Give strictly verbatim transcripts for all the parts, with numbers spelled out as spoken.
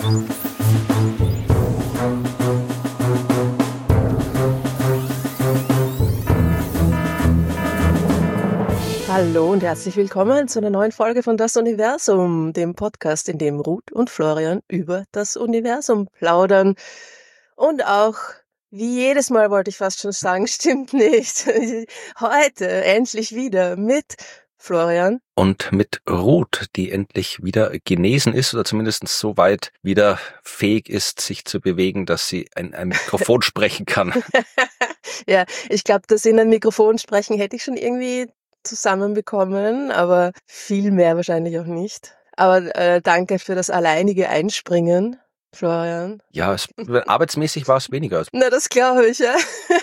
Hallo und herzlich willkommen zu einer neuen Folge von Das Universum, dem Podcast, in dem Ruth und Florian über das Universum plaudern. Und auch, wie jedes Mal wollte ich fast schon sagen, stimmt nicht, heute endlich wieder mit Florian. Und mit Ruth, die endlich wieder genesen ist oder zumindest so weit wieder fähig ist, sich zu bewegen, dass sie in ein Mikrofon sprechen kann. Ja, ich glaube, das in ein Mikrofon sprechen hätte ich schon irgendwie zusammenbekommen, aber viel mehr wahrscheinlich auch nicht. Aber äh, danke für das alleinige Einspringen, Florian. Ja, es, arbeitsmäßig war es weniger. Na, das glaube ich, ja.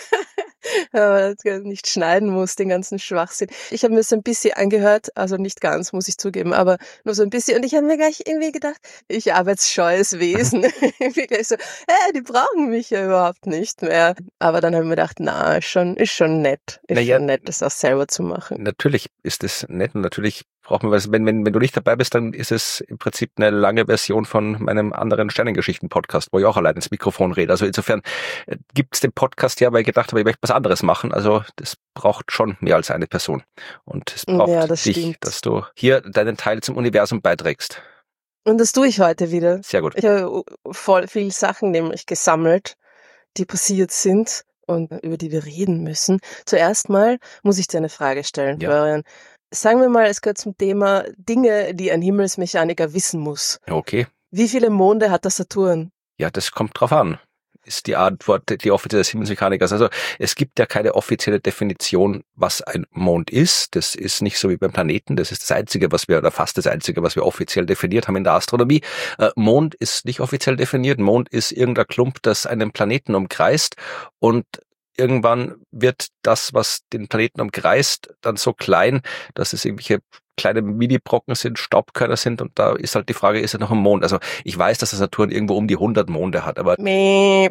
Aber nicht schneiden muss, den ganzen Schwachsinn. Ich habe mir so ein bisschen angehört, also nicht ganz, muss ich zugeben, aber nur so ein bisschen. Und ich habe mir gleich irgendwie gedacht, ich arbeitsscheues Wesen. Irgendwie gleich so, äh, die brauchen mich ja überhaupt nicht mehr. Aber dann habe ich mir gedacht, na, ist schon, ist schon nett. Ist naja, schon nett, das auch selber zu machen. Natürlich ist es nett und natürlich braucht man was. Wenn, wenn, wenn du nicht dabei bist, dann ist es im Prinzip eine lange Version von meinem anderen Sternengeschichten-Podcast, wo ich auch allein ins Mikrofon rede. Also insofern äh, gibt es den Podcast ja, weil ich gedacht habe, ich möchte was anderes machen. Also das braucht schon mehr als eine Person. Und es braucht Ja, das dich, stimmt. dass du hier deinen Teil zum Universum beiträgst. Und das tue ich heute wieder. Sehr gut. Ich habe voll viele Sachen nämlich gesammelt, die passiert sind und über die wir reden müssen. Zuerst mal muss ich dir eine Frage stellen, Ja. Florian. Sagen wir mal, es gehört zum Thema Dinge, die ein Himmelsmechaniker wissen muss. Okay. Wie viele Monde hat der Saturn? Ja, das kommt drauf an, ist die Antwort, die offizielle des Himmelsmechanikers. Also es gibt ja keine offizielle Definition, was ein Mond ist. Das ist nicht so wie beim Planeten. Das ist das Einzige, was wir, oder fast das Einzige, was wir offiziell definiert haben in der Astronomie. Äh, Mond ist nicht offiziell definiert. Mond ist irgendein Klump, das einen Planeten umkreist, und irgendwann wird das, was den Planeten umkreist, dann so klein, dass es irgendwelche kleine Mini-Brocken sind, Staubkörner sind, und da ist halt die Frage, ist er noch ein Mond? Also ich weiß, dass der Saturn irgendwo um die hundert Monde hat, aber Mäh.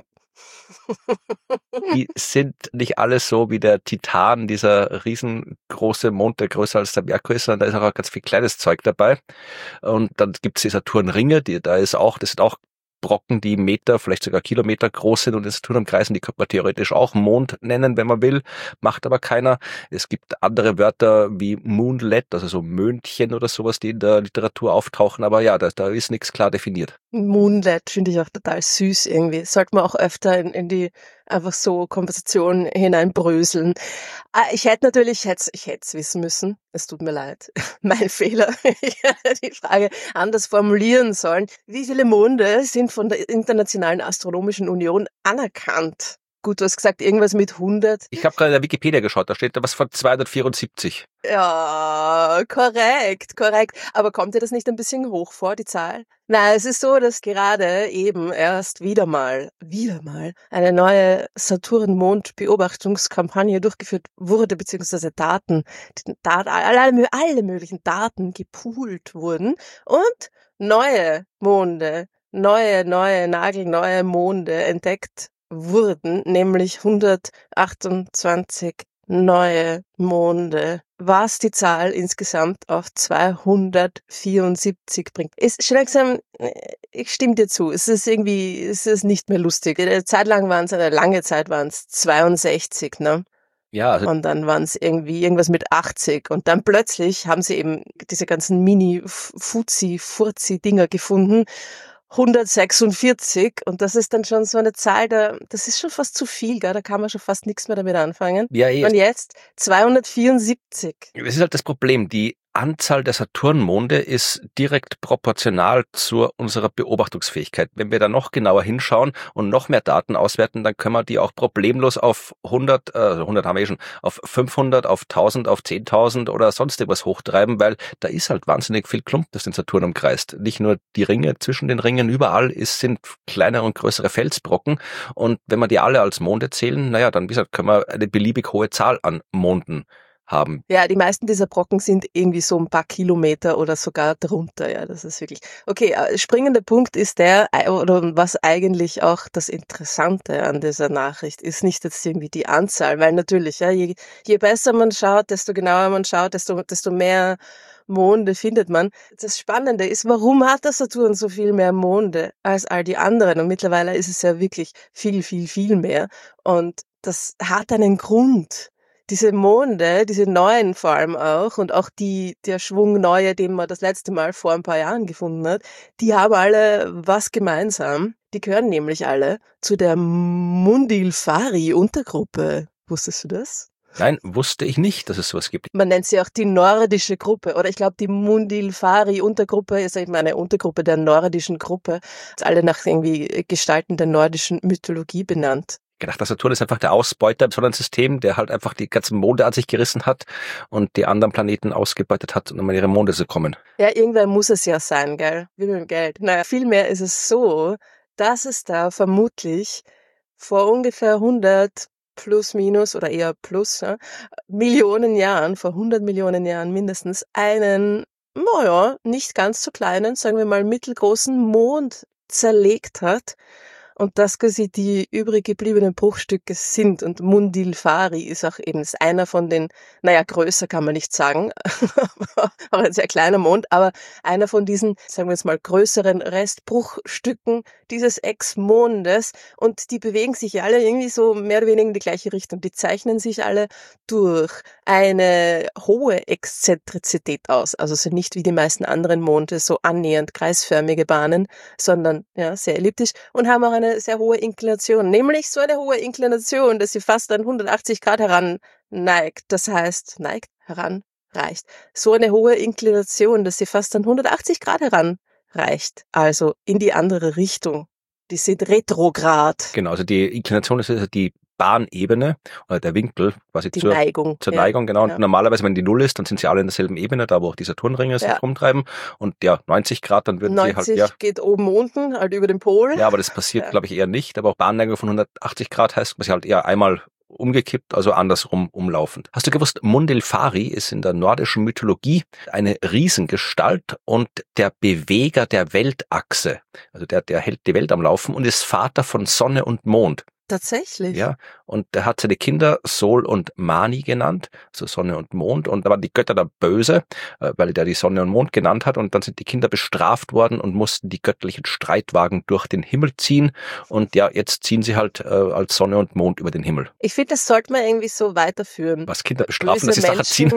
die sind nicht alle so wie der Titan, dieser riesengroße Mond, der größer als der Merkur ist, sondern da ist auch ganz viel kleines Zeug dabei. Und dann gibt es die Saturnringe, die da ist auch, das sind auch Brocken, die Meter, vielleicht sogar Kilometer groß sind und den Saturn umkreisen. Die könnte man theoretisch auch Mond nennen, wenn man will, macht aber keiner. Es gibt andere Wörter wie Moonlet, also so Möndchen oder sowas, die in der Literatur auftauchen, aber ja, da, da ist nichts klar definiert. Moonlight finde ich auch total süß irgendwie. Sollte man auch öfter in, in die einfach so Konversation hineinbröseln. Ah, ich hätte natürlich, ich hätte ich hätte es wissen müssen. Es tut mir leid. Mein Fehler. Ich hätte die Frage anders formulieren sollen. Wie viele Monde sind von der Internationalen Astronomischen Union anerkannt? Gut, du hast gesagt, irgendwas mit hundert. Ich habe gerade in der Wikipedia geschaut, da steht da was von zweihundertvierundsiebzig. Ja, korrekt, korrekt. Aber kommt dir das nicht ein bisschen hoch vor, die Zahl? Nein, es ist so, dass gerade eben erst wieder mal, wieder mal eine neue Saturn-Mond-Beobachtungskampagne durchgeführt wurde, beziehungsweise Daten, Daten alle, alle möglichen Daten gepoolt wurden und neue Monde, neue, neue, nagelneue Monde entdeckt wurden, nämlich hundertachtundzwanzig neue Monde, was die Zahl insgesamt auf zweihundertvierundsiebzig bringt. Ist schon langsam, ich stimme dir zu, es ist irgendwie, es ist nicht mehr lustig. Eine Zeit lang waren es, eine lange Zeit waren es zweiundsechzig, ne? Ja, also und dann waren es irgendwie irgendwas mit achtzig und dann plötzlich haben sie eben diese ganzen Mini-Fuzzi-Furzi-Dinger gefunden, hundertsechsundvierzig, und das ist dann schon so eine Zahl, da, das ist schon fast zu viel, gell? Da kann man schon fast nichts mehr damit anfangen. Ja, eh. Und jetzt zweihundertvierundsiebzig. Das ist halt das Problem, die Anzahl der Saturnmonde ist direkt proportional zu unserer Beobachtungsfähigkeit. Wenn wir da noch genauer hinschauen und noch mehr Daten auswerten, dann können wir die auch problemlos auf hundert, äh, hundert haben wir eh schon, auf fünfhundert, auf tausend, auf zehntausend oder sonst irgendwas hochtreiben, weil da ist halt wahnsinnig viel Klump, das den Saturn umkreist. Nicht nur die Ringe, zwischen den Ringen, überall ist, sind kleinere und größere Felsbrocken, und wenn wir die alle als Monde zählen, naja, dann wie gesagt, können wir eine beliebig hohe Zahl an Monden haben. Ja, die meisten dieser Brocken sind irgendwie so ein paar Kilometer oder sogar drunter. Ja, das ist wirklich. Okay, springender Punkt ist der, oder was eigentlich auch das Interessante an dieser Nachricht ist, nicht jetzt irgendwie die Anzahl, weil natürlich, ja, je, je besser man schaut, desto genauer man schaut, desto, desto mehr Monde findet man. Das Spannende ist, warum hat der Saturn so viel mehr Monde als all die anderen? Und mittlerweile ist es ja wirklich viel, viel, viel mehr. Und das hat einen Grund. Diese Monde, diese neuen vor allem auch, und auch die, der Schwung neue, den man das letzte Mal vor ein paar Jahren gefunden hat, die haben alle was gemeinsam. Die gehören nämlich alle zu der Mundilfari-Untergruppe. Wusstest du das? Nein, wusste ich nicht, dass es sowas gibt. Man nennt sie auch die nordische Gruppe, oder ich glaube, die Mundilfari-Untergruppe ist eben eine Untergruppe der nordischen Gruppe. Alle nach irgendwie Gestalten der nordischen Mythologie benannt. Gedacht, der Saturn ist einfach der Ausbeuter im Sonnensystem, der halt einfach die ganzen Monde an sich gerissen hat und die anderen Planeten ausgebeutet hat, um an ihre Monde zu kommen. Ja, irgendwann muss es ja sein, gell? Wie mit dem Geld. Naja, vielmehr ist es so, dass es da vermutlich vor ungefähr hundert plus minus oder eher plus ja, Millionen Jahren, vor hundert Millionen Jahren mindestens, einen, naja, nicht ganz so kleinen, sagen wir mal mittelgroßen Mond zerlegt hat. Und das quasi die übrig gebliebenen Bruchstücke sind. Und Mundilfari ist auch eben einer von den, naja, größer kann man nicht sagen, auch ein sehr kleiner Mond, aber einer von diesen, sagen wir jetzt mal, größeren Restbruchstücken dieses Ex-Mondes. Und die bewegen sich alle irgendwie so mehr oder weniger in die gleiche Richtung. Die zeichnen sich alle durch eine hohe Exzentrizität aus. Also sind nicht wie die meisten anderen Monde so annähernd kreisförmige Bahnen, sondern ja sehr elliptisch und haben auch eine sehr hohe Inklination, nämlich so eine hohe Inklination, dass sie fast an hundertachtzig Grad heran neigt. Das heißt, neigt, heran, reicht. So eine hohe Inklination, dass sie fast an hundertachtzig Grad heran reicht. Also in die andere Richtung. Die sind retrograd. Genau, also die Inklination ist also die Bahnebene oder der Winkel quasi die zur Neigung. Zur ja, Neigung, genau. Ja. Und normalerweise, wenn die Null ist, dann sind sie alle in derselben Ebene, da wo auch die Saturnringe sich Ja. rumtreiben. Und ja, neunzig Grad, dann würden sie halt, neunzig ja. geht oben unten, halt über den Pol. Ja, aber das passiert, Ja. glaube ich, eher nicht. Aber auch Bahnneigung von hundertachtzig Grad heißt quasi halt eher einmal umgekippt, also andersrum umlaufend. Hast du gewusst, Mundilfari ist in der nordischen Mythologie eine Riesengestalt und der Beweger der Weltachse. Also der, der hält die Welt am Laufen und ist Vater von Sonne und Mond. Tatsächlich. Ja, und er hat seine Kinder Sol und Mani genannt, also Sonne und Mond, und da waren die Götter da böse, weil der die Sonne und Mond genannt hat, und dann sind die Kinder bestraft worden und mussten die göttlichen Streitwagen durch den Himmel ziehen, und ja, jetzt ziehen sie halt äh, als Sonne und Mond über den Himmel. Ich finde, das sollte man irgendwie so weiterführen. Was Kinder bestrafen, Böse dass sie Sachen ziehen.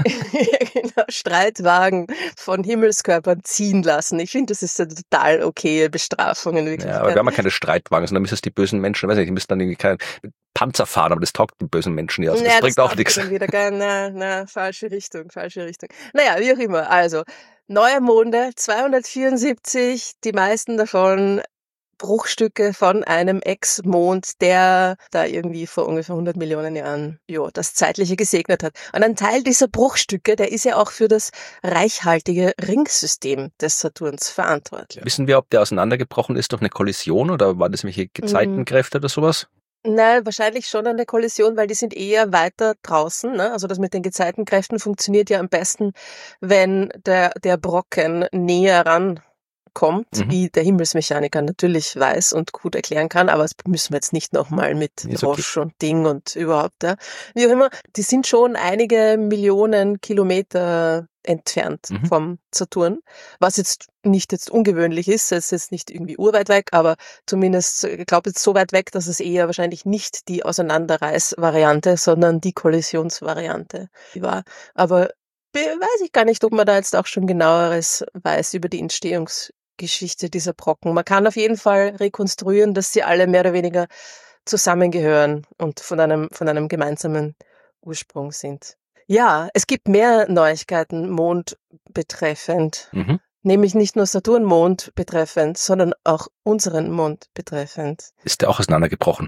genau, Streitwagen von Himmelskörpern ziehen lassen. Ich finde, das ist eine total okaye Bestrafung in Wirklichkeit. Ja, aber wir haben ja keine Streitwagen, sondern müssen es die bösen Menschen, weiß nicht, die müssen dann irgendwie kein Panzer fahren, aber das taugt den bösen Menschen ja. Also das ja, bringt das auch nichts. Wieder gar, na, na, falsche Richtung, falsche Richtung. Naja, wie auch immer. Also, neue Monde, zweihundertvierundsiebzig, die meisten davon Bruchstücke von einem Ex-Mond, der da irgendwie vor ungefähr hundert Millionen Jahren jo, das Zeitliche gesegnet hat. Und ein Teil dieser Bruchstücke, der ist ja auch für das reichhaltige Ringsystem des Saturns verantwortlich. Wissen wir, ob der auseinandergebrochen ist durch eine Kollision oder waren das welche Gezeitenkräfte mhm. oder sowas? Nein, wahrscheinlich schon eine Kollision, weil die sind eher weiter draußen. Ne? Also das mit den Gezeitenkräften funktioniert ja am besten, wenn der, der Brocken näher ran kommt, mhm. wie der Himmelsmechaniker natürlich weiß und gut erklären kann, aber das müssen wir jetzt nicht nochmal mit okay. Roche und Ding und überhaupt. Ja. Wie auch immer, die sind schon einige Millionen Kilometer entfernt mhm. vom Saturn, was jetzt nicht jetzt ungewöhnlich ist, es ist jetzt nicht irgendwie urweit weg, aber zumindest, ich glaube jetzt so weit weg, dass es eher wahrscheinlich nicht die Auseinanderreiß-Variante, sondern die Kollisionsvariante war. Aber weiß ich gar nicht, ob man da jetzt auch schon genaueres weiß über die Entstehungsgeschichte dieser Brocken. Man kann auf jeden Fall rekonstruieren, dass sie alle mehr oder weniger zusammengehören und von einem, von einem gemeinsamen Ursprung sind. Ja, es gibt mehr Neuigkeiten Mond betreffend. Mhm. Nämlich nicht nur Saturn-Mond betreffend, sondern auch unseren Mond betreffend. Ist der auch auseinandergebrochen?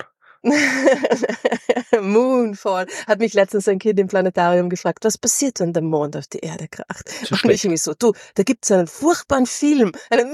Moonfall. Hat mich letztens ein Kind im Planetarium gefragt, was passiert, wenn der Mond auf die Erde kracht? So und ich irgendwie so, du, da gibt's einen furchtbaren Film. Einen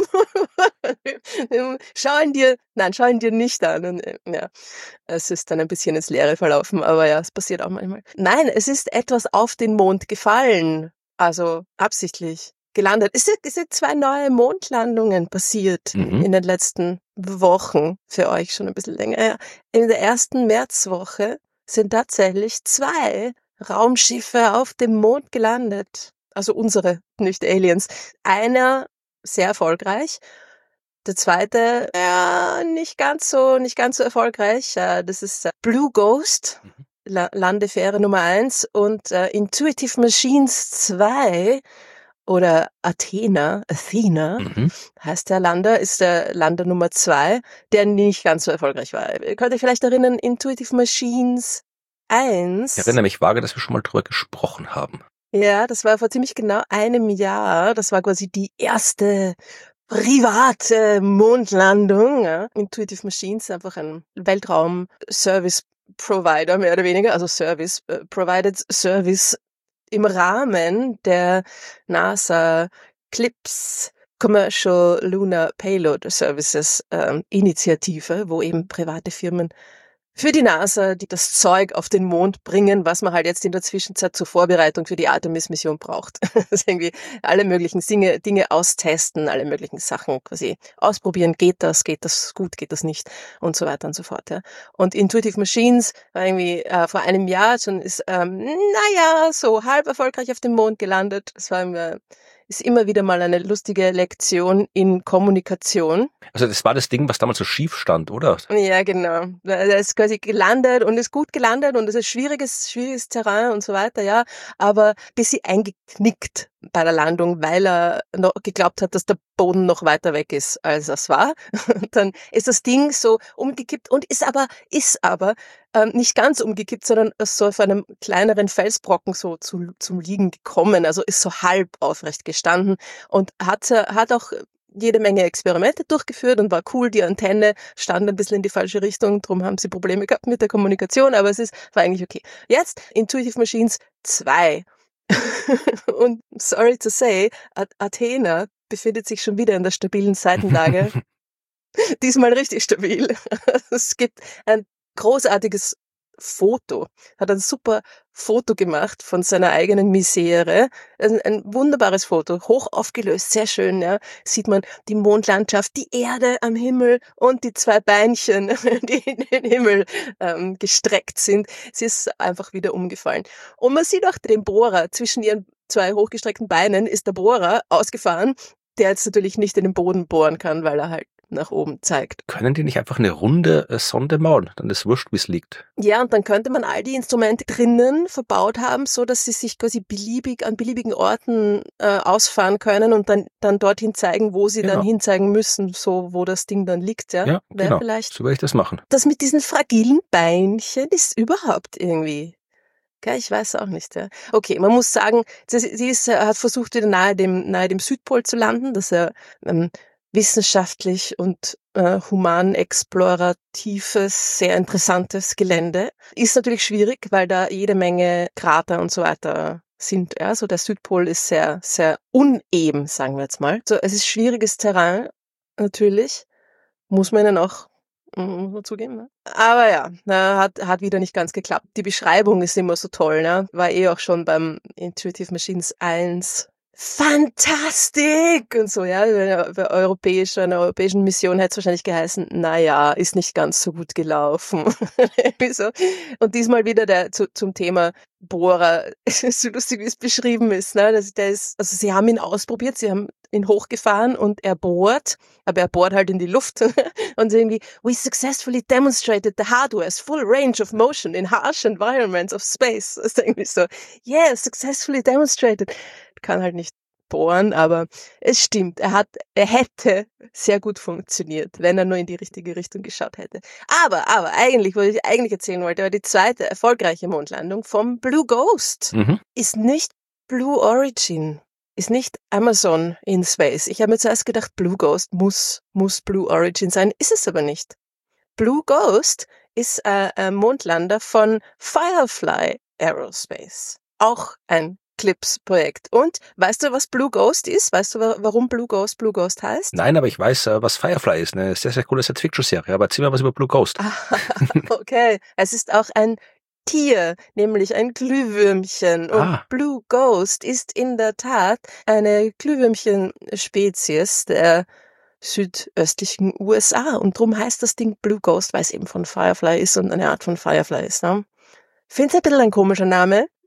schau ihn dir, nein, schau ihn dir nicht an. Und, ja, es ist dann ein bisschen ins Leere verlaufen, aber ja, es passiert auch manchmal. Nein, es ist etwas auf den Mond gefallen. Also absichtlich gelandet. Es sind, es sind zwei neue Mondlandungen passiert mhm. in den letzten Wochen, für euch schon ein bisschen länger. In der ersten Märzwoche sind tatsächlich zwei Raumschiffe auf dem Mond gelandet. Also unsere, nicht Aliens. Einer sehr erfolgreich. Der zweite, ja, nicht ganz so, nicht ganz so erfolgreich. Das ist Blue Ghost, La- Landefähre Nummer eins, und uh, Intuitive Machines zwei oder Athena, Athena, Mhm. heißt der Lander, ist der Lander Nummer zwei, der nicht ganz so erfolgreich war. Ihr könnt euch vielleicht erinnern, Intuitive Machines eins. Ich erinnere mich vage, dass wir schon mal drüber gesprochen haben. Ja, das war vor ziemlich genau einem Jahr. Das war quasi die erste private Mondlandung. Ja. Intuitive Machines, einfach ein Weltraum-Service-Provider, mehr oder weniger, also Service, äh, Provided Service im Rahmen der NASA CLPS Commercial Lunar Payload Services äh, Initiative, wo eben private Firmen für die NASA, die das Zeug auf den Mond bringen, was man halt jetzt in der Zwischenzeit zur Vorbereitung für die Artemis-Mission braucht. Also irgendwie alle möglichen Dinge, Dinge austesten, alle möglichen Sachen quasi ausprobieren. Geht das? Geht das gut? Geht das nicht? Und so weiter und so fort. Ja. Und Intuitive Machines war irgendwie äh, vor einem Jahr schon, ist, ähm, naja, so halb erfolgreich auf dem Mond gelandet. Das war immer, ist immer wieder mal eine lustige Lektion in Kommunikation. Also das war das Ding, was damals so schief stand, oder? Ja, genau. Er ist quasi gelandet und ist gut gelandet und es ist schwieriges, schwieriges Terrain und so weiter, ja. Aber ein bisschen eingeknickt bei der Landung, weil er noch geglaubt hat, dass der Boden noch weiter weg ist, als es war. Und dann ist das Ding so umgekippt und ist aber, ist aber ähm, nicht ganz umgekippt, sondern so auf einem kleineren Felsbrocken so zu, zum Liegen gekommen. Also ist so halb aufrecht gestanden und hat, hat auch jede Menge Experimente durchgeführt und war cool. Die Antenne stand ein bisschen in die falsche Richtung, darum haben sie Probleme gehabt mit der Kommunikation, aber es ist, war eigentlich okay. Jetzt Intuitive Machines zwei. Und sorry to say, Athena befindet sich schon wieder in der stabilen Seitenlage. Diesmal richtig stabil. Es gibt ein großartiges Foto, hat ein super Foto gemacht von seiner eigenen Misere. Ein, ein wunderbares Foto, hoch aufgelöst, sehr schön. Ja. Sieht man die Mondlandschaft, die Erde am Himmel und die zwei Beinchen, die in den Himmel ähm, gestreckt sind. Sie ist einfach wieder umgefallen. Und man sieht auch den Bohrer zwischen ihren zwei hochgestreckten Beinen, ist der Bohrer ausgefahren, der jetzt natürlich nicht in den Boden bohren kann, weil er halt nach oben zeigt. Können die nicht einfach eine runde äh, Sonde mauern? Dann ist wurscht, wie es liegt. Ja, und dann könnte man all die Instrumente drinnen verbaut haben, so dass sie sich quasi beliebig an beliebigen Orten äh, ausfahren können und dann dann dorthin zeigen, wo sie Genau. dann hinzeigen müssen, so wo das Ding dann liegt. Ja, Ja, wäre genau. vielleicht. So werde ich das machen. Das mit diesen fragilen Beinchen ist überhaupt irgendwie. Ja, ich weiß auch nicht. Ja. Okay, man muss sagen, sie ist, hat versucht, wieder nahe dem nahe dem Südpol zu landen, dass er ähm, wissenschaftlich und äh, human exploratives, sehr interessantes Gelände. Ist natürlich schwierig, weil da jede Menge Krater und so weiter sind. Ja. So der Südpol ist sehr, sehr uneben, sagen wir jetzt mal. So, es ist schwieriges Terrain, natürlich. Muss man ihnen auch muss man zugeben, ne? Aber ja, na, hat, hat wieder nicht ganz geklappt. Die Beschreibung ist immer so toll, ne? War eh auch schon beim Intuitive Machines eins. Fantastik! Und so, ja, bei europäischer, einer europäischen Mission hätte es wahrscheinlich geheißen, naja, ist nicht ganz so gut gelaufen. so. Und diesmal wieder der, zu, zum Thema Bohrer. Es ist so lustig, wie es beschrieben ist, ne? Das, der ist, also sie haben ihn ausprobiert, sie haben ihn hochgefahren und er bohrt, aber er bohrt halt in die Luft. Und irgendwie, we successfully demonstrated the hardware's full range of motion in harsh environments of space. Das ist irgendwie so, yeah, successfully demonstrated. Kann halt nicht bohren, aber es stimmt, er hat, er hätte sehr gut funktioniert, wenn er nur in die richtige Richtung geschaut hätte. Aber, aber eigentlich, was ich eigentlich erzählen wollte, war die zweite erfolgreiche Mondlandung vom Blue Ghost. Mhm. Ist nicht Blue Origin. Ist nicht Amazon in Space. Ich habe mir zuerst gedacht, Blue Ghost muss, muss Blue Origin sein. Ist es aber nicht. Blue Ghost ist äh, ein Mondlander von Firefly Aerospace. Auch ein CLPS-Projekt. Und weißt du, was Blue Ghost ist? Weißt du, warum Blue Ghost Blue Ghost heißt? Nein, aber ich weiß, was Firefly ist. Eine sehr, sehr coole Science-Fiction-Serie. Aber erzähl mal was über Blue Ghost. Okay. Es ist auch ein Tier, nämlich ein Glühwürmchen. Und Ah. Blue Ghost ist in der Tat eine Glühwürmchen-Spezies der südöstlichen U S A. Und drum heißt das Ding Blue Ghost, weil es eben von Firefly ist und eine Art von Firefly ist. Ne? Finde ich ein bisschen ein komischer Name.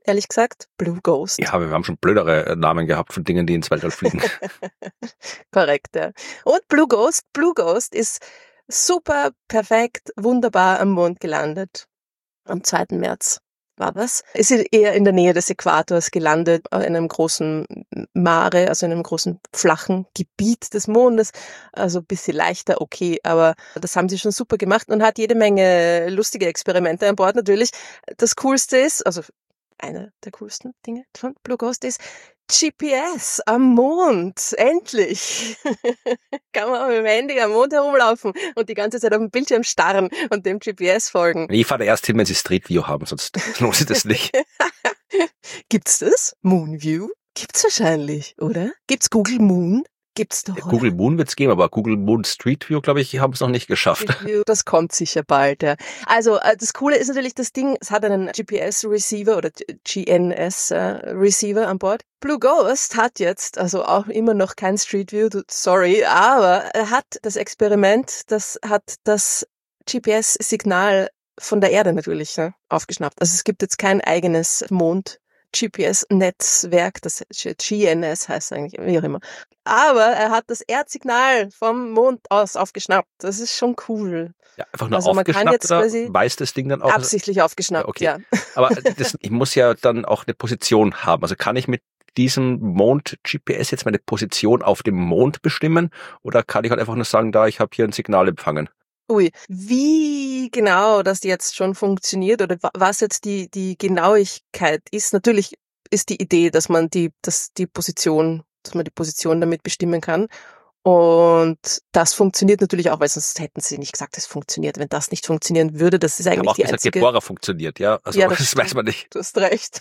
ehrlich gesagt. Blue Ghost. Ja, wir haben schon blödere Namen gehabt von Dingen, die ins Weltall fliegen. Korrekt, ja. Und Blue Ghost, Blue Ghost ist super, perfekt, wunderbar am Mond gelandet. Am zweiten März war das. Es ist eher in der Nähe des Äquators gelandet, in einem großen Mare, also in einem großen flachen Gebiet des Mondes. Also ein bisschen leichter, okay, aber das haben sie schon super gemacht und hat jede Menge lustige Experimente an Bord natürlich. Das Coolste ist, also einer der coolsten Dinge von Blue Ghost ist G P S am Mond. Endlich kann man mit dem Handy am Mond herumlaufen und die ganze Zeit auf dem Bildschirm starren und dem G P S folgen. Ich fahre erst hin, wenn sie Street View haben, sonst lohnt sich das nicht. Gibt's das? Moon View? Gibt's wahrscheinlich, oder? Gibt's Google Moon? Gibt's doch, oder? Google Moon wird's geben, aber Google Moon Street View, glaube ich, haben es noch nicht geschafft. Das kommt sicher bald, ja. Also das Coole ist natürlich, das Ding, es hat einen G P S-Receiver oder G N S-Receiver an Bord. Blue Ghost hat jetzt, also auch immer noch kein Street View, sorry, aber er hat das Experiment, das hat das G P S-Signal von der Erde natürlich, ne, aufgeschnappt. Also es gibt jetzt kein eigenes Mond G P S-Netzwerk, das G N S heißt eigentlich, wie auch immer. Aber er hat das Erdsignal vom Mond aus aufgeschnappt. Das ist schon cool. Ja, einfach nur also man aufgeschnappt kann jetzt oder quasi weiß das Ding dann auch? Absichtlich aufgeschnappt, ja. Okay. Ja. Aber das, ich muss ja dann auch eine Position haben. Also kann ich mit diesem Mond-G P S jetzt meine Position auf dem Mond bestimmen? Oder kann ich halt einfach nur sagen, da, ich habe hier ein Signal empfangen? Ui, wie genau das jetzt schon funktioniert oder was jetzt die, die Genauigkeit ist, natürlich ist die Idee, dass man die, dass die Position, dass man die Position damit bestimmen kann. Und das funktioniert natürlich auch, weil sonst hätten sie nicht gesagt, es funktioniert. Wenn das nicht funktionieren würde, das ist eigentlich aber auch die gesagt, einzige... Bohrer funktioniert, ja? Also ja, das, das weiß man nicht. Du hast recht.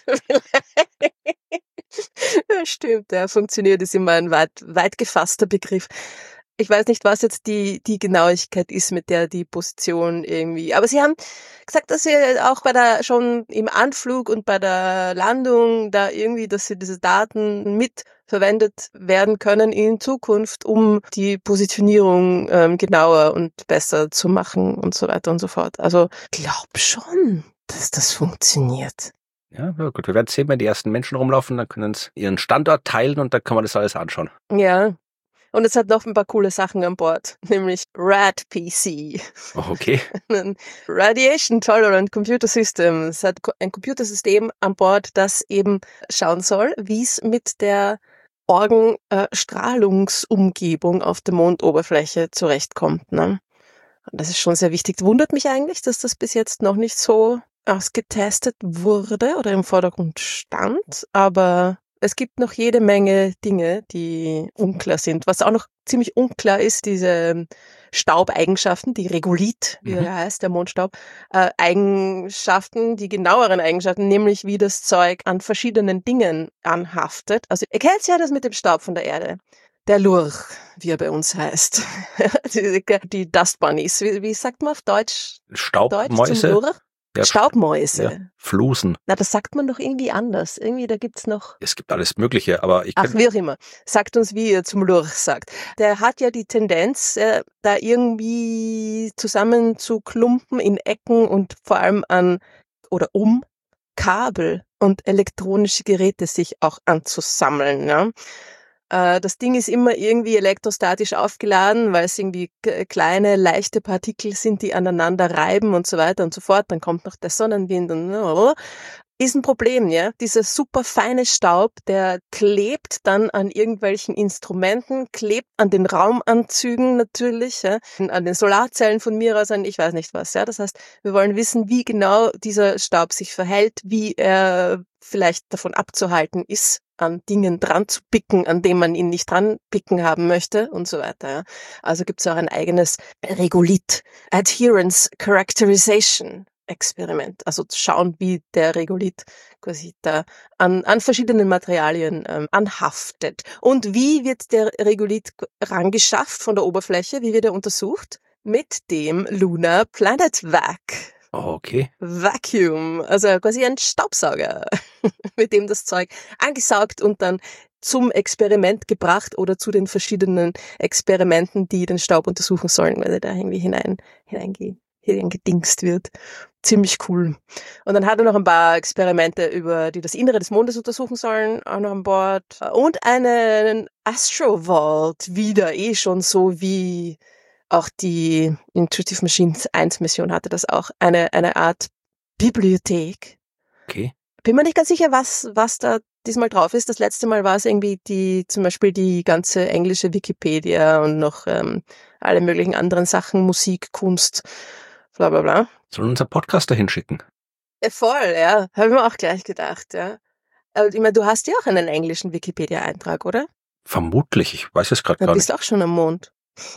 Das stimmt, der funktioniert, ist immer ein weit, weit gefasster Begriff. Ich weiß nicht, was jetzt die, die Genauigkeit ist, mit der die Position irgendwie, aber sie haben gesagt, dass sie auch bei der, schon im Anflug und bei der Landung da irgendwie, dass sie diese Daten mitverwendet werden können in Zukunft, um die Positionierung ähm, genauer und besser zu machen und so weiter und so fort. Also, glaub schon, dass das funktioniert. Ja, na gut, wir werden sehen, wenn die ersten Menschen rumlaufen, dann können sie ihren Standort teilen und dann kann man das alles anschauen. Ja. Und es hat noch ein paar coole Sachen an Bord, nämlich RAD P C. Oh, okay. Ein Radiation Tolerant Computer System. Es hat ein Computersystem an Bord, das eben schauen soll, wie es mit der Orgenstrahlungsumgebung auf der Mondoberfläche zurechtkommt. Ne? Und das ist schon sehr wichtig. Wundert mich eigentlich, dass das bis jetzt noch nicht so ausgetestet wurde oder im Vordergrund stand, aber es gibt noch jede Menge Dinge, die unklar sind. Was auch noch ziemlich unklar ist, diese Staubeigenschaften, die Regolith, wie mhm. er heißt, der Mondstaub, äh, Eigenschaften, die genaueren Eigenschaften, nämlich wie das Zeug an verschiedenen Dingen anhaftet. Also ihr kennt ja das mit dem Staub von der Erde. Der Lurch, wie er bei uns heißt. die, die Dust Bunnies. Wie, wie sagt man auf Deutsch? Staubmäuse? Deutsch zum Lurch? Ja, Staubmäuse. Ja, Flusen. Na, das sagt man doch irgendwie anders. Irgendwie, da gibt's noch... Es gibt alles Mögliche, aber ich... Ach, wie auch immer. Sagt uns, wie ihr zum Lurch sagt. Der hat ja die Tendenz, äh, da irgendwie zusammen zu klumpen in Ecken und vor allem an oder um Kabel und elektronische Geräte sich auch anzusammeln, ja. Das Ding ist immer irgendwie elektrostatisch aufgeladen, weil es irgendwie kleine, leichte Partikel sind, die aneinander reiben und so weiter und so fort. Dann kommt noch der Sonnenwind und ist ein Problem, ja. Dieser super feine Staub, der klebt dann an irgendwelchen Instrumenten, klebt an den Raumanzügen natürlich, ja, an den Solarzellen von mir aus, an ich weiß nicht was, ja. Das heißt, wir wollen wissen, wie genau dieser Staub sich verhält, wie er vielleicht davon abzuhalten ist, an Dingen dran zu picken, an denen man ihn nicht dran picken haben möchte und so weiter. Ja. Also gibt es auch ein eigenes Regolith, Adherence Characterization Experiment. Also zu schauen, wie der Regolith quasi da an, an verschiedenen Materialien ähm, anhaftet. Und wie wird der Regolith rangeschafft von der Oberfläche? Wie wird er untersucht? Mit dem Lunar Planet Vac. Oh, okay. Vacuum, also quasi ein Staubsauger, mit dem das Zeug angesaugt und dann zum Experiment gebracht oder zu den verschiedenen Experimenten, die den Staub untersuchen sollen, weil er da irgendwie hinein, hineingedingst wird. ziemlich cool. Und dann hat er noch ein paar Experimente über, die das Innere des Mondes untersuchen sollen, auch noch an Bord. Und einen Astrovault, wieder eh schon so wie auch die Intuitive Machines eins Mission hatte das auch, eine, eine Art Bibliothek. Okay. Bin mir nicht ganz sicher, was, was da diesmal drauf ist. Das letzte Mal war es irgendwie die, zum Beispiel die ganze englische Wikipedia und noch ähm, alle möglichen anderen Sachen, Musik, Kunst, bla bla bla. Sollen wir unseren Podcast dahin schicken? Ja, voll, ja. Habe ich mir auch gleich gedacht, ja. Aber ich meine, du hast ja auch einen englischen Wikipedia-Eintrag, oder? Vermutlich, ich weiß es gerade Du gar bist nicht. auch schon am Mond.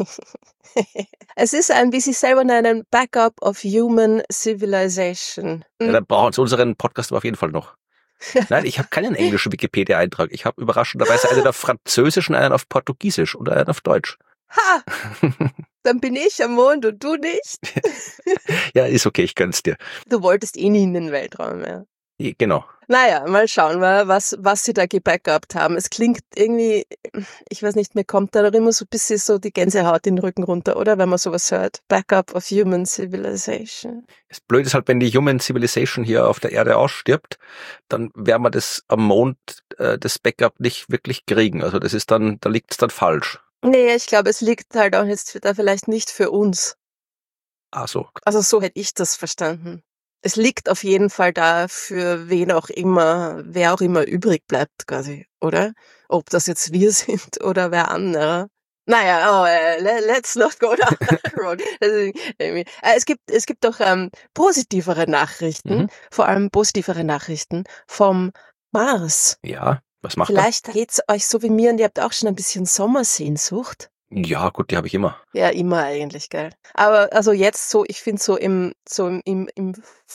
Es ist ein, wie sie selber nennen, Backup of Human Civilization. Ja, dann brauchen sie unseren Podcast aber auf jeden Fall noch. Nein, ich habe keinen englischen Wikipedia-Eintrag. Ich habe überraschenderweise einen auf Französisch und einen auf Portugiesisch und einen auf Deutsch. Ha! Dann bin ich am Mond und du nicht. Ja, ist okay, ich gönn's dir. Du wolltest eh nie in den Weltraum, ja. Genau. Naja, mal schauen wir, was, was sie da gebackupt haben. Es klingt irgendwie, ich weiß nicht, mir kommt da noch immer so ein bisschen so die Gänsehaut in den Rücken runter, oder? Wenn man sowas hört. Backup of Human Civilization. Das Blöde ist halt, wenn die Human Civilization hier auf der Erde ausstirbt, dann werden wir das am Mond, äh, das Backup nicht wirklich kriegen. Also das ist dann, da liegt's dann falsch. Nee, ich glaube, es liegt halt auch jetzt da vielleicht nicht für uns. Ah, so. Also so hätte ich das verstanden. Es liegt auf jeden Fall da für wen auch immer, wer auch immer übrig bleibt quasi, oder? Ob das jetzt wir sind oder wer anderer. Naja, oh, äh, let's not go down that road. äh, es gibt, es gibt doch ähm, positivere Nachrichten, Mhm. vor allem positivere Nachrichten vom Mars. Ja, was macht Vielleicht geht's euch so wie mir und ihr habt auch schon ein bisschen Sommersehnsucht. er? Ja, gut, die habe ich immer. Ja, immer eigentlich, gell. Aber also jetzt so, ich finde so im, so im, im, im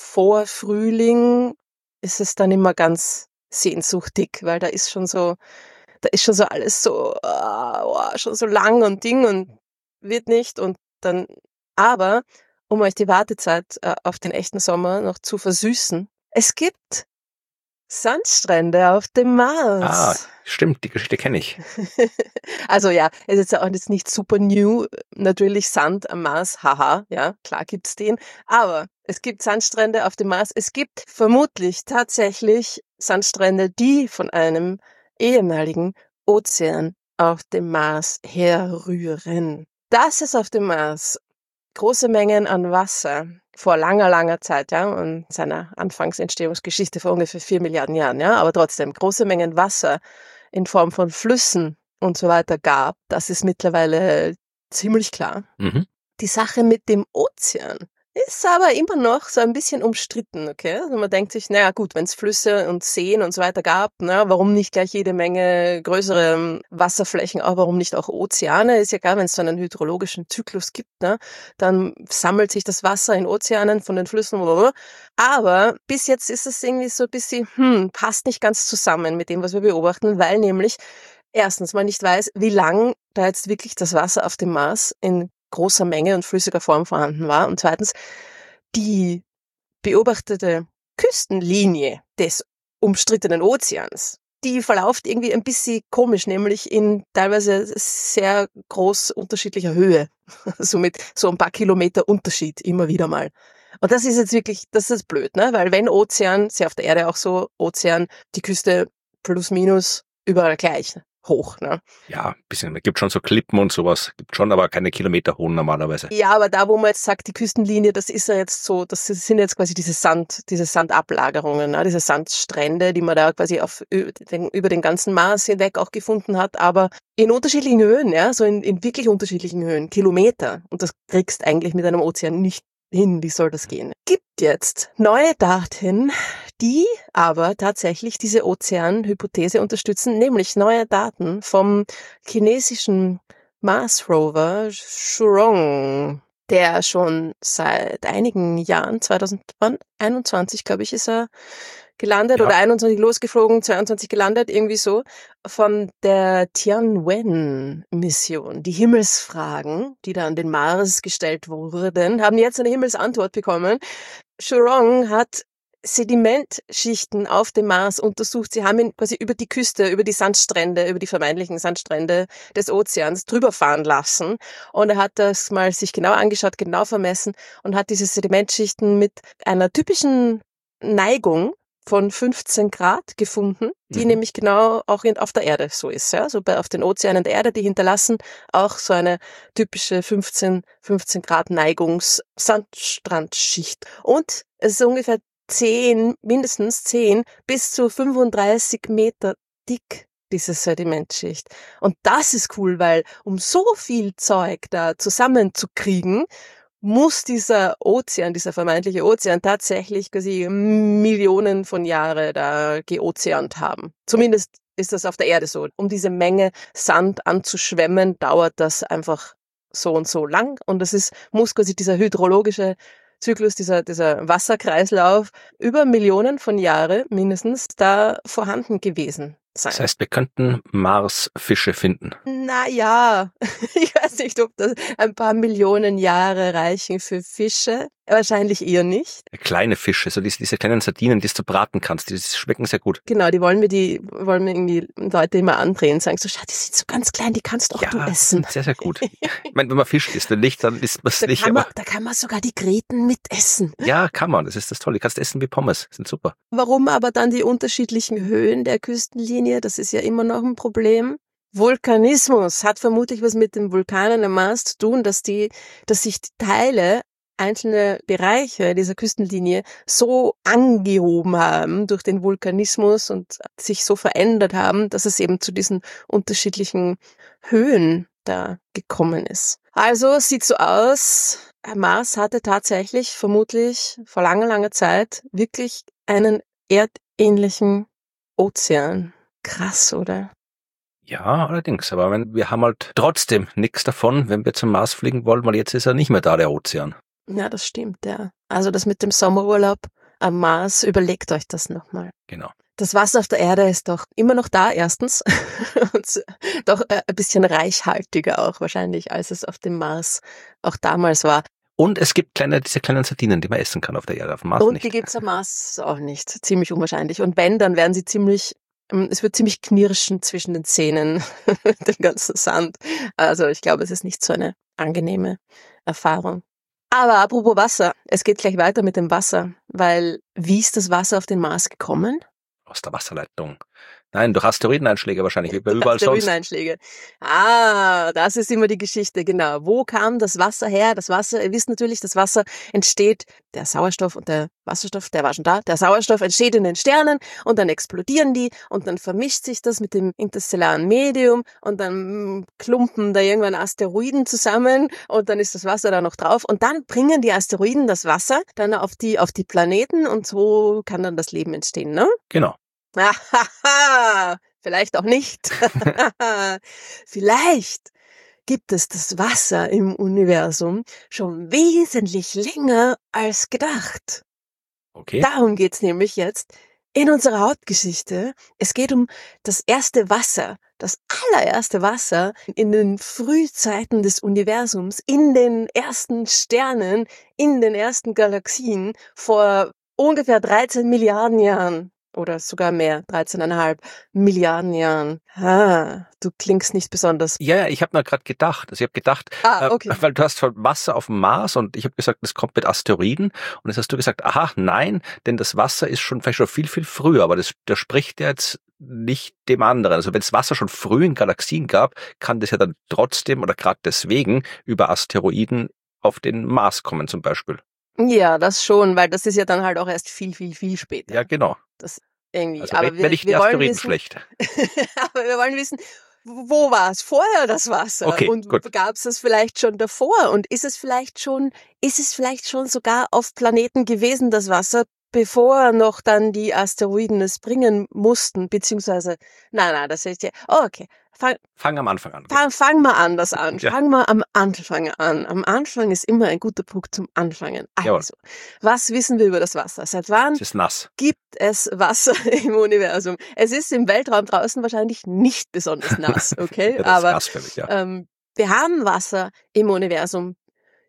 Vorfrühling ist es dann immer ganz sehnsuchtig, weil da ist schon so, da ist schon so alles so, ah, oh, schon so lang und Ding und wird nicht und dann, aber um euch die Wartezeit äh, auf den echten Sommer noch zu versüßen, es gibt Sandstrände auf dem Mars. Ah, stimmt, die Geschichte kenne ich. Also ja, es ist ja auch jetzt nicht super new, natürlich Sand am Mars, haha, ja, klar gibt's den, aber es gibt Sandstrände auf dem Mars, es gibt vermutlich tatsächlich Sandstrände, die von einem ehemaligen Ozean auf dem Mars herrühren. Dass es auf dem Mars große Mengen an Wasser vor langer, langer Zeit, ja, und seiner Anfangsentstehungsgeschichte vor ungefähr vier Milliarden Jahren, ja, aber trotzdem große Mengen Wasser in Form von Flüssen und so weiter gab, das ist mittlerweile ziemlich klar. Mhm. Die Sache mit dem Ozean ist aber immer noch so ein bisschen umstritten, okay? Also man denkt sich, naja gut, wenn es Flüsse und Seen und so weiter gab, na, warum nicht gleich jede Menge größere Wasserflächen, auch warum nicht auch Ozeane? Ist ja klar, wenn es so einen hydrologischen Zyklus gibt, ne, dann sammelt sich das Wasser in Ozeanen von den Flüssen. Aber bis jetzt ist es irgendwie so ein bisschen, hm, passt nicht ganz zusammen mit dem, was wir beobachten, weil nämlich erstens man nicht weiß, wie lang da jetzt wirklich das Wasser auf dem Mars in großer Menge und flüssiger Form vorhanden war. Und zweitens, die beobachtete Küstenlinie des umstrittenen Ozeans, die verläuft irgendwie ein bisschen komisch, nämlich in teilweise sehr groß unterschiedlicher Höhe. So mit so ein paar Kilometer Unterschied immer wieder mal. Und das ist jetzt wirklich, das ist blöd, ne? Weil wenn Ozean, ist ja auf der Erde auch so, Ozean, die Küste plus minus überall gleich hoch, ne? Ja, ein bisschen. Es gibt schon so Klippen und sowas. Gibt schon, aber keine Kilometer hohen normalerweise. Ja, aber da, wo man jetzt sagt, die Küstenlinie, das ist ja jetzt so, das sind jetzt quasi diese Sand, diese Sandablagerungen, ne? Diese Sandstrände, die man da quasi auf, über den ganzen Mars hinweg auch gefunden hat, aber in unterschiedlichen Höhen, ja, so in, in wirklich unterschiedlichen Höhen, Kilometer. Und das kriegst eigentlich mit einem Ozean nicht hin. Wie soll das gehen? Gibt jetzt neue Daten, die aber tatsächlich diese Ozeanhypothese unterstützen, nämlich neue Daten vom chinesischen Mars Rover Shurong, der schon seit einigen Jahren, zwanzig einundzwanzig, glaube ich, ist er gelandet, Ja. oder einundzwanzig losgeflogen, zweiundzwanzig gelandet, irgendwie so, von der Tianwen-Mission. Die Himmelsfragen, die da an den Mars gestellt wurden, haben jetzt eine Himmelsantwort bekommen. Shurong hat Sedimentschichten auf dem Mars untersucht. Sie haben ihn quasi über die Küste, über die Sandstrände, über die vermeintlichen Sandstrände des Ozeans drüber fahren lassen. Und er hat das mal sich genau angeschaut, genau vermessen und hat diese Sedimentschichten mit einer typischen Neigung von fünfzehn Grad gefunden, die mhm. nämlich genau auch in, auf der Erde so ist. Ja? So bei, auf den Ozeanen der Erde, die hinterlassen auch so eine typische fünfzehn, fünfzehn Grad Neigungs-Sandstrandschicht. Und es ist ungefähr zehn, mindestens zehn bis zu fünfunddreißig Meter dick, diese Sedimentschicht. Und das ist cool, weil um so viel Zeug da zusammenzukriegen, muss dieser Ozean, dieser vermeintliche Ozean tatsächlich quasi Millionen von Jahren da geozeant haben. Zumindest ist das auf der Erde so. Um diese Menge Sand anzuschwemmen, dauert das einfach so und so lang. Und das ist, muss quasi dieser hydrologische Zyklus, dieser, dieser Wasserkreislauf über Millionen von Jahren mindestens da vorhanden gewesen sein. Das heißt, wir könnten Marsfische finden. Naja, ich weiß nicht, ob das ein paar Millionen Jahre reichen für Fische. Wahrscheinlich eher nicht. Kleine Fische, so diese, diese kleinen Sardinen, die du braten kannst, die schmecken sehr gut. Genau, die wollen mir die, wollen mir irgendwie Leute immer andrehen und sagen so, schau, die sind so ganz klein, die kannst auch ja, du essen. Sehr, sehr gut. Ich meine, wenn man Fisch isst, wenn nicht, dann isst man es da nicht. Kann man, aber da kann man sogar die Gräten mit essen. Ja, kann man, das ist das Tolle. Du kannst essen wie Pommes, sind super. Warum aber dann die unterschiedlichen Höhen der Küstenlinie? Das ist ja immer noch ein Problem. Vulkanismus hat vermutlich was mit den Vulkanen am Mars zu tun, dass die, dass sich die Teile, einzelne Bereiche dieser Küstenlinie so angehoben haben durch den Vulkanismus und sich so verändert haben, dass es eben zu diesen unterschiedlichen Höhen da gekommen ist. Also sieht so aus, Mars hatte tatsächlich vermutlich vor langer, langer Zeit wirklich einen erdähnlichen Ozean. Krass, oder? Ja, allerdings. Aber wenn, wir haben halt trotzdem nichts davon, wenn wir zum Mars fliegen wollen, weil jetzt ist er nicht mehr da, der Ozean. Ja, das stimmt, ja. Also das mit dem Sommerurlaub am Mars, überlegt euch das nochmal. Genau. Das Wasser auf der Erde ist doch immer noch da, erstens. Und doch ein bisschen reichhaltiger auch wahrscheinlich, als es auf dem Mars auch damals war. Und es gibt kleine, diese kleinen Sardinen, die man essen kann auf der Erde, auf dem Mars Und nicht. die gibt's am Mars auch nicht. Ziemlich unwahrscheinlich. Und wenn, dann werden sie ziemlich, es wird ziemlich knirschen zwischen den Zähnen, dem ganzen Sand. Also ich glaube, es ist nicht so eine angenehme Erfahrung. Aber apropos Wasser, es geht gleich weiter mit dem Wasser, weil wie ist das Wasser auf den Mars gekommen? Aus der Wasserleitung. Nein, durch Asteroideneinschläge wahrscheinlich, wie bei überall sonst. Asteroideneinschläge. Ah, das ist immer die Geschichte, genau. Wo kam das Wasser her? Das Wasser, ihr wisst natürlich, das Wasser entsteht, der Sauerstoff und der Wasserstoff, der war schon da, der Sauerstoff entsteht in den Sternen und dann explodieren die und dann vermischt sich das mit dem interstellaren Medium und dann klumpen da irgendwann Asteroiden zusammen und dann ist das Wasser da noch drauf und dann bringen die Asteroiden das Wasser dann auf die, auf die Planeten und so kann dann das Leben entstehen, ne? Genau. Ahaha, vielleicht auch nicht. Vielleicht gibt es das Wasser im Universum schon wesentlich länger als gedacht. Okay. Darum geht's nämlich jetzt in unserer Hauptgeschichte. Es geht um das erste Wasser, das allererste Wasser in den Frühzeiten des Universums, in den ersten Sternen, in den ersten Galaxien vor ungefähr dreizehn Milliarden Jahren. Oder sogar mehr, dreizehn Komma fünf Milliarden Jahren. Ah, du klingst nicht besonders. Ja, ja, ich habe nur gerade gedacht. Also ich habe gedacht, ah, okay. äh, weil du hast Wasser auf dem Mars und ich habe gesagt, das kommt mit Asteroiden. Und jetzt hast du gesagt, aha, nein, denn das Wasser ist schon vielleicht schon viel, viel früher. Aber das, das spricht ja jetzt nicht dem anderen. Also wenn es Wasser schon früh in Galaxien gab, kann das ja dann trotzdem oder gerade deswegen über Asteroiden auf den Mars kommen zum Beispiel. Ja, das schon, weil das ist ja dann halt auch erst viel, viel, viel später. Ja, genau. Das irgendwie. Also aber wir, nicht wir die wollen Asteroiden wissen, schlecht. aber wir wollen wissen, wo war es vorher, das Wasser? Okay, und gut. Gab es das vielleicht schon davor? Und ist es vielleicht schon, ist es vielleicht schon sogar auf Planeten gewesen, das Wasser, bevor noch dann die Asteroiden es bringen mussten, beziehungsweise, nein, nein, das ist ja, oh, okay. Fang, fang am Anfang an. Fang, fang mal anders an. Ja. Fang mal am Anfang an. Am Anfang ist immer ein guter Punkt zum Anfangen. Also, Jawohl. Was wissen wir über das Wasser? Seit wann Es ist nass. gibt es Wasser im Universum? Es ist im Weltraum draußen wahrscheinlich nicht besonders nass, okay? Ja, das Aber ist nass für mich, ja. ähm, wir haben Wasser im Universum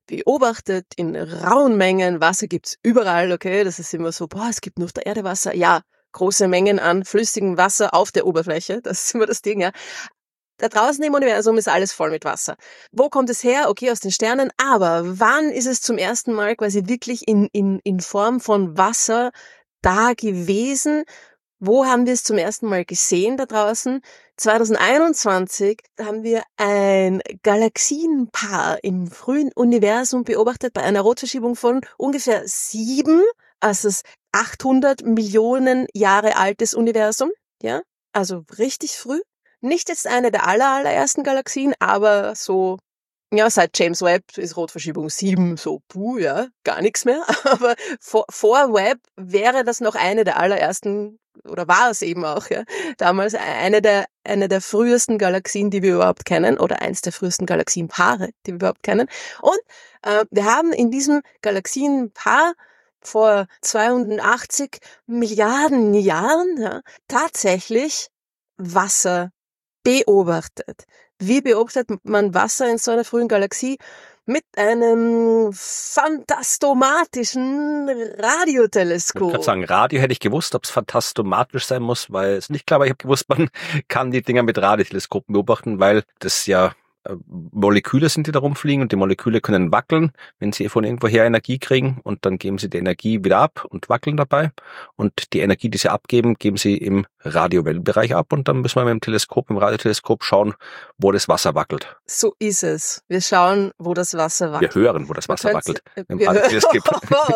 beobachtet in rauen Mengen. Wasser gibt's überall, okay? Das ist immer so, boah, es gibt nur auf der Erde Wasser. Ja, große Mengen an flüssigem Wasser auf der Oberfläche. Das ist immer das Ding, ja. Da draußen im Universum ist alles voll mit Wasser. Wo kommt es her? Okay, aus den Sternen. Aber wann ist es zum ersten Mal quasi wirklich in, in, in Form von Wasser da gewesen? Wo haben wir es zum ersten Mal gesehen da draußen? zwanzig einundzwanzig haben wir ein Galaxienpaar im frühen Universum beobachtet bei einer Rotverschiebung von ungefähr sieben, also das achthundert Millionen Jahre altes Universum, ja, also richtig früh. Nicht jetzt eine der aller, allerersten Galaxien, aber so, ja, seit James Webb ist Rotverschiebung sieben so, puh, ja, gar nichts mehr. Aber vor, vor Webb wäre das noch eine der allerersten, oder war es eben auch, ja, damals eine der, eine der frühesten Galaxien, die wir überhaupt kennen, oder eins der frühesten Galaxienpaare, die wir überhaupt kennen. Und äh, wir haben in diesem Galaxienpaar vor zweihundertachtzig Milliarden Jahren ja, tatsächlich Wasser beobachtet. Wie beobachtet man Wasser in so einer frühen Galaxie? Mit einem phantastomatischen Radioteleskop. Ich würde sagen, Radio hätte ich gewusst, ob es phantastomatisch sein muss, weil es nicht klar war. Ich habe gewusst, man kann die Dinger mit Radioteleskopen beobachten, weil das ja Moleküle sind, die da rumfliegen und die Moleküle können wackeln, wenn sie von irgendwoher Energie kriegen und dann geben sie die Energie wieder ab und wackeln dabei und die Energie, die sie abgeben, geben sie im Radiowellenbereich ab und dann müssen wir mit dem Teleskop, im Radioteleskop schauen, wo das Wasser wackelt. So ist es. Wir schauen, wo das Wasser wackelt. Wir hören, wo das Wasser wackelt. Im wir Radioteleskop.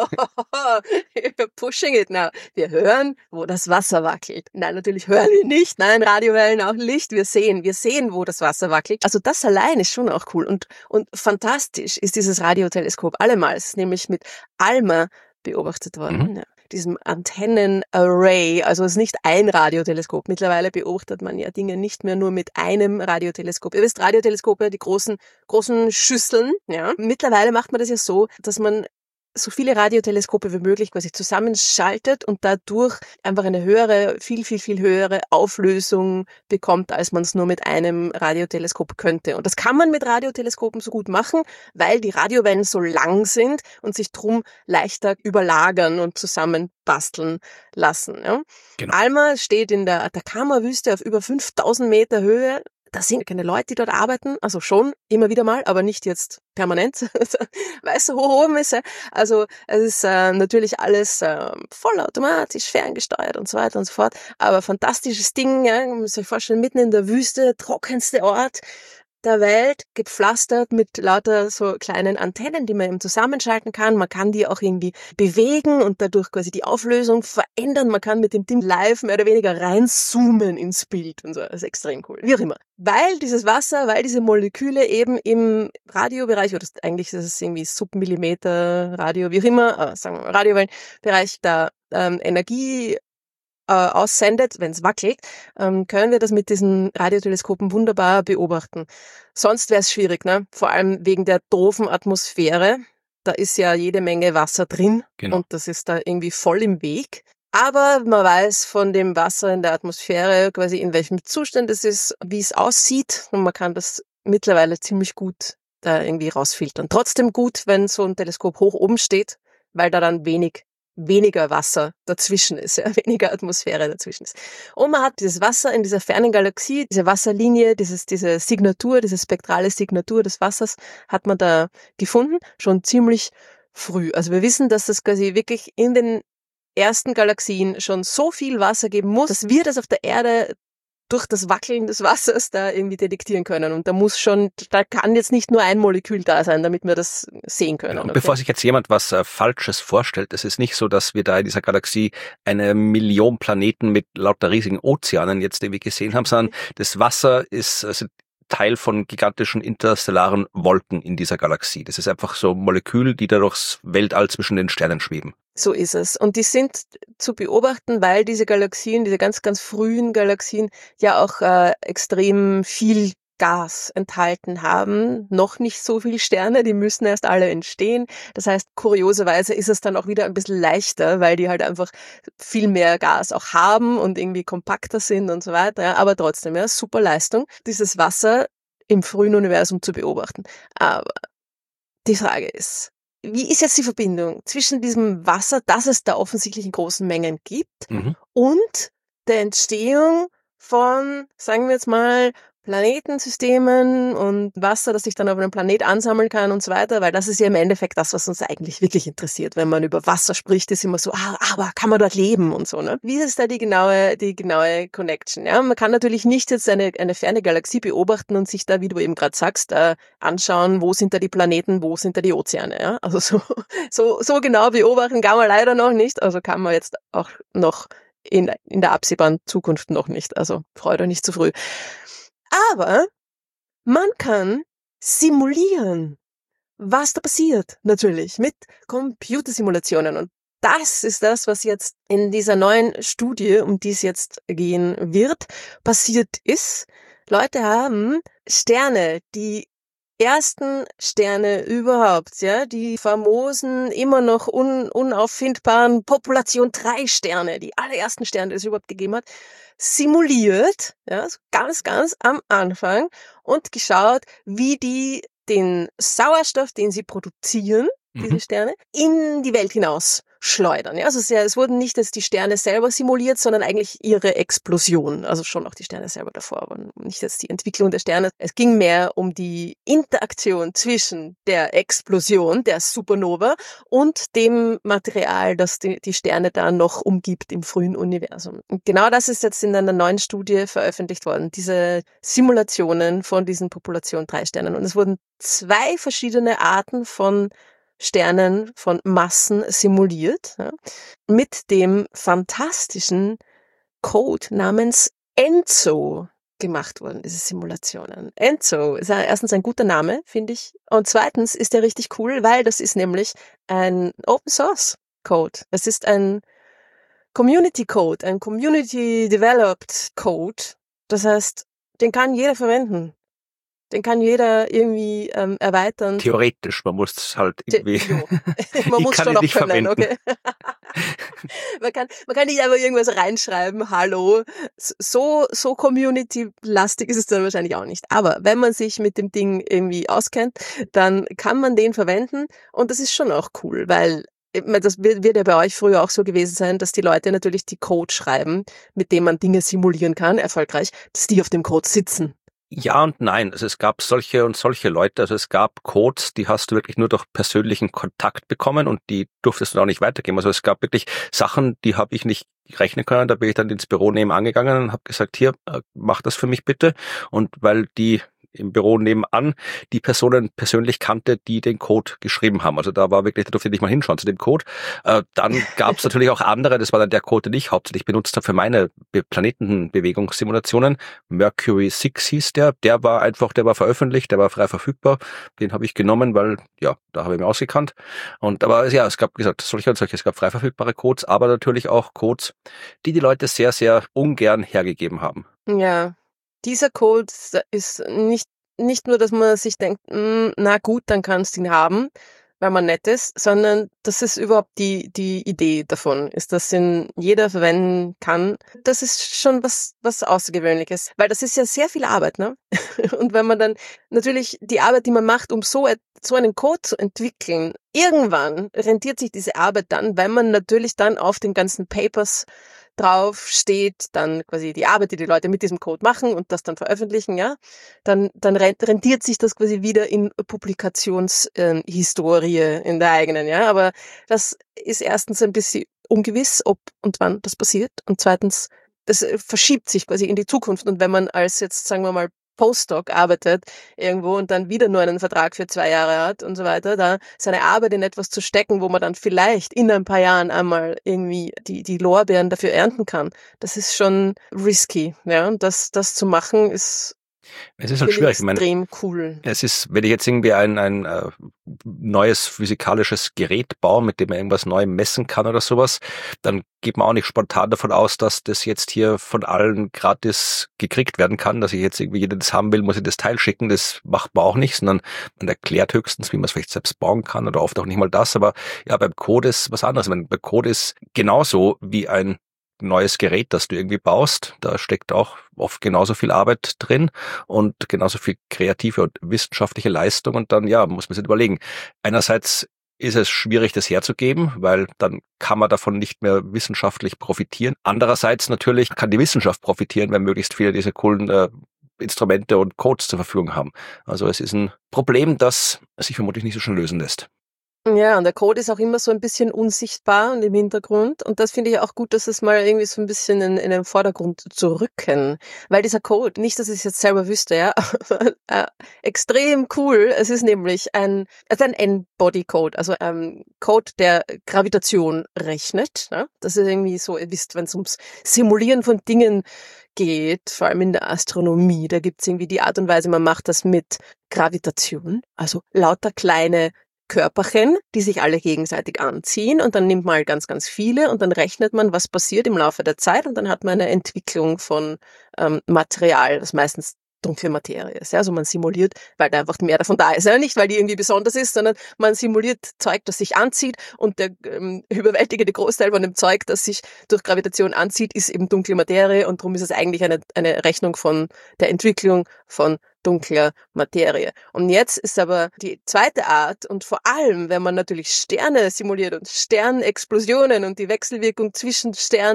Pushing it now. Wir hören, wo das Wasser wackelt. Nein, natürlich hören wir nicht. Nein, Radiowellen auch nicht. Wir sehen, wir sehen, wo das Wasser wackelt. Also das allein ist schon auch cool und, und fantastisch ist dieses Radioteleskop allemal. Es ist nämlich mit ALMA beobachtet worden. Mhm. Ja. Diesem Antennenarray, also es ist nicht ein Radioteleskop. Mittlerweile beobachtet man ja Dinge nicht mehr nur mit einem Radioteleskop. Ihr wisst, Radioteleskope, die großen, großen Schüsseln, ja. Mittlerweile macht man das ja so, dass man so viele Radioteleskope wie möglich quasi zusammenschaltet und dadurch einfach eine höhere, viel, viel, viel höhere Auflösung bekommt, als man es nur mit einem Radioteleskop könnte. Und das kann man mit Radioteleskopen so gut machen, weil die Radiowellen so lang sind und sich drum leichter überlagern und zusammenbasteln lassen. Ja. Genau. ALMA steht in der Atacama-Wüste auf über fünftausend Meter Höhe. Da sind keine Leute, die dort arbeiten, also schon immer wieder mal, aber nicht jetzt permanent, weißt du, wo oben ist. Also es ist äh, natürlich alles äh, vollautomatisch, ferngesteuert und so weiter und so fort, aber fantastisches Ding, ja, man muss sich vorstellen, mitten in der Wüste, trockenste Ort der Welt, gepflastert mit lauter so kleinen Antennen, die man eben zusammenschalten kann. Man kann die auch irgendwie bewegen und dadurch quasi die Auflösung verändern. Man kann mit dem Ding live mehr oder weniger reinzoomen ins Bild und so. Das ist extrem cool. Wie auch immer. Weil dieses Wasser, weil diese Moleküle eben im Radiobereich, oder eigentlich ist es irgendwie Submillimeter Radio, wie auch immer, äh, sagen wir mal Radiowellenbereich, da ähm, Energie aussendet, wenn es wackelt, ähm, können wir das mit diesen Radioteleskopen wunderbar beobachten. Sonst wäre es schwierig, ne? Vor allem wegen der doofen Atmosphäre. Da ist ja jede Menge Wasser drin genau. Und das ist da irgendwie voll im Weg. Aber man weiß von dem Wasser in der Atmosphäre quasi in welchem Zustand es ist, wie es aussieht und man kann das mittlerweile ziemlich gut da irgendwie rausfiltern. Trotzdem gut, wenn so ein Teleskop hoch oben steht, weil da dann wenig weniger Wasser dazwischen ist, ja, weniger Atmosphäre dazwischen ist. Und man hat dieses Wasser in dieser fernen Galaxie, diese Wasserlinie, dieses, diese Signatur, diese spektrale Signatur des Wassers hat man da gefunden, schon ziemlich früh. Also wir wissen, dass das quasi wirklich in den ersten Galaxien schon so viel Wasser geben muss, dass wir das auf der Erde durch das Wackeln des Wassers da irgendwie detektieren können. Und da muss schon, da kann jetzt nicht nur ein Molekül da sein, damit wir das sehen können. Genau. Und okay? Bevor sich jetzt jemand was äh, Falsches vorstellt, es ist nicht so, dass wir da in dieser Galaxie eine Million Planeten mit lauter riesigen Ozeanen jetzt irgendwie gesehen haben, sondern das Wasser ist also Teil von gigantischen interstellaren Wolken in dieser Galaxie. Das ist einfach so Moleküle, die da durchs Weltall zwischen den Sternen schweben. So ist es. Und die sind zu beobachten, weil diese Galaxien, diese ganz, ganz frühen Galaxien ja auch äh, extrem viel Gas enthalten haben. Noch nicht so viele Sterne, die müssen erst alle entstehen. Das heißt, kurioserweise ist es dann auch wieder ein bisschen leichter, weil die halt einfach viel mehr Gas auch haben und irgendwie kompakter sind und so weiter. Ja, aber trotzdem, ja, super Leistung, dieses Wasser im frühen Universum zu beobachten. Aber die Frage ist, wie ist jetzt die Verbindung zwischen diesem Wasser, das es da offensichtlich in großen Mengen gibt, Mhm. und der Entstehung von, sagen wir jetzt mal, Planetensystemen und Wasser, das sich dann auf einem Planet ansammeln kann und so weiter, weil das ist ja im Endeffekt das, was uns eigentlich wirklich interessiert. Wenn man über Wasser spricht, ist immer so, ah, aber kann man dort leben und so, ne? Wie ist da die genaue, die genaue Connection? Ja, man kann natürlich nicht jetzt eine, eine ferne Galaxie beobachten und sich da, wie du eben gerade sagst, äh, anschauen, wo sind da die Planeten, wo sind da die Ozeane, ja? Also so, so, so genau beobachten kann man leider noch nicht, also kann man jetzt auch noch in, in der absehbaren Zukunft noch nicht, also freut euch nicht zu früh. Aber man kann simulieren, was da passiert, natürlich, mit Computersimulationen. Und das ist das, was jetzt in dieser neuen Studie, um die es jetzt gehen wird, passiert ist. Leute haben Sterne, die ersten Sterne überhaupt, ja, die famosen, immer noch un, unauffindbaren Population drei Sterne, die allerersten Sterne, die es überhaupt gegeben hat, simuliert, ja, so ganz, ganz am Anfang, und geschaut, wie die den Sauerstoff, den sie produzieren, Mhm. diese Sterne, in die Welt hinaus schleudern. Ja, also sehr, es wurden nicht jetzt die Sterne selber simuliert, sondern eigentlich ihre Explosion. Also schon auch die Sterne selber davor, aber nicht jetzt die Entwicklung der Sterne. Es ging mehr um die Interaktion zwischen der Explosion, der Supernova, und dem Material, das die, die Sterne da noch umgibt im frühen Universum. Und genau das ist jetzt in einer neuen Studie veröffentlicht worden, diese Simulationen von diesen Population drei Sternen. Und es wurden zwei verschiedene Arten von Sternen, von Massen simuliert, ja, mit dem fantastischen Code namens ENSO gemacht worden, diese Simulationen. ENSO ist erstens ein guter Name, finde ich, und zweitens ist der richtig cool, weil das ist nämlich ein Open Source Code. Es ist ein Community Code, ein Community Developed Code. Das heißt, den kann jeder verwenden. Den kann jeder irgendwie ähm, erweitern. Theoretisch, man muss es halt irgendwie. Man muss schon auch können, verwenden. okay. man kann, man kann nicht einfach irgendwas reinschreiben, hallo. So, so community-lastig ist es dann wahrscheinlich auch nicht. Aber wenn man sich mit dem Ding irgendwie auskennt, dann kann man den verwenden, und das ist schon auch cool, weil das wird ja bei euch früher auch so gewesen sein, dass die Leute natürlich die Code schreiben, mit dem man Dinge simulieren kann, erfolgreich, dass die auf dem Code sitzen. Ja und nein. Also es gab solche und solche Leute. Also es gab Codes, die hast du wirklich nur durch persönlichen Kontakt bekommen und die durftest du auch nicht weitergeben. Also es gab wirklich Sachen, die habe ich nicht rechnen können. Da bin ich dann ins Büro nebenan gegangen und habe gesagt, hier, mach das für mich bitte. Und weil die im Büro nebenan die Personen persönlich kannte, die den Code geschrieben haben. Also da war wirklich, da durfte ich nicht mal hinschauen zu dem Code. Äh, dann gab es natürlich auch andere, das war dann der Code, den ich hauptsächlich benutzt habe für meine Be- Planetenbewegungssimulationen. Mercury six hieß der. Der war einfach, der war veröffentlicht, der war frei verfügbar. Den habe ich genommen, weil, ja, da habe ich mich ausgekannt. Und aber ja, es gab, wie gesagt, solche und solche. Es gab frei verfügbare Codes, aber natürlich auch Codes, die die Leute sehr, sehr ungern hergegeben haben. Ja. Dieser Code ist nicht, nicht nur, dass man sich denkt, mh, na gut, dann kannst du ihn haben, weil man nett ist, sondern das ist überhaupt die, die Idee davon, ist, dass ihn jeder verwenden kann. Das ist schon was, was Außergewöhnliches, weil das ist ja sehr viel Arbeit, ne? Und wenn man dann natürlich die Arbeit, die man macht, um so, so einen Code zu entwickeln, irgendwann rentiert sich diese Arbeit dann, weil man natürlich dann auf den ganzen Papers drauf steht, dann quasi die Arbeit, die die Leute mit diesem Code machen und das dann veröffentlichen, ja, dann, dann rentiert sich das quasi wieder in Publikationshistorie äh, in der eigenen, ja, aber das ist erstens ein bisschen ungewiss, ob und wann das passiert, und zweitens, das verschiebt sich quasi in die Zukunft, und wenn man als jetzt, sagen wir mal, Postdoc arbeitet irgendwo und dann wieder nur einen Vertrag für zwei Jahre hat und so weiter, da seine Arbeit in etwas zu stecken, wo man dann vielleicht in ein paar Jahren einmal irgendwie die, die Lorbeeren dafür ernten kann, das ist schon risky, ja, und das, das zu machen ist, es ist halt schwierig. Extrem ich meine, cool. Es ist, wenn ich jetzt irgendwie ein, ein äh, neues physikalisches Gerät baue, mit dem man irgendwas neu messen kann oder sowas, dann geht man auch nicht spontan davon aus, dass das jetzt hier von allen gratis gekriegt werden kann, dass ich jetzt irgendwie jeder das haben will, muss ich das Teil schicken. Das macht man auch nicht, sondern man erklärt höchstens, wie man es vielleicht selbst bauen kann, oder oft auch nicht mal das. Aber ja, beim Code ist was anderes. Meine, beim Code ist genauso wie ein neues Gerät, das du irgendwie baust. Da steckt auch oft genauso viel Arbeit drin und genauso viel kreative und wissenschaftliche Leistung. Und dann, ja, muss man sich überlegen. Einerseits ist es schwierig, das herzugeben, weil dann kann man davon nicht mehr wissenschaftlich profitieren. Andererseits natürlich kann die Wissenschaft profitieren, wenn möglichst viele diese coolen äh, Instrumente und Codes zur Verfügung haben. Also es ist ein Problem, das sich vermutlich nicht so schnell lösen lässt. Ja, und der Code ist auch immer so ein bisschen unsichtbar und im Hintergrund. Und das finde ich auch gut, dass es mal irgendwie so ein bisschen in, in den Vordergrund zu rücken. Weil dieser Code, nicht, dass ich es jetzt selber wüsste, ja, aber äh, extrem cool. Es ist nämlich ein, also ein N-Body-Code, also ein Code, der Gravitation rechnet. Ne? Das ist irgendwie so, ihr wisst, wenn es ums Simulieren von Dingen geht, vor allem in der Astronomie, da gibt es irgendwie die Art und Weise, man macht das mit Gravitation, also lauter kleine Körperchen, die sich alle gegenseitig anziehen und dann nimmt man halt ganz, ganz viele und dann rechnet man, was passiert im Laufe der Zeit und dann hat man eine Entwicklung von ähm, Material, das meistens dunkle Materie ist. Ja? Also man simuliert, weil da einfach mehr davon da ist. Ja? Nicht, weil die irgendwie besonders ist, sondern man simuliert Zeug, das sich anzieht und der ähm, überwältigende Großteil von dem Zeug, das sich durch Gravitation anzieht, ist eben dunkle Materie und darum ist es eigentlich eine, eine Rechnung von der Entwicklung von dunkler Materie. Und jetzt ist aber die zweite Art und vor allem, wenn man natürlich Sterne simuliert und Sternexplosionen und die Wechselwirkung zwischen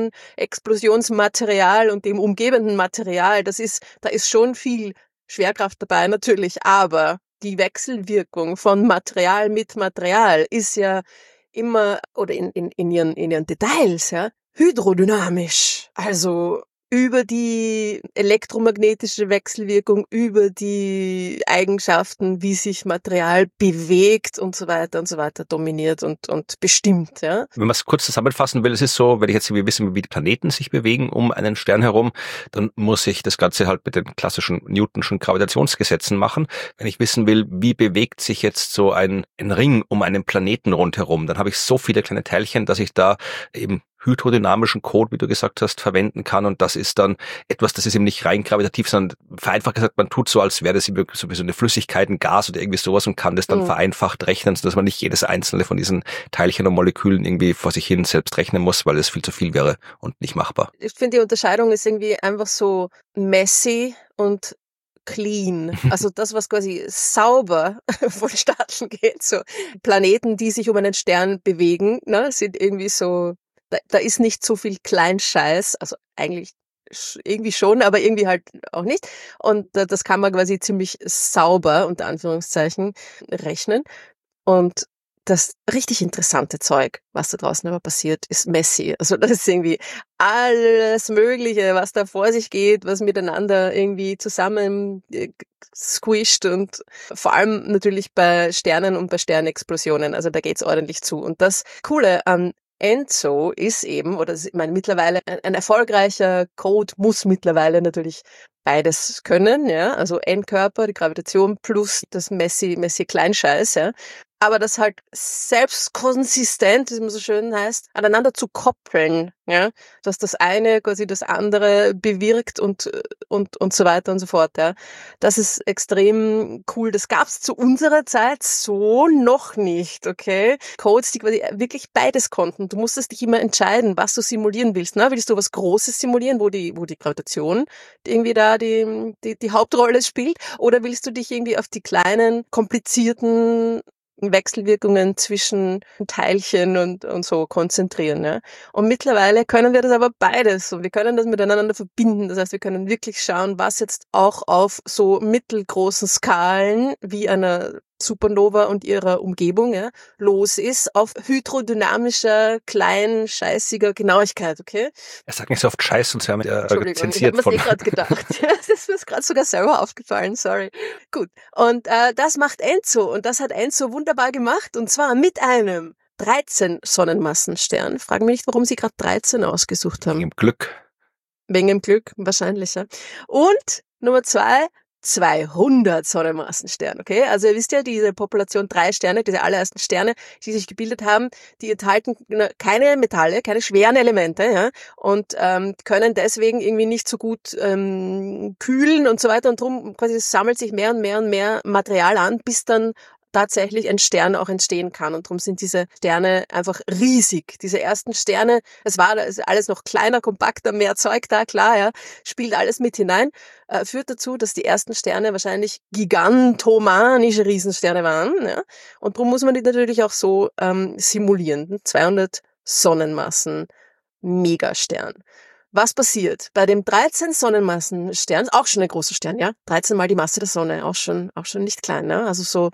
Sternexplosionsmaterial und dem umgebenden Material, das ist, da ist schon viel Schwerkraft dabei natürlich, aber die Wechselwirkung von Material mit Material ist ja immer, oder in, in, in, ihren, in ihren Details, ja, hydrodynamisch. Also über die elektromagnetische Wechselwirkung, über die Eigenschaften, wie sich Material bewegt und so weiter und so weiter dominiert und, und bestimmt. Ja. Wenn man es kurz zusammenfassen will, es ist so, wenn ich jetzt irgendwie wissen, wie die Planeten sich bewegen um einen Stern herum, dann muss ich das Ganze halt mit den klassischen Newtonschen Gravitationsgesetzen machen. Wenn ich wissen will, wie bewegt sich jetzt so ein, ein Ring um einen Planeten rundherum, dann habe ich so viele kleine Teilchen, dass ich da eben hydrodynamischen Code, wie du gesagt hast, verwenden kann und das ist dann etwas, das ist eben nicht rein gravitativ, sondern vereinfacht gesagt, man tut so, als wäre das sowieso eine Flüssigkeit, ein Gas oder irgendwie sowas und kann das dann mhm. vereinfacht rechnen, sodass man nicht jedes einzelne von diesen Teilchen und Molekülen irgendwie vor sich hin selbst rechnen muss, weil es viel zu viel wäre und nicht machbar. Ich finde, die Unterscheidung ist irgendwie einfach so messy und clean, also das, was quasi sauber vonstatten geht, so Planeten, die sich um einen Stern bewegen, ne, sind irgendwie so, da, da ist nicht so viel Kleinscheiß, also eigentlich irgendwie schon, aber irgendwie halt auch nicht. Und das kann man quasi ziemlich sauber, unter Anführungszeichen, rechnen. Und das richtig interessante Zeug, was da draußen aber passiert, ist messy. Also das ist irgendwie alles Mögliche, was da vor sich geht, was miteinander irgendwie zusammen squisht und vor allem natürlich bei Sternen und bei Sternexplosionen. Also da geht's ordentlich zu. Und das Coole an ENSO ist eben, oder ich meine, mittlerweile ein, ein erfolgreicher Code muss mittlerweile natürlich beides können, ja, also Endkörper, die Gravitation plus das messy, messy Kleinscheiß, ja, aber das halt selbst konsistent, wie es immer so schön heißt, aneinander zu koppeln, ja, dass das eine quasi das andere bewirkt und und und so weiter und so fort, ja. Das ist extrem cool. Das gab's zu unserer Zeit so noch nicht, okay? Codes, die quasi wirklich beides konnten. Du musstest dich immer entscheiden, was du simulieren willst, ne? Willst du was Großes simulieren, wo die wo die Gravitation irgendwie da die die die Hauptrolle spielt, oder willst du dich irgendwie auf die kleinen komplizierten Wechselwirkungen zwischen Teilchen und, und so konzentrieren. Ja. Und mittlerweile können wir das aber beides und wir können das miteinander verbinden. Das heißt, wir können wirklich schauen, was jetzt auch auf so mittelgroßen Skalen wie einer Supernova und ihrer Umgebung ja, los ist, auf hydrodynamischer, klein, scheißiger Genauigkeit, okay? Er sagt nicht so oft Scheiß, und sie haben ja rezensiert ich hab von... Ich habe mir eh gerade gedacht. Das ist mir gerade sogar selber aufgefallen, sorry. Gut, und äh, das macht ENSO und das hat ENSO wunderbar gemacht und zwar mit einem dreizehn Sonnenmassenstern. Fragen mich nicht, warum sie gerade dreizehn ausgesucht haben. Wegen dem Glück. Wegen dem Glück, wahrscheinlich, ja. Und Nummer zwei, zweihundert Sonnenmassensterne, okay? Also ihr wisst ja, diese Population drei Sterne, diese allerersten Sterne, die sich gebildet haben, die enthalten keine Metalle, keine schweren Elemente, ja, und ähm, können deswegen irgendwie nicht so gut ähm, kühlen und so weiter und drum quasi sammelt sich mehr und mehr und mehr Material an, bis dann tatsächlich ein Stern auch entstehen kann. Und darum sind diese Sterne einfach riesig. Diese ersten Sterne, es war alles noch kleiner, kompakter, mehr Zeug da, klar, ja, spielt alles mit hinein, äh, führt dazu, dass die ersten Sterne wahrscheinlich gigantomanische Riesensterne waren. Ja? Und darum muss man die natürlich auch so ähm, simulieren. zweihundert Sonnenmassen, Megastern. Was passiert? Bei dem dreizehn Sonnenmassenstern, auch schon ein großer Stern, ja, dreizehn mal die Masse der Sonne, auch schon, auch schon nicht klein, ne? Also so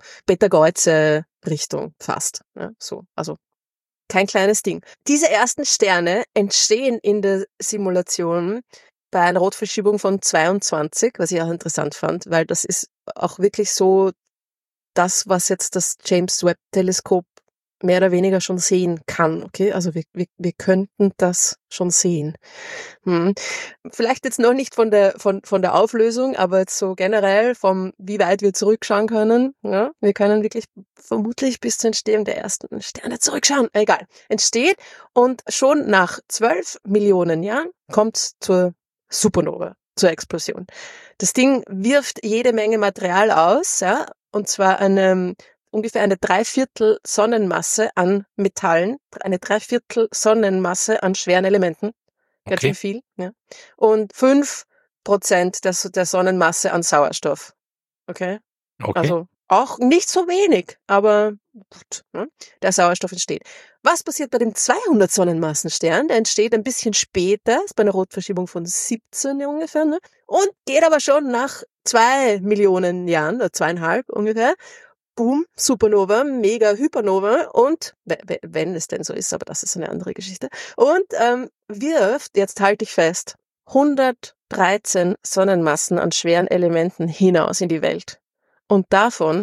Betelgeuse-Richtung fast, ne? So, also kein kleines Ding. Diese ersten Sterne entstehen in der Simulation bei einer Rotverschiebung von zweiundzwanzig, was ich auch interessant fand, weil das ist auch wirklich so das, was jetzt das James Webb Teleskop mehr oder weniger schon sehen kann, okay? Also wir, wir, wir könnten das schon sehen. Hm. Vielleicht jetzt noch nicht von der, von, von der Auflösung, aber jetzt so generell vom, wie weit wir zurückschauen können. Ja? Wir können wirklich vermutlich bis zur Entstehung der ersten Sterne zurückschauen. Egal. Entsteht und schon nach zwölf Millionen Jahren kommt zur Supernova, zur Explosion. Das Ding wirft jede Menge Material aus, ja, und zwar eine ungefähr eine Dreiviertel Sonnenmasse an Metallen, eine Dreiviertel Sonnenmasse an schweren Elementen, ganz Okay. schön viel, ja, und fünf Prozent der, der Sonnenmasse an Sauerstoff, okay? Okay. Also auch nicht so wenig, aber gut, ne? Der Sauerstoff entsteht. Was passiert bei dem zweihundert Sonnenmassenstern? Der entsteht ein bisschen später, ist bei einer Rotverschiebung von siebzehn ungefähr, ne? Und geht aber schon nach zwei Millionen Jahren, oder zweieinhalb ungefähr, boom, Supernova, mega Hypernova und, wenn es denn so ist, aber das ist eine andere Geschichte, und ähm, wirft, jetzt halte ich fest, hundertdreizehn Sonnenmassen an schweren Elementen hinaus in die Welt. Und davon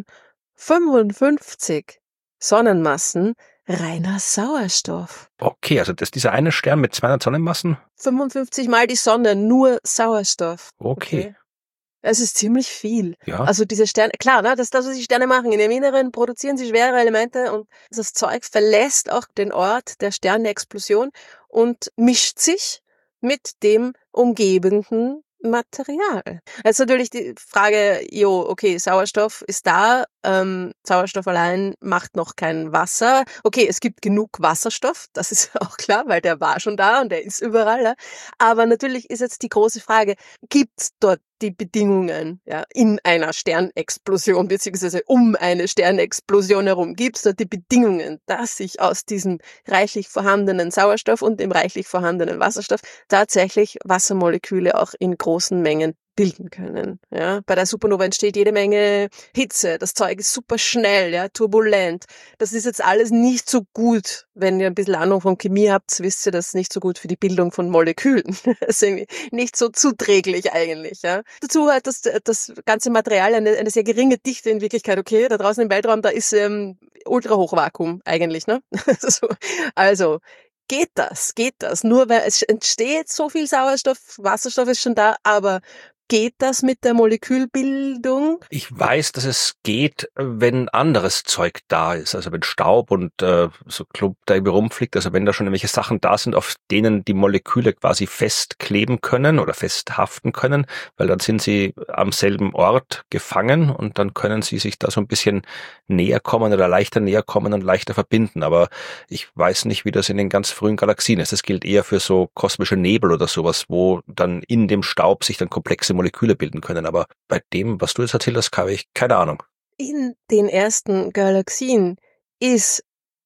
fünfundfünfzig Sonnenmassen reiner Sauerstoff. Okay, also das ist dieser eine Stern mit zweihundert Sonnenmassen? fünfundfünfzig mal die Sonne, nur Sauerstoff. Okay. Okay. Es ist ziemlich viel. Ja. Also diese Sterne, klar, ne, das ist das, was die Sterne machen. In ihrem Inneren produzieren sie schwere Elemente und das Zeug verlässt auch den Ort der Sternenexplosion und mischt sich mit dem umgebenden Material. Jetzt natürlich die Frage, jo, okay, Sauerstoff ist da, ähm, Sauerstoff allein macht noch kein Wasser. Okay, es gibt genug Wasserstoff, das ist auch klar, weil der war schon da und der ist überall. Ja? Aber natürlich ist jetzt die große Frage, gibt's dort die Bedingungen, ja, in einer Sternexplosion, beziehungsweise um eine Sternexplosion herum, gibt's dort die Bedingungen, dass sich aus diesem reichlich vorhandenen Sauerstoff und dem reichlich vorhandenen Wasserstoff tatsächlich Wassermoleküle auch in großen Mengen bilden können. Ja, bei der Supernova entsteht jede Menge Hitze. Das Zeug ist super schnell, ja, turbulent. Das ist jetzt alles nicht so gut. Wenn ihr ein bisschen Ahnung von Chemie habt, wisst ihr, das ist nicht so gut für die Bildung von Molekülen. Das ist irgendwie nicht so zuträglich eigentlich. Ja. Dazu hat das, das ganze Material eine, eine sehr geringe Dichte in Wirklichkeit. Okay, da draußen im Weltraum, da ist ähm, Ultrahochvakuum eigentlich. Ne? Also, also geht das, geht das. Nur weil es entsteht so viel Sauerstoff, Wasserstoff ist schon da, aber geht das mit der Molekülbildung? Ich weiß, dass es geht, wenn anderes Zeug da ist, also wenn Staub und äh, so Klump da irgendwie rumfliegt, also wenn da schon irgendwelche Sachen da sind, auf denen die Moleküle quasi festkleben können oder festhaften können, weil dann sind sie am selben Ort gefangen und dann können sie sich da so ein bisschen näher kommen oder leichter näher kommen und leichter verbinden. Aber ich weiß nicht, wie das in den ganz frühen Galaxien ist. Das gilt eher für so kosmische Nebel oder sowas, wo dann in dem Staub sich dann komplexe Moleküle bilden können. Aber bei dem, was du jetzt erzählt hast, habe ich keine Ahnung. In den ersten Galaxien ist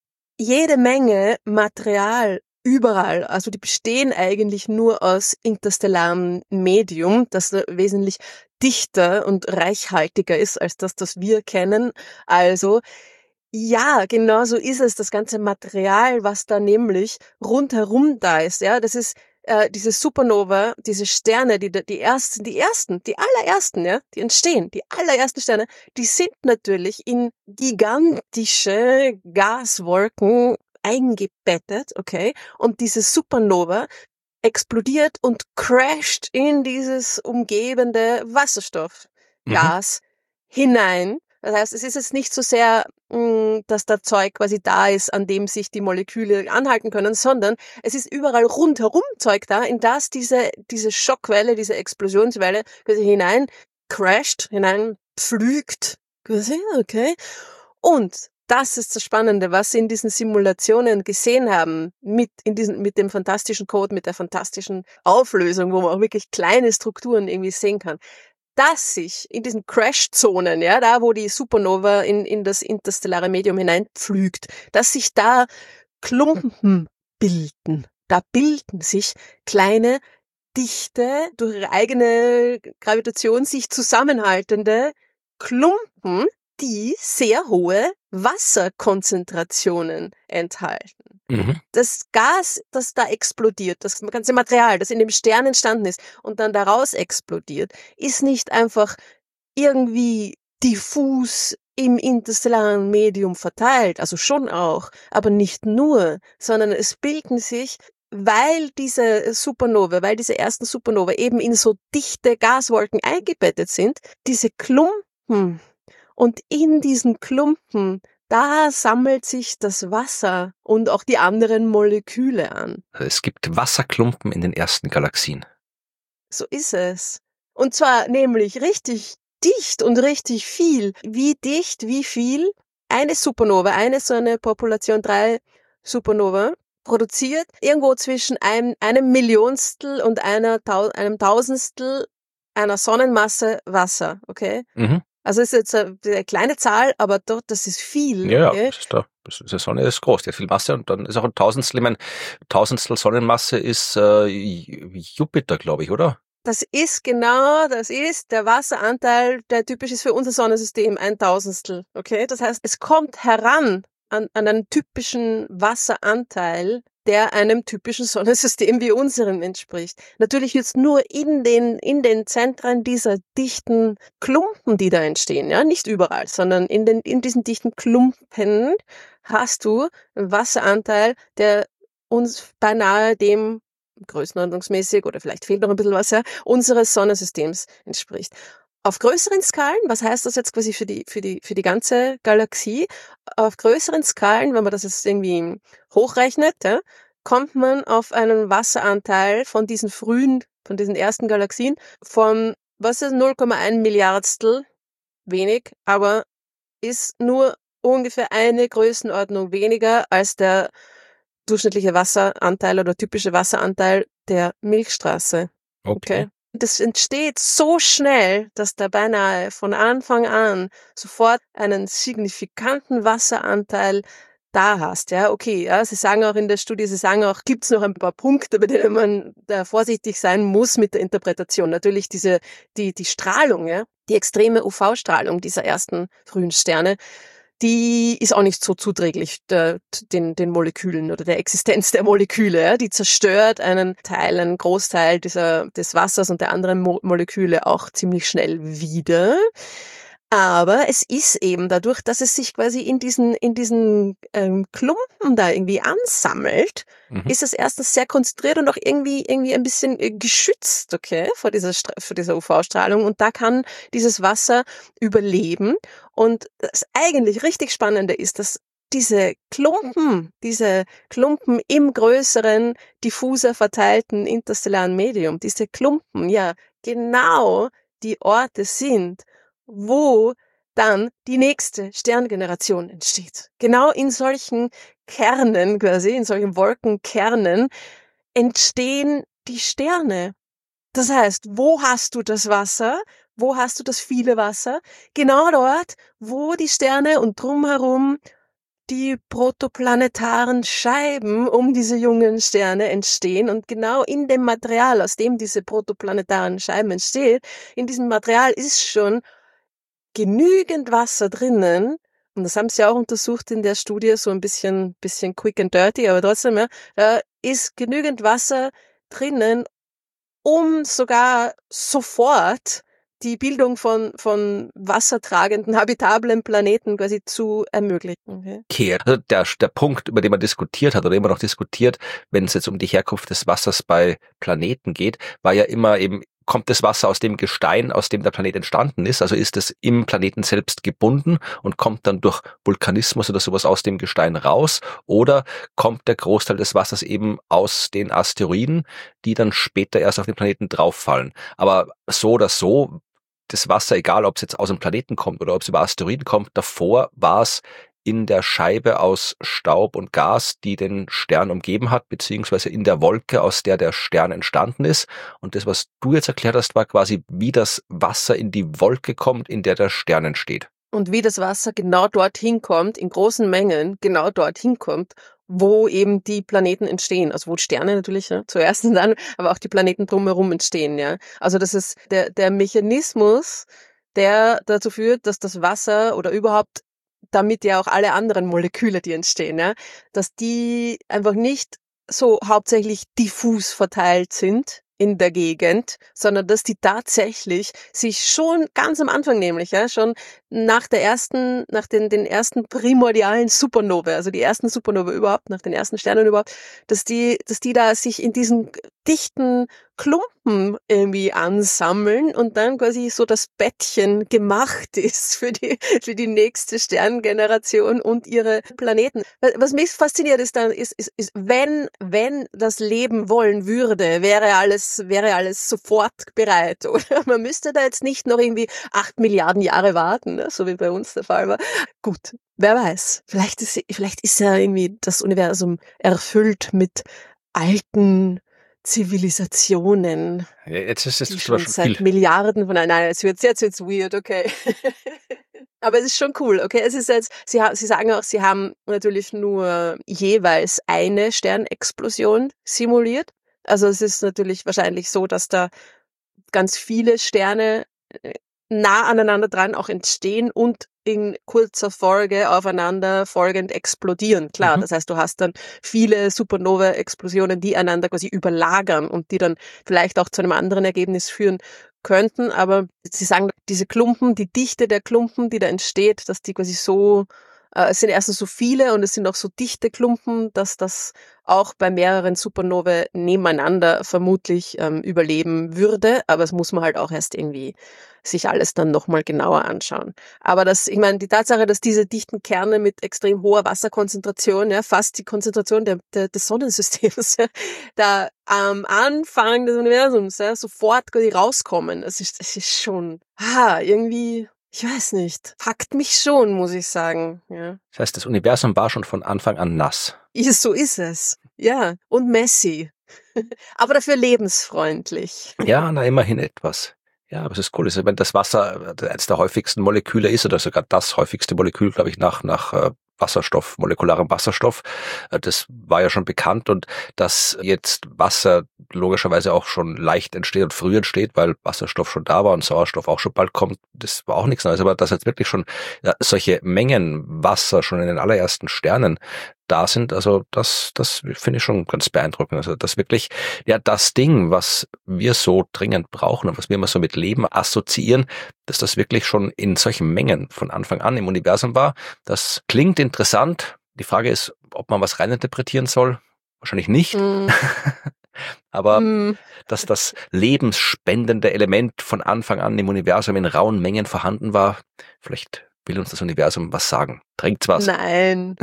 jede Menge Material überall. Also die bestehen eigentlich nur aus interstellarem Medium, das wesentlich dichter und reichhaltiger ist als das, das wir kennen. Also ja, genau so ist es. Das ganze Material, was da nämlich rundherum da ist, ja, das ist äh, diese Supernova, diese Sterne, die die ersten, die ersten, die allerersten, ja, die entstehen, die allerersten Sterne, die sind natürlich in gigantische Gaswolken eingebettet, okay, und diese Supernova explodiert und crasht in dieses umgebende Wasserstoffgas mhm. hinein. Das heißt, es ist jetzt nicht so sehr, mh, dass da Zeug quasi da ist, an dem sich die Moleküle anhalten können, sondern es ist überall rundherum Zeug da, in das diese, diese Schockwelle, diese Explosionswelle quasi hinein crasht, hinein pflügt, quasi, okay. Und das ist das Spannende, was sie in diesen Simulationen gesehen haben, mit, in diesen, mit dem fantastischen Code, mit der fantastischen Auflösung, wo man auch wirklich kleine Strukturen irgendwie sehen kann, dass sich in diesen Crash-Zonen, ja, da wo die Supernova in, in das interstellare Medium hineinpflügt, dass sich da Klumpen bilden. Da bilden sich kleine, dichte, durch ihre eigene Gravitation sich zusammenhaltende Klumpen, die sehr hohe Wasserkonzentrationen enthalten. Mhm. Das Gas, das da explodiert, das ganze Material, das in dem Stern entstanden ist und dann daraus explodiert, ist nicht einfach irgendwie diffus im interstellaren Medium verteilt, also schon auch, aber nicht nur, sondern es bilden sich, weil diese Supernova, weil diese ersten Supernova eben in so dichte Gaswolken eingebettet sind, diese Klumpen. Und in diesen Klumpen, da sammelt sich das Wasser und auch die anderen Moleküle an. Es gibt Wasserklumpen in den ersten Galaxien. So ist es. Und zwar nämlich richtig dicht und richtig viel. Wie dicht, wie viel? Eine Supernova, eine so eine Population drei Supernova produziert irgendwo zwischen einem, einem Millionstel und einer, einem Tausendstel einer Sonnenmasse Wasser, okay? Mhm. Also ist jetzt eine, eine kleine Zahl, aber dort, das ist viel. Ja, okay? das ist da. Die Sonne ist groß, die hat viel Masse und dann ist auch ein Tausendstel, ich meine, Tausendstel Sonnenmasse ist äh, Jupiter, glaube ich, oder? Das ist genau, das ist der Wasseranteil, der typisch ist für unser Sonnensystem, ein Tausendstel, okay? Das heißt, es kommt heran an, an einen typischen Wasseranteil, der einem typischen Sonnensystem wie unserem entspricht. Natürlich jetzt nur in den, in den Zentren dieser dichten Klumpen, die da entstehen, ja, nicht überall, sondern in den, in diesen dichten Klumpen hast du einen Wasseranteil, der uns beinahe dem größenordnungsmäßig oder vielleicht fehlt noch ein bisschen was, ja, unseres Sonnensystems entspricht. Auf größeren Skalen, was heißt das jetzt quasi für die, für die, für die ganze Galaxie? Auf größeren Skalen, wenn man das jetzt irgendwie hochrechnet, ja, kommt man auf einen Wasseranteil von diesen frühen, von diesen ersten Galaxien von, was ist, null Komma eins Milliardstel, wenig, aber ist nur ungefähr eine Größenordnung weniger als der durchschnittliche Wasseranteil oder typische Wasseranteil der Milchstraße. Okay. Okay. Das entsteht so schnell, dass da beinahe von Anfang an sofort einen signifikanten Wasseranteil da hast. Ja, okay, ja, sie sagen auch in der Studie, sie sagen auch, gibt's noch ein paar Punkte, bei denen man da vorsichtig sein muss mit der Interpretation. Natürlich diese, die, die Strahlung, ja, die extreme U V-Strahlung dieser ersten frühen Sterne, die ist auch nicht so zuträglich der, den, den Molekülen oder der Existenz der Moleküle. Ja? Die zerstört einen Teil, einen Großteil dieser, des Wassers und der anderen Mo- Moleküle auch ziemlich schnell wieder. Aber es ist eben dadurch, dass es sich quasi in diesen, in diesen ähm, Klumpen da irgendwie ansammelt, mhm. ist es erstens sehr konzentriert und auch irgendwie, irgendwie ein bisschen äh, geschützt, okay, vor dieser, vor dieser U V-Strahlung. Und da kann dieses Wasser überleben. Und das eigentlich richtig Spannende ist, dass diese Klumpen, diese Klumpen im größeren, diffuser verteilten interstellaren Medium, diese Klumpen ja genau die Orte sind, wo dann die nächste Sterngeneration entsteht. Genau in solchen Kernen quasi, in solchen Wolkenkernen entstehen die Sterne. Das heißt, wo hast du das Wasser? Wo hast du das viele Wasser? Genau dort, wo die Sterne und drumherum die protoplanetaren Scheiben um diese jungen Sterne entstehen und genau in dem Material, aus dem diese protoplanetaren Scheiben entstehen, in diesem Material ist schon genügend Wasser drinnen, und das haben sie auch untersucht in der Studie, so ein bisschen, bisschen quick and dirty, aber trotzdem, ja, da ist genügend Wasser drinnen, um sogar sofort die Bildung von, von wassertragenden, habitablen Planeten quasi zu ermöglichen. Okay? Okay, also der, der Punkt, über den man diskutiert hat oder immer noch diskutiert, wenn es jetzt um die Herkunft des Wassers bei Planeten geht, war ja immer eben, kommt das Wasser aus dem Gestein, aus dem der Planet entstanden ist, also ist es im Planeten selbst gebunden und kommt dann durch Vulkanismus oder sowas aus dem Gestein raus, oder kommt der Großteil des Wassers eben aus den Asteroiden, die dann später erst auf den Planeten drauffallen. Aber so oder so das Wasser, egal ob es jetzt aus dem Planeten kommt oder ob es über Asteroiden kommt, davor war es in der Scheibe aus Staub und Gas, die den Stern umgeben hat, beziehungsweise in der Wolke, aus der der Stern entstanden ist. Und das, was du jetzt erklärt hast, war quasi, wie das Wasser in die Wolke kommt, in der der Stern entsteht. Und wie das Wasser genau dorthin kommt, in großen Mengen genau dorthin kommt, wo eben die Planeten entstehen. Also wo Sterne natürlich ja, zuerst und dann, aber auch die Planeten drumherum entstehen. Ja. Also das ist der, der Mechanismus, der dazu führt, dass das Wasser oder überhaupt damit ja auch alle anderen Moleküle, die entstehen, ja, dass die einfach nicht so hauptsächlich diffus verteilt sind in der Gegend, sondern dass die tatsächlich sich schon ganz am Anfang nämlich, ja, schon nach der ersten, nach den, den ersten primordialen Supernovae, also die ersten Supernovae überhaupt, nach den ersten Sternen überhaupt, dass die, dass die da sich in diesen dichten Klumpen irgendwie ansammeln und dann quasi so das Bettchen gemacht ist für die, für die nächste Sterngeneration und ihre Planeten. Was mich fasziniert ist dann, ist, ist, ist, wenn, wenn das Leben wollen würde, wäre alles, wäre alles sofort bereit, oder? Man müsste da jetzt nicht noch irgendwie acht Milliarden Jahre warten, ne? So wie bei uns der Fall war. Gut. Wer weiß. Vielleicht ist, vielleicht ist ja irgendwie das Universum erfüllt mit alten Zivilisationen, Ja, jetzt ist es die schon schon seit viel. Milliarden von, nein, jetzt wird's, jetzt wird's weird, okay. Aber es ist schon cool, okay. Es ist jetzt, sie, ha- sie sagen auch, sie haben natürlich nur jeweils eine Sternexplosion simuliert. Also es ist natürlich wahrscheinlich so, dass da ganz viele Sterne äh, nah aneinander dran auch entstehen und in kurzer Folge aufeinander folgend explodieren. Klar, Mhm. das heißt, du hast dann viele Supernova-Explosionen, die einander quasi überlagern und die dann vielleicht auch zu einem anderen Ergebnis führen könnten. Aber sie sagen, diese Klumpen, die Dichte der Klumpen, die da entsteht, dass die quasi so, äh, es sind erstens so viele und es sind auch so dichte Klumpen, dass das auch bei mehreren Supernovae nebeneinander vermutlich ähm, überleben würde. Aber es muss man halt auch erst irgendwie sich alles dann nochmal genauer anschauen. Aber das, ich meine, die Tatsache, dass diese dichten Kerne mit extrem hoher Wasserkonzentration, ja, fast die Konzentration der, der, des Sonnensystems, ja, da am Anfang des Universums ja, sofort quasi rauskommen, das ist, das ist schon, ah, irgendwie, ich weiß nicht, packt mich schon, muss ich sagen. Ja. Das heißt, das Universum war schon von Anfang an nass. Ist, so ist es. Ja, und messy. Aber dafür lebensfreundlich. Ja, na immerhin etwas. Ja, aber es ist cool. Also, wenn das Wasser äh, eines der häufigsten Moleküle ist oder sogar das häufigste Molekül, glaube ich, nach nach äh, Wasserstoff, molekularem Wasserstoff. Äh, das war ja schon bekannt und dass jetzt Wasser logischerweise auch schon leicht entsteht und früh entsteht, weil Wasserstoff schon da war und Sauerstoff auch schon bald kommt, das war auch nichts Neues. Aber dass jetzt wirklich schon ja, solche Mengen Wasser schon in den allerersten Sternen da sind, also das, das finde ich schon ganz beeindruckend. Also das wirklich, ja, das Ding, was wir so dringend brauchen und was wir immer so mit Leben assoziieren, dass das wirklich schon in solchen Mengen von Anfang an im Universum war. Das klingt interessant. Die Frage ist, ob man was reininterpretieren soll. Wahrscheinlich nicht. Mm. Aber Mm. dass das lebensspendende Element von Anfang an im Universum in rauen Mengen vorhanden war, vielleicht will uns das Universum was sagen. Trinkt's was? Nein.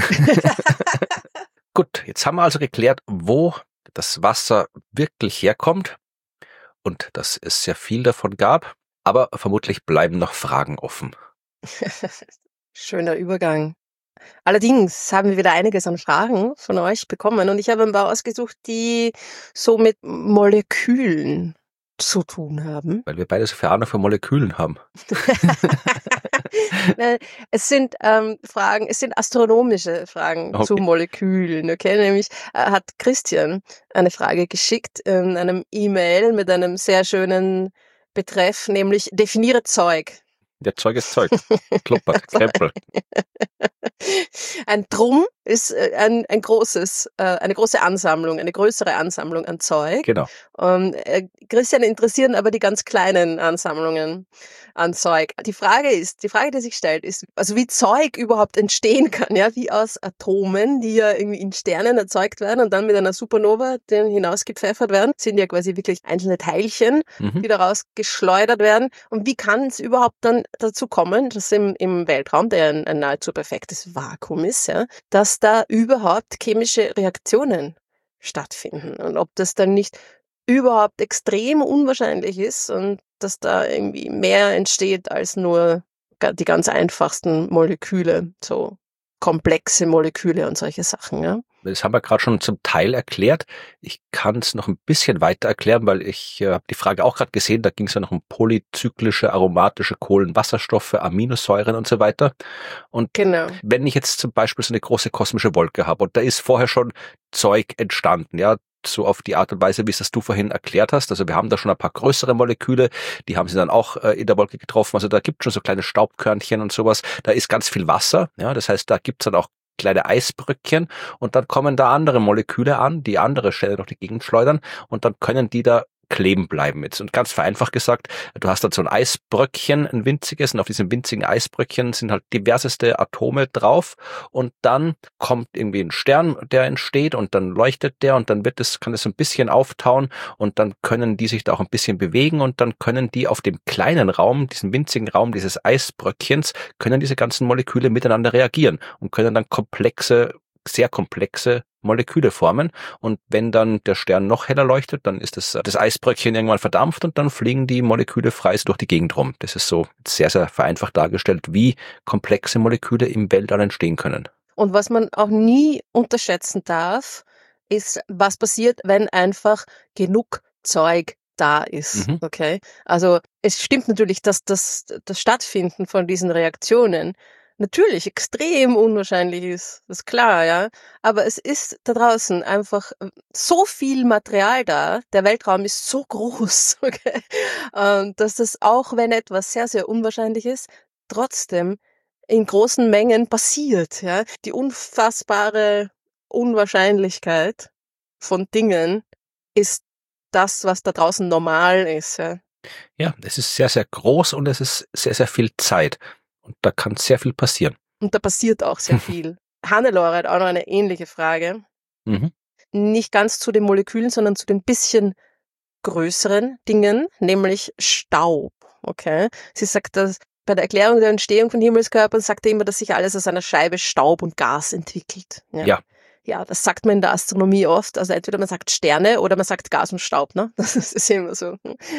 Gut, jetzt haben wir also geklärt, wo das Wasser wirklich herkommt und dass es sehr viel davon gab, aber vermutlich bleiben noch Fragen offen. Schöner Übergang. Allerdings haben wir wieder einiges an Fragen von euch bekommen und ich habe ein paar ausgesucht, die so mit Molekülen zu tun haben. Weil wir beide so viel Ahnung von Molekülen haben. Es sind ähm, Fragen, es sind astronomische Fragen Okay. zu Molekülen. Okay, nämlich äh, hat Christian eine Frage geschickt in einem E-Mail mit einem sehr schönen Betreff, nämlich definiere Zeug. Der Zeug ist Zeug. Kluppert, Krempel. Ein Drum ist äh, ein, ein großes, äh, eine große Ansammlung, eine größere Ansammlung an Zeug. Genau. Und äh, Christian interessieren aber die ganz kleinen Ansammlungen an Zeug. Die Frage ist, die Frage, die sich stellt, ist, also wie Zeug überhaupt entstehen kann, ja, wie aus Atomen, die ja irgendwie in Sternen erzeugt werden und dann mit einer Supernova den hinausgepfeffert werden, sind ja quasi wirklich einzelne Teilchen, Mhm. die daraus geschleudert werden. Und wie kann es überhaupt dann dazu kommen, dass im, im Weltraum, der ein, ein nahezu perfektes Vakuum ist, ja, dass da überhaupt chemische Reaktionen stattfinden und ob das dann nicht überhaupt extrem unwahrscheinlich ist und dass da irgendwie mehr entsteht als nur die ganz einfachsten Moleküle, so komplexe Moleküle und solche Sachen, ja. Das haben wir gerade schon zum Teil erklärt. Ich kann es noch ein bisschen weiter erklären, weil ich äh, habe die Frage auch gerade gesehen, da ging es ja noch um polyzyklische, aromatische Kohlenwasserstoffe, Aminosäuren und so weiter. Und genau. Wenn ich jetzt zum Beispiel so eine große kosmische Wolke habe und da ist vorher schon Zeug entstanden, ja, so auf die Art und Weise, wie es das du vorhin erklärt hast. Also wir haben da schon ein paar größere Moleküle, die haben sie dann auch äh, in der Wolke getroffen. Also da gibt es schon so kleine Staubkörnchen und sowas. Da ist ganz viel Wasser, ja, das heißt, da gibt es dann auch kleine Eisbröckchen und dann kommen da andere Moleküle an, die andere Stelle durch die Gegend schleudern und dann können die da kleben bleiben jetzt. Und ganz vereinfacht gesagt, du hast dann so ein Eisbröckchen, ein winziges, und auf diesem winzigen Eisbröckchen sind halt diverseste Atome drauf und dann kommt irgendwie ein Stern, der entsteht und dann leuchtet der und dann wird es, kann es so ein bisschen auftauen und dann können die sich da auch ein bisschen bewegen und dann können die auf dem kleinen Raum, diesem winzigen Raum dieses Eisbröckchens, können diese ganzen Moleküle miteinander reagieren und können dann komplexe, sehr komplexe Moleküle formen und wenn dann der Stern noch heller leuchtet, dann ist das, das Eisbröckchen irgendwann verdampft und dann fliegen die Moleküle frei durch die Gegend rum. Das ist so sehr, sehr vereinfacht dargestellt, wie komplexe Moleküle im Weltall entstehen können. Und was man auch nie unterschätzen darf, ist, was passiert, wenn einfach genug Zeug da ist. Mhm. Okay? Also es stimmt natürlich, dass das, das Stattfinden von diesen Reaktionen natürlich extrem unwahrscheinlich ist, das ist klar, ja. Aber es ist da draußen einfach so viel Material da, der Weltraum ist so groß, okay, dass das auch, wenn etwas sehr, sehr unwahrscheinlich ist, trotzdem in großen Mengen passiert, ja. Die unfassbare Unwahrscheinlichkeit von Dingen ist das, was da draußen normal ist, ja. Ja, es ist sehr, sehr groß und es ist sehr, sehr viel Zeit. Und da kann sehr viel passieren. Und da passiert auch sehr viel. Hannelore hat auch noch eine ähnliche Frage. Mhm. Nicht ganz zu den Molekülen, sondern zu den bisschen größeren Dingen, nämlich Staub. Okay. Sie sagt, dass bei der Erklärung der Entstehung von Himmelskörpern sagt er immer, dass sich alles aus einer Scheibe Staub und Gas entwickelt. Ja. ja. Ja, das sagt man in der Astronomie oft. Also entweder man sagt Sterne oder man sagt Gas und Staub, ne? Das ist immer so.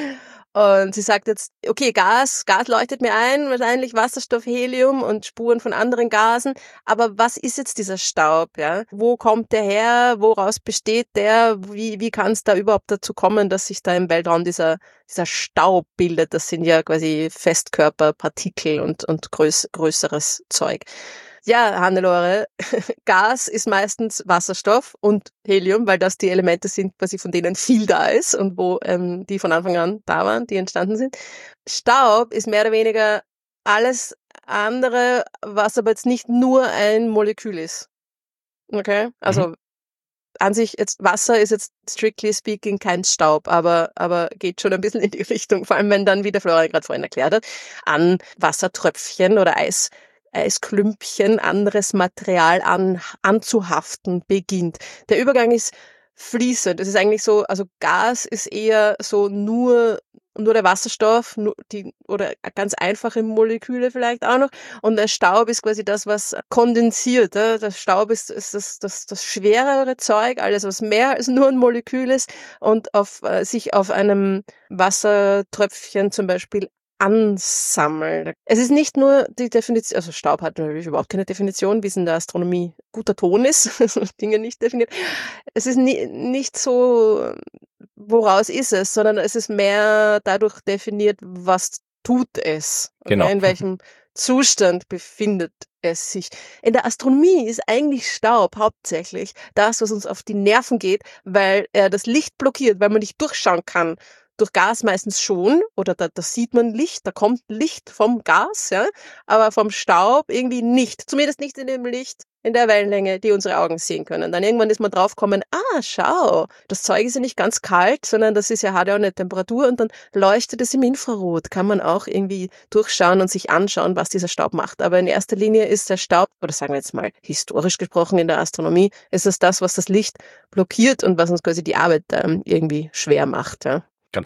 Und sie sagt jetzt, okay, Gas, Gas leuchtet mir ein, wahrscheinlich Wasserstoff, Helium und Spuren von anderen Gasen. Aber was ist jetzt dieser Staub, ja? Wo kommt der her? Woraus besteht der? Wie, wie kann es da überhaupt dazu kommen, dass sich da im Weltraum dieser, dieser Staub bildet? Das sind ja quasi Festkörperpartikel und, und größ, größeres Zeug. Ja, Hannelore, Gas ist meistens Wasserstoff und Helium, weil das die Elemente sind, quasi von denen viel da ist und wo ähm, die von Anfang an da waren, die entstanden sind. Staub ist mehr oder weniger alles andere, was aber jetzt nicht nur ein Molekül ist. Okay? Also mhm. an sich jetzt Wasser ist jetzt strictly speaking kein Staub, aber aber geht schon ein bisschen in die Richtung, vor allem wenn dann, wie der Florian gerade vorhin erklärt hat, an Wassertröpfchen oder Eis Eisklümpchen anderes Material an, anzuhaften beginnt. Der Übergang ist fließend. Es ist eigentlich so, also Gas ist eher so nur, nur der Wasserstoff, nur die, oder ganz einfache Moleküle vielleicht auch noch. Und der Staub ist quasi das, was kondensiert. Ja? Der Staub ist, ist das, das, das schwerere Zeug, alles, was mehr als nur ein Molekül ist und auf, äh, sich auf einem Wassertröpfchen zum Beispiel ansammeln. Es ist nicht nur die Definition, also Staub hat natürlich überhaupt keine Definition, wie es in der Astronomie guter Ton ist, Dinge nicht definiert. Es ist nie, nicht so, woraus ist es, sondern es ist mehr dadurch definiert, was tut es. Okay? Genau. In welchem Zustand befindet es sich. In der Astronomie ist eigentlich Staub hauptsächlich das, was uns auf die Nerven geht, weil er das Licht blockiert, weil man nicht durchschauen kann. Durch Gas meistens schon, oder da, da sieht man Licht, da kommt Licht vom Gas, ja, aber vom Staub irgendwie nicht. Zumindest nicht in dem Licht, in der Wellenlänge, die unsere Augen sehen können. Dann irgendwann ist man draufgekommen, ah, schau, das Zeug ist ja nicht ganz kalt, sondern das ist ja, hat ja auch eine Temperatur und dann leuchtet es im Infrarot. Kann man auch irgendwie durchschauen und sich anschauen, was dieser Staub macht. Aber in erster Linie ist der Staub, oder sagen wir jetzt mal historisch gesprochen in der Astronomie, ist es das, was das Licht blockiert und was uns quasi die Arbeit ähm, irgendwie schwer macht, ja. Ganz genau.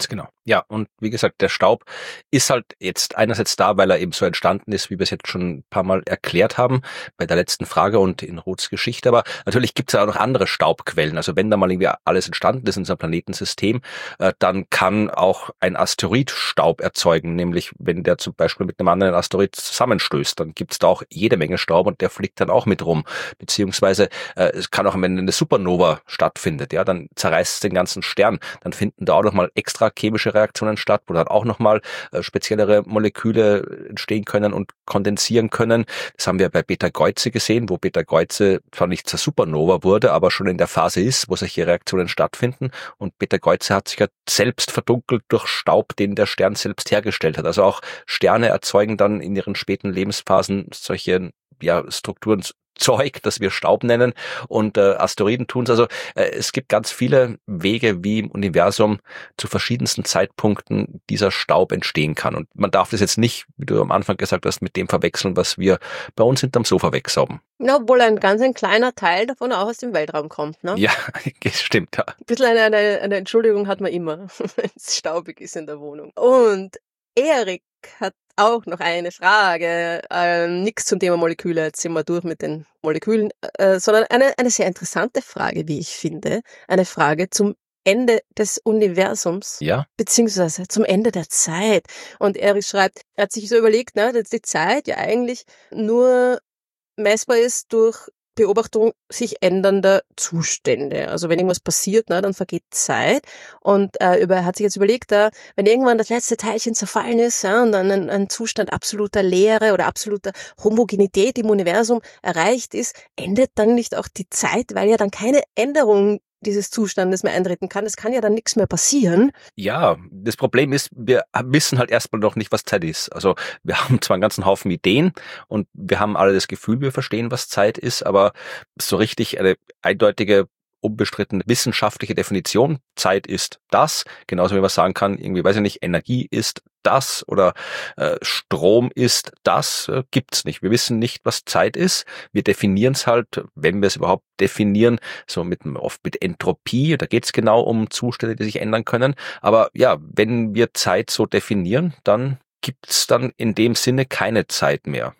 Ja, und wie gesagt, der Staub ist halt jetzt einerseits da, weil er eben so entstanden ist, wie wir es jetzt schon ein paar Mal erklärt haben, bei der letzten Frage und in Ruths Geschichte. Aber natürlich gibt es ja auch noch andere Staubquellen. Also wenn da mal irgendwie alles entstanden ist in unserem Planetensystem, äh, dann kann auch ein Asteroid Staub erzeugen. Nämlich wenn der zum Beispiel mit einem anderen Asteroid zusammenstößt, dann gibt es da auch jede Menge Staub und der fliegt dann auch mit rum. Beziehungsweise äh, es kann auch, wenn eine Supernova stattfindet, ja, dann zerreißt es den ganzen Stern. Dann finden da auch nochmal extra chemische Reaktionen statt, wo dann auch nochmal äh, speziellere Moleküle entstehen können und kondensieren können. Das haben wir bei Beta Geuze gesehen, wo Beta Geuze zwar nicht zur Supernova wurde, aber schon in der Phase ist, wo solche Reaktionen stattfinden. Und Beta Geuze hat sich ja selbst verdunkelt durch Staub, den der Stern selbst hergestellt hat. Also auch Sterne erzeugen dann in ihren späten Lebensphasen solche ja, Strukturen, Zeug, das wir Staub nennen, und äh, Asteroiden tun es. Also äh, es gibt ganz viele Wege, wie im Universum zu verschiedensten Zeitpunkten dieser Staub entstehen kann. Und man darf das jetzt nicht, wie du am Anfang gesagt hast, mit dem verwechseln, was wir bei uns hinterm Sofa wegsaugen. Ja, obwohl ein ganz ein kleiner Teil davon auch aus dem Weltraum kommt, ne? Ja, stimmt. Ja. Ein bisschen eine, eine, eine Entschuldigung hat man immer, wenn es staubig ist in der Wohnung. Und Erik hat auch noch eine Frage, ähm, nichts zum Thema Moleküle, jetzt sind wir durch mit den Molekülen, äh, sondern eine, eine sehr interessante Frage, wie ich finde, eine Frage zum Ende des Universums, Ja. beziehungsweise zum Ende der Zeit. Und Erik schreibt, er hat sich so überlegt, ne, dass die Zeit ja eigentlich nur messbar ist durch Beobachtung sich ändernder Zustände. Also wenn irgendwas passiert, ne, dann vergeht Zeit. Und äh, über, er hat sich jetzt überlegt, äh, wenn irgendwann das letzte Teilchen zerfallen ist, ja, und dann ein, ein Zustand absoluter Leere oder absoluter Homogenität im Universum erreicht ist, endet dann nicht auch die Zeit, weil ja dann keine Änderung dieses Zustandes mehr eintreten kann. Es kann ja dann nichts mehr passieren. Ja, das Problem ist, wir wissen halt erstmal noch nicht, was Zeit ist. Also wir haben zwar einen ganzen Haufen Ideen und wir haben alle das Gefühl, wir verstehen, was Zeit ist, aber so richtig eine eindeutige, unbestrittene wissenschaftliche Definition, Zeit ist das, genauso wie man sagen kann, irgendwie, weiß ich nicht, Energie ist das oder äh, Strom ist das, äh, gibt's nicht. Wir wissen nicht, was Zeit ist. Wir definieren es halt, wenn wir es überhaupt definieren, so mit oft mit Entropie, da geht's genau um Zustände, die sich ändern können. Aber ja, wenn wir Zeit so definieren, dann gibt's dann in dem Sinne keine Zeit mehr.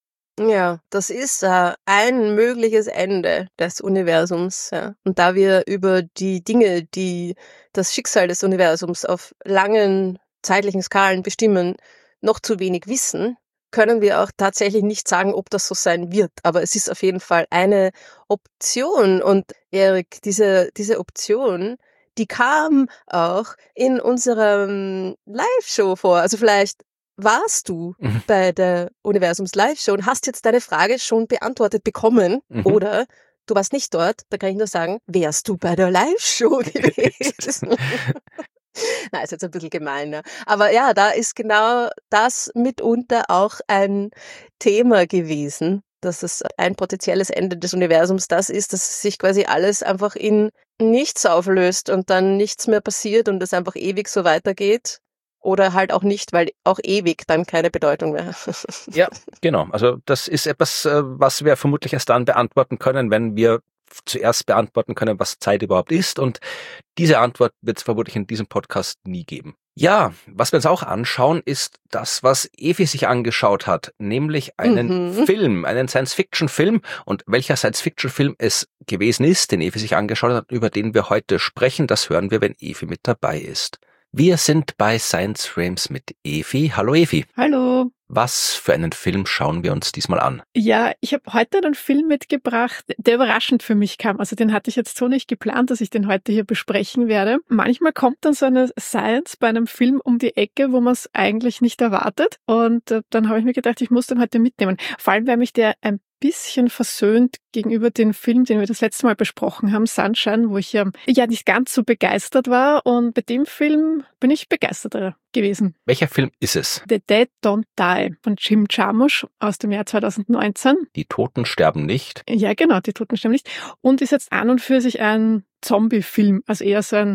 Ja, das ist äh, ein mögliches Ende des Universums. Ja. Und da wir über die Dinge, die das Schicksal des Universums auf langen zeitlichen Skalen bestimmen, noch zu wenig wissen, können wir auch tatsächlich nicht sagen, ob das so sein wird. Aber es ist auf jeden Fall eine Option. Und Erik, diese, diese Option, die kam auch in unserem Live-Show vor. Also vielleicht warst du mhm. bei der Universums-Live-Show und hast jetzt deine Frage schon beantwortet bekommen mhm. oder du warst nicht dort, da kann ich nur sagen, wärst du bei der Live-Show gewesen? Na, ist jetzt ein bisschen gemein, ne? Aber ja, da ist genau das mitunter auch ein Thema gewesen, dass es ein potenzielles Ende des Universums das ist, dass sich quasi alles einfach in nichts auflöst und dann nichts mehr passiert und es einfach ewig so weitergeht. Oder halt auch nicht, weil auch ewig dann keine Bedeutung mehr hat. Ja, genau. Also das ist etwas, was wir vermutlich erst dann beantworten können, wenn wir zuerst beantworten können, was Zeit überhaupt ist. Und diese Antwort wird es vermutlich in diesem Podcast nie geben. Ja, was wir uns auch anschauen, ist das, was Evi sich angeschaut hat, nämlich einen mhm. Film, einen Science-Fiction-Film. Und welcher Science-Fiction-Film es gewesen ist, den Evi sich angeschaut hat, über den wir heute sprechen, das hören wir, wenn Evi mit dabei ist. Wir sind bei Science Frames mit Evi. Hallo Evi. Hallo. Was für einen Film schauen wir uns diesmal an? Ja, ich habe heute einen Film mitgebracht, der überraschend für mich kam. Also den hatte ich jetzt so nicht geplant, dass ich den heute hier besprechen werde. Manchmal kommt dann so eine Science bei einem Film um die Ecke, wo man es eigentlich nicht erwartet. Und äh, dann habe ich mir gedacht, ich muss den heute mitnehmen. Vor allem, weil mich der ein bisschen versöhnt gegenüber dem Film, den wir das letzte Mal besprochen haben, Sunshine, wo ich ja, ja nicht ganz so begeistert war. Und bei dem Film bin ich begeisterter gewesen. Welcher Film ist es? The Dead Don't Die von Jim Jarmusch aus dem Jahr zweitausendneunzehn. Die Toten sterben nicht. Ja, genau, die Toten sterben nicht. Und ist jetzt an und für sich ein Zombie-Film, also eher so ein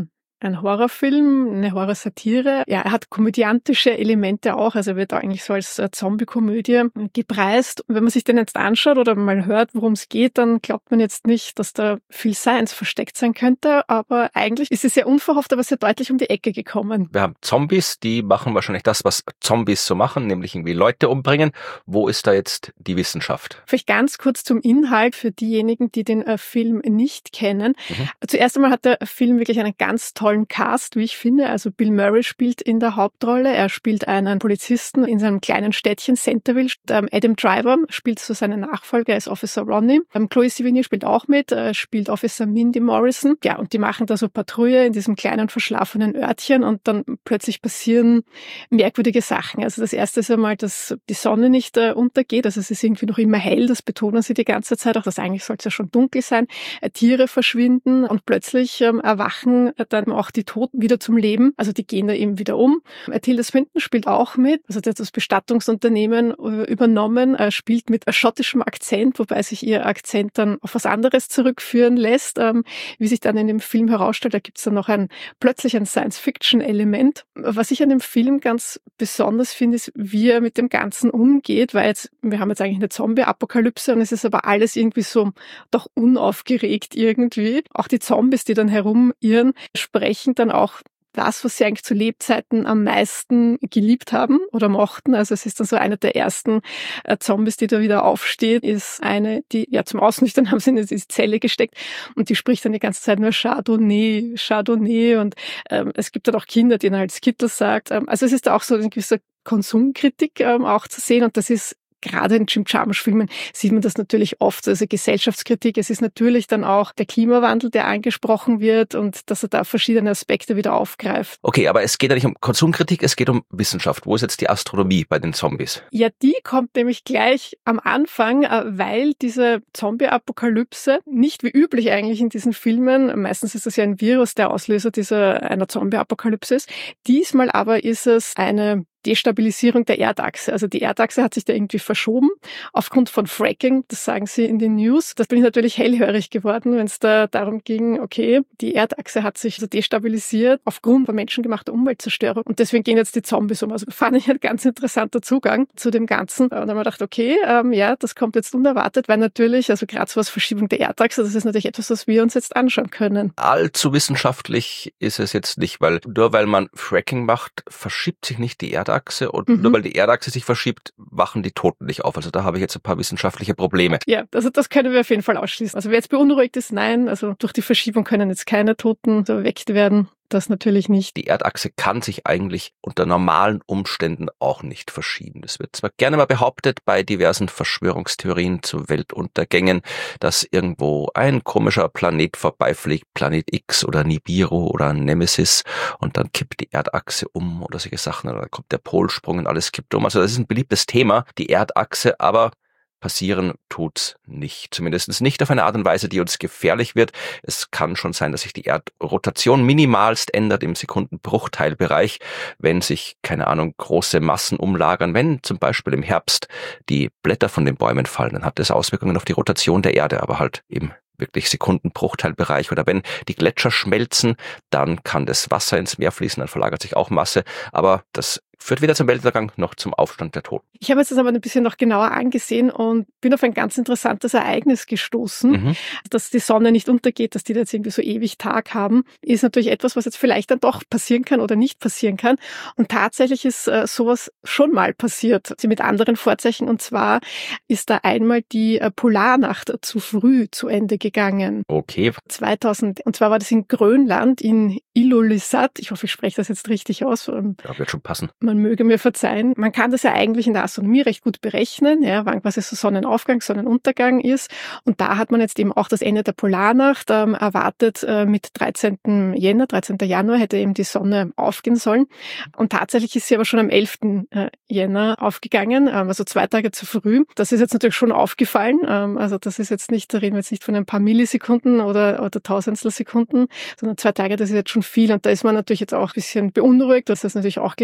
ein Horrorfilm, eine Horrorsatire. Ja, er hat komödiantische Elemente auch, also er wird eigentlich so als äh, Zombie-Komödie gepreist. Und wenn man sich den jetzt anschaut oder mal hört, worum es geht, dann glaubt man jetzt nicht, dass da viel Science versteckt sein könnte, aber eigentlich ist es sehr unverhofft, aber sehr deutlich um die Ecke gekommen. Wir haben Zombies, die machen wahrscheinlich das, was Zombies so machen, nämlich irgendwie Leute umbringen. Wo ist da jetzt die Wissenschaft? Vielleicht ganz kurz zum Inhalt für diejenigen, die den äh, Film nicht kennen. Mhm. Zuerst einmal hat der Film wirklich einen ganz tollen Cast, wie ich finde. Also Bill Murray spielt in der Hauptrolle. Er spielt einen Polizisten in seinem kleinen Städtchen Centerville. Ähm, Adam Driver spielt so seinen Nachfolger als Officer Ronnie. Ähm, Chloe Sevigny spielt auch mit, äh, spielt Officer Mindy Morrison. Ja, und die machen da so Patrouille in diesem kleinen verschlafenen Örtchen und dann plötzlich passieren merkwürdige Sachen. Also das erste ist einmal, dass die Sonne nicht äh, untergeht. Also es ist irgendwie noch immer hell. Das betonen sie die ganze Zeit auch. Das eigentlich soll es ja schon dunkel sein. Äh, Tiere verschwinden und plötzlich ähm, erwachen dann auch die Toten wieder zum Leben. Also die gehen da eben wieder um. Äh, Tilda Swinton spielt auch mit. Also der hat das Bestattungsunternehmen äh, übernommen, äh, spielt mit schottischem Akzent, wobei sich ihr Akzent dann auf was anderes zurückführen lässt. Ähm, wie sich dann in dem Film herausstellt, da gibt es dann noch ein plötzlich ein Science-Fiction-Element. Was ich an dem Film ganz besonders finde, ist, wie er mit dem Ganzen umgeht, weil jetzt, wir haben jetzt eigentlich eine Zombie-Apokalypse und es ist aber alles irgendwie so doch unaufgeregt irgendwie. Auch die Zombies, die dann herumirren, sprechen dann auch das, was sie eigentlich zu Lebzeiten am meisten geliebt haben oder mochten. Also es ist dann so eine der ersten äh, Zombies, die da wieder aufsteht, ist eine, die ja zum Ausnüchtern haben sie in diese Zelle gesteckt und die spricht dann die ganze Zeit nur Chardonnay, Chardonnay und ähm, es gibt dann auch Kinder, die dann halt Skittles sagt. Ähm, also es ist da auch so eine gewisse Konsumkritik ähm, auch zu sehen und das ist gerade in Jim Jarmusch-Filmen sieht man das natürlich oft, also Gesellschaftskritik. Es ist natürlich dann auch der Klimawandel, der angesprochen wird und dass er da verschiedene Aspekte wieder aufgreift. Okay, aber es geht ja nicht um Konsumkritik, es geht um Wissenschaft. Wo ist jetzt die Astronomie bei den Zombies? Ja, die kommt nämlich gleich am Anfang, weil diese Zombie-Apokalypse nicht wie üblich eigentlich in diesen Filmen, meistens ist das ja ein Virus, der Auslöser dieser einer Zombie-Apokalypse ist. Diesmal aber ist es eine Destabilisierung der Erdachse. Also die Erdachse hat sich da irgendwie verschoben aufgrund von Fracking, das sagen sie in den News. Das bin ich natürlich hellhörig geworden, wenn es da darum ging, okay, die Erdachse hat sich also destabilisiert aufgrund von menschengemachter Umweltzerstörung und deswegen gehen jetzt die Zombies um. Also fand ich ein ganz interessanter Zugang zu dem Ganzen. Und dann haben wir gedacht, okay, ähm, ja, das kommt jetzt unerwartet, weil natürlich, also gerade so was Verschiebung der Erdachse, das ist natürlich etwas, was wir uns jetzt anschauen können. Allzu wissenschaftlich ist es jetzt nicht, weil nur weil man Fracking macht, verschiebt sich nicht die Erdachse. Und mhm. nur weil die Erdachse sich verschiebt, wachen die Toten nicht auf. Also da habe ich jetzt ein paar wissenschaftliche Probleme. Ja, also das können wir auf jeden Fall ausschließen. Also wer jetzt beunruhigt ist, nein. Also durch die Verschiebung können jetzt keine Toten erweckt werden. Das natürlich nicht. Die Erdachse kann sich eigentlich unter normalen Umständen auch nicht verschieben. Das wird zwar gerne mal behauptet bei diversen Verschwörungstheorien zu Weltuntergängen, dass irgendwo ein komischer Planet vorbeifliegt, Planet X oder Nibiru oder Nemesis und dann kippt die Erdachse um oder solche Sachen. Oder dann kommt der Polsprung und alles kippt um. Also das ist ein beliebtes Thema, die Erdachse, aber passieren tut's nicht. Zumindest nicht auf eine Art und Weise, die uns gefährlich wird. Es kann schon sein, dass sich die Erdrotation minimalst ändert im Sekundenbruchteilbereich, wenn sich, keine Ahnung, große Massen umlagern. Wenn zum Beispiel im Herbst die Blätter von den Bäumen fallen, dann hat das Auswirkungen auf die Rotation der Erde, aber halt eben wirklich Sekundenbruchteilbereich. Oder wenn die Gletscher schmelzen, dann kann das Wasser ins Meer fließen, dann verlagert sich auch Masse. Aber das führt weder zum Weltuntergang noch zum Aufstand der Toten. Ich habe jetzt das aber ein bisschen noch genauer angesehen und bin auf ein ganz interessantes Ereignis gestoßen. Mhm. Dass die Sonne nicht untergeht, dass die jetzt irgendwie so ewig Tag haben, ist natürlich etwas, was jetzt vielleicht dann doch passieren kann oder nicht passieren kann. Und tatsächlich ist äh, sowas schon mal passiert, mit anderen Vorzeichen. Und zwar ist da einmal die äh, Polarnacht zu früh zu Ende gegangen. Okay. zweitausend, und zwar war das in Grönland, in Ilulissat. Ich hoffe, ich spreche das jetzt richtig aus. Ja, wird schon passen. Man möge mir verzeihen. Man kann das ja eigentlich in der Astronomie recht gut berechnen, ja, wann quasi so Sonnenaufgang, Sonnenuntergang ist. Und da hat man jetzt eben auch das Ende der Polarnacht ähm, erwartet. Äh, mit dreizehnten Jänner, dreizehnten Januar hätte eben die Sonne aufgehen sollen. Und tatsächlich ist sie aber schon am elften Jänner aufgegangen, ähm, also zwei Tage zu früh. Das ist jetzt natürlich schon aufgefallen. Ähm, also das ist jetzt nicht, da reden wir jetzt nicht von ein paar Millisekunden oder, oder Tausendstel Sekunden, sondern zwei Tage, das ist jetzt schon viel. Und da ist man natürlich jetzt auch ein bisschen beunruhigt. Das ist natürlich auch gleich durch die Medien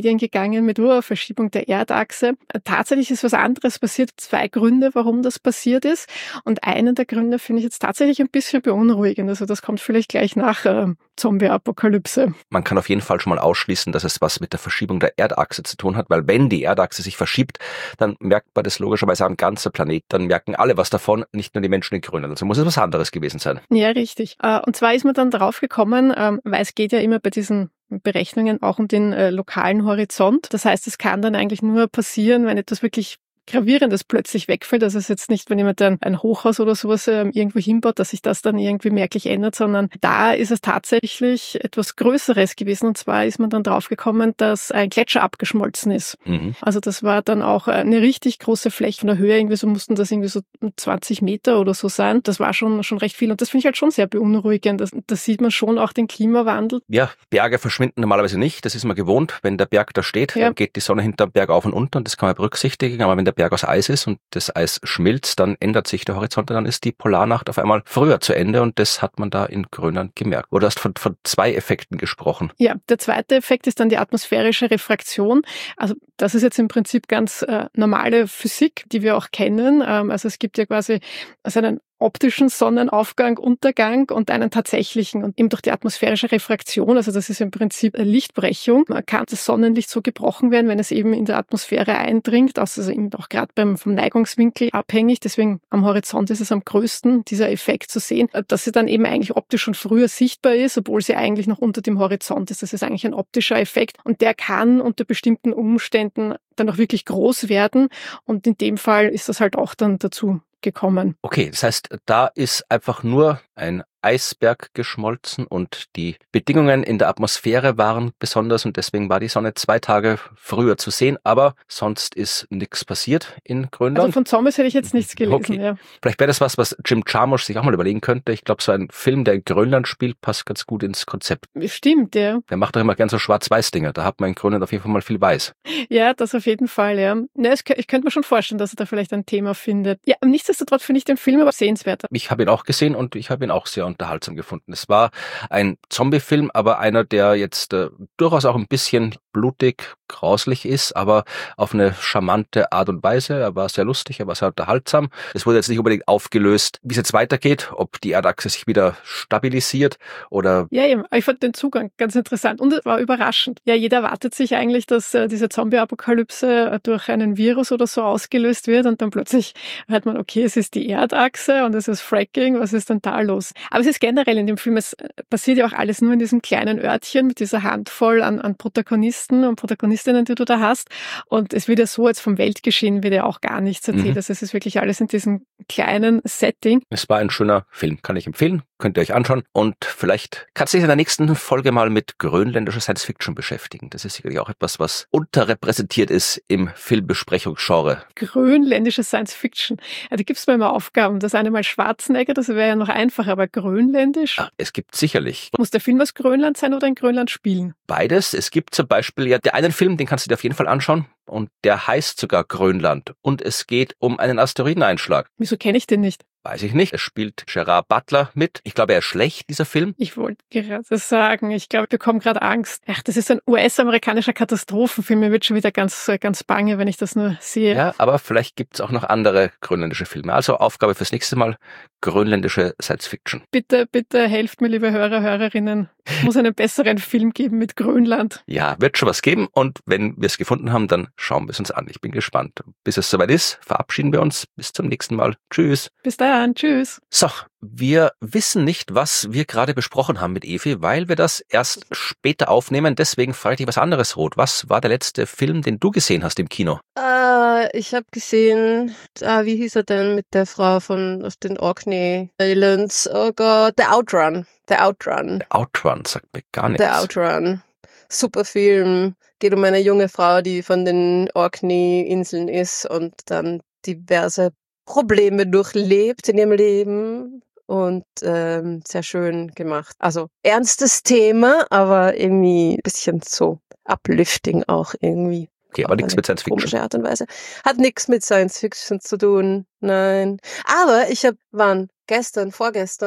Medien gegangen mit oh, Verschiebung der Erdachse. Tatsächlich ist was anderes passiert. Zwei Gründe, warum das passiert ist. Und einen der Gründe finde ich jetzt tatsächlich ein bisschen beunruhigend. Also das kommt vielleicht gleich nach äh, Zombie-Apokalypse. Man kann auf jeden Fall schon mal ausschließen, dass es was mit der Verschiebung der Erdachse zu tun hat, weil wenn die Erdachse sich verschiebt, dann merkt man das logischerweise am ganzen Planet. Dann merken alle was davon, nicht nur die Menschen in Grönland. Also muss es was anderes gewesen sein. Ja, richtig. Und zwar ist man dann drauf gekommen, weil es geht ja immer bei diesen Berechnungen auch um den lokalen Horizont. Das heißt, es kann dann eigentlich nur passieren, wenn etwas wirklich Gravierendes plötzlich wegfällt. Also es ist jetzt nicht, wenn jemand ein, ein Hochhaus oder sowas ähm, irgendwo hinbaut, dass sich das dann irgendwie merklich ändert, sondern da ist es tatsächlich etwas Größeres gewesen. Und zwar ist man dann draufgekommen, dass ein Gletscher abgeschmolzen ist. Mhm. Also das war dann auch eine richtig große Fläche von der Höhe. Irgendwie so mussten das irgendwie so zwanzig Meter oder so sein. Das war schon schon recht viel. Und das finde ich halt schon sehr beunruhigend. Das, das sieht man schon auch den Klimawandel. Ja, Berge verschwinden normalerweise nicht. Das ist man gewohnt. Wenn der Berg da steht, ja. Dann geht die Sonne hinterm Berg auf und unter. Und das kann man berücksichtigen. Aber wenn der Berg aus Eis ist und das Eis schmilzt, dann ändert sich der Horizont und dann ist die Polarnacht auf einmal früher zu Ende und das hat man da in Grönland gemerkt. Oder du hast von, von zwei Effekten gesprochen. Ja, der zweite Effekt ist dann die atmosphärische Refraktion. Also das ist jetzt im Prinzip ganz äh, normale Physik, die wir auch kennen. Ähm, also es gibt ja quasi also einen optischen Sonnenaufgang, Untergang und einen tatsächlichen. Und eben durch die atmosphärische Refraktion, also das ist im Prinzip eine Lichtbrechung, kann das Sonnenlicht so gebrochen werden, wenn es eben in der Atmosphäre eindringt, also eben auch gerade beim vom Neigungswinkel abhängig. Deswegen am Horizont ist es am größten, dieser Effekt zu sehen, dass sie dann eben eigentlich optisch schon früher sichtbar ist, obwohl sie eigentlich noch unter dem Horizont ist. Das ist eigentlich ein optischer Effekt und der kann unter bestimmten Umständen dann auch wirklich groß werden und in dem Fall ist das halt auch dann dazu gekommen. Okay, das heißt, da ist einfach nur ein Eisberg geschmolzen und die Bedingungen in der Atmosphäre waren besonders und deswegen war die Sonne zwei Tage früher zu sehen, aber sonst ist nichts passiert in Grönland. Also von Zombies hätte ich jetzt nichts gelesen. Okay. Ja. Vielleicht wäre das was, was Jim Jarmusch sich auch mal überlegen könnte. Ich glaube, so ein Film, der in Grönland spielt, passt ganz gut ins Konzept. Stimmt, ja. Der macht doch immer gern so Schwarz-Weiß-Dinger. Da hat man in Grönland auf jeden Fall mal viel Weiß. Ja, das auf jeden Fall, ja. Ne, es, ich könnte mir schon vorstellen, dass er da vielleicht ein Thema findet. Ja, nichtsdestotrotz finde ich den Film aber sehenswerter. Ich habe ihn auch gesehen und ich habe ihn auch sehr unterhaltsam gefunden. Es war ein Zombie-Film, aber einer, der jetzt äh, durchaus auch ein bisschen blutig, grauslich ist, aber auf eine charmante Art und Weise. Er war sehr lustig, er war sehr unterhaltsam. Es wurde jetzt nicht unbedingt aufgelöst, wie es jetzt weitergeht, ob die Erdachse sich wieder stabilisiert oder... Ja, eben. Ich fand den Zugang ganz interessant und es war überraschend. Ja, jeder erwartet sich eigentlich, dass äh, diese Zombie-Apokalypse äh, durch einen Virus oder so ausgelöst wird und dann plötzlich hört man, okay, es ist die Erdachse und es ist Fracking, was ist denn da los? Aber es ist generell in dem Film, es passiert ja auch alles nur in diesem kleinen Örtchen mit dieser Handvoll an, an Protagonisten und Protagonistinnen, die du da hast. Und es wird ja so, als vom Weltgeschehen wird ja auch gar nichts erzählt. Mhm. Also es ist wirklich alles in diesem kleinen Setting. Es war ein schöner Film, kann ich empfehlen. Könnt ihr euch anschauen. Und vielleicht kannst du dich in der nächsten Folge mal mit grönländischer Science-Fiction beschäftigen. Das ist sicherlich auch etwas, was unterrepräsentiert ist im Filmbesprechungsgenre. Grönländische Science-Fiction. Ja, da gibt es mir immer Aufgaben. Das eine Mal Schwarzenegger, das wäre ja noch einfacher, aber grönländisch? Ach, es gibt sicherlich. Muss der Film aus Grönland sein oder in Grönland spielen? Beides. Es gibt zum Beispiel ja der einen Film, den kannst du dir auf jeden Fall anschauen. Und der heißt sogar Grönland. Und es geht um einen Asteroideneinschlag. Wieso kenne ich den nicht? Weiß ich nicht. Es spielt Gerard Butler mit. Ich glaube, er ist schlecht, dieser Film. Ich wollte gerade sagen, ich glaube, ich bekomme gerade Angst. Ach, das ist ein U S-amerikanischer Katastrophenfilm. Mir wird schon wieder ganz, ganz bange, wenn ich das nur sehe. Ja, aber vielleicht gibt's auch noch andere grönländische Filme. Also Aufgabe fürs nächste Mal, grönländische Science-Fiction. Bitte, bitte helft mir, liebe Hörer, Hörerinnen. Es muss einen besseren Film geben mit Grönland. Ja, wird schon was geben. Und wenn wir es gefunden haben, dann schauen wir es uns an. Ich bin gespannt. Bis es soweit ist, verabschieden wir uns. Bis zum nächsten Mal. Tschüss. Bis dahin. Tschüss. So, wir wissen nicht, was wir gerade besprochen haben mit Evi, weil wir das erst später aufnehmen. Deswegen frage ich dich was anderes, Ruth. Was war der letzte Film, den du gesehen hast im Kino? Äh, ich habe gesehen, ah, wie hieß er denn mit der Frau von auf den Orkney Islands? Oh Gott, The Outrun. The Outrun. The Outrun sagt mir gar nichts. The Outrun. Super Film. Geht um eine junge Frau, die von den Orkney-Inseln ist und dann diverse Probleme durchlebt in ihrem Leben und ähm, sehr schön gemacht. Also ernstes Thema, aber irgendwie ein bisschen so uplifting auch irgendwie. Okay, aber nichts mit Science Fiction. Komische Art und Weise. Hat nichts mit Science Fiction zu tun, nein. Aber ich habe, wann? Gestern, vorgestern,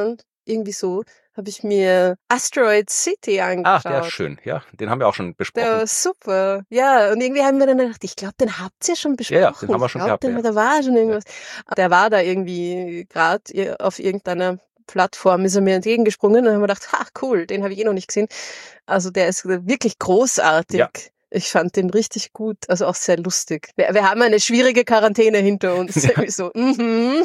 irgendwie so, habe ich mir Asteroid City angeschaut. Ah, der ist schön, ja. Den haben wir auch schon besprochen. Der war super. Ja, und irgendwie haben wir dann gedacht, ich glaube, den habt ihr schon besprochen. Ja, ja, den haben wir schon ich glaub, gehabt. Den, Ja. Da war schon irgendwas. Ja. Der war da irgendwie gerade auf irgendeiner Plattform, ist er mir entgegengesprungen und dann haben wir gedacht, ha, cool, den habe ich eh noch nicht gesehen. Also der ist wirklich großartig. Ja. Ich fand den richtig gut, also auch sehr lustig. Wir, wir haben eine schwierige Quarantäne hinter uns. Ja. So, mhm.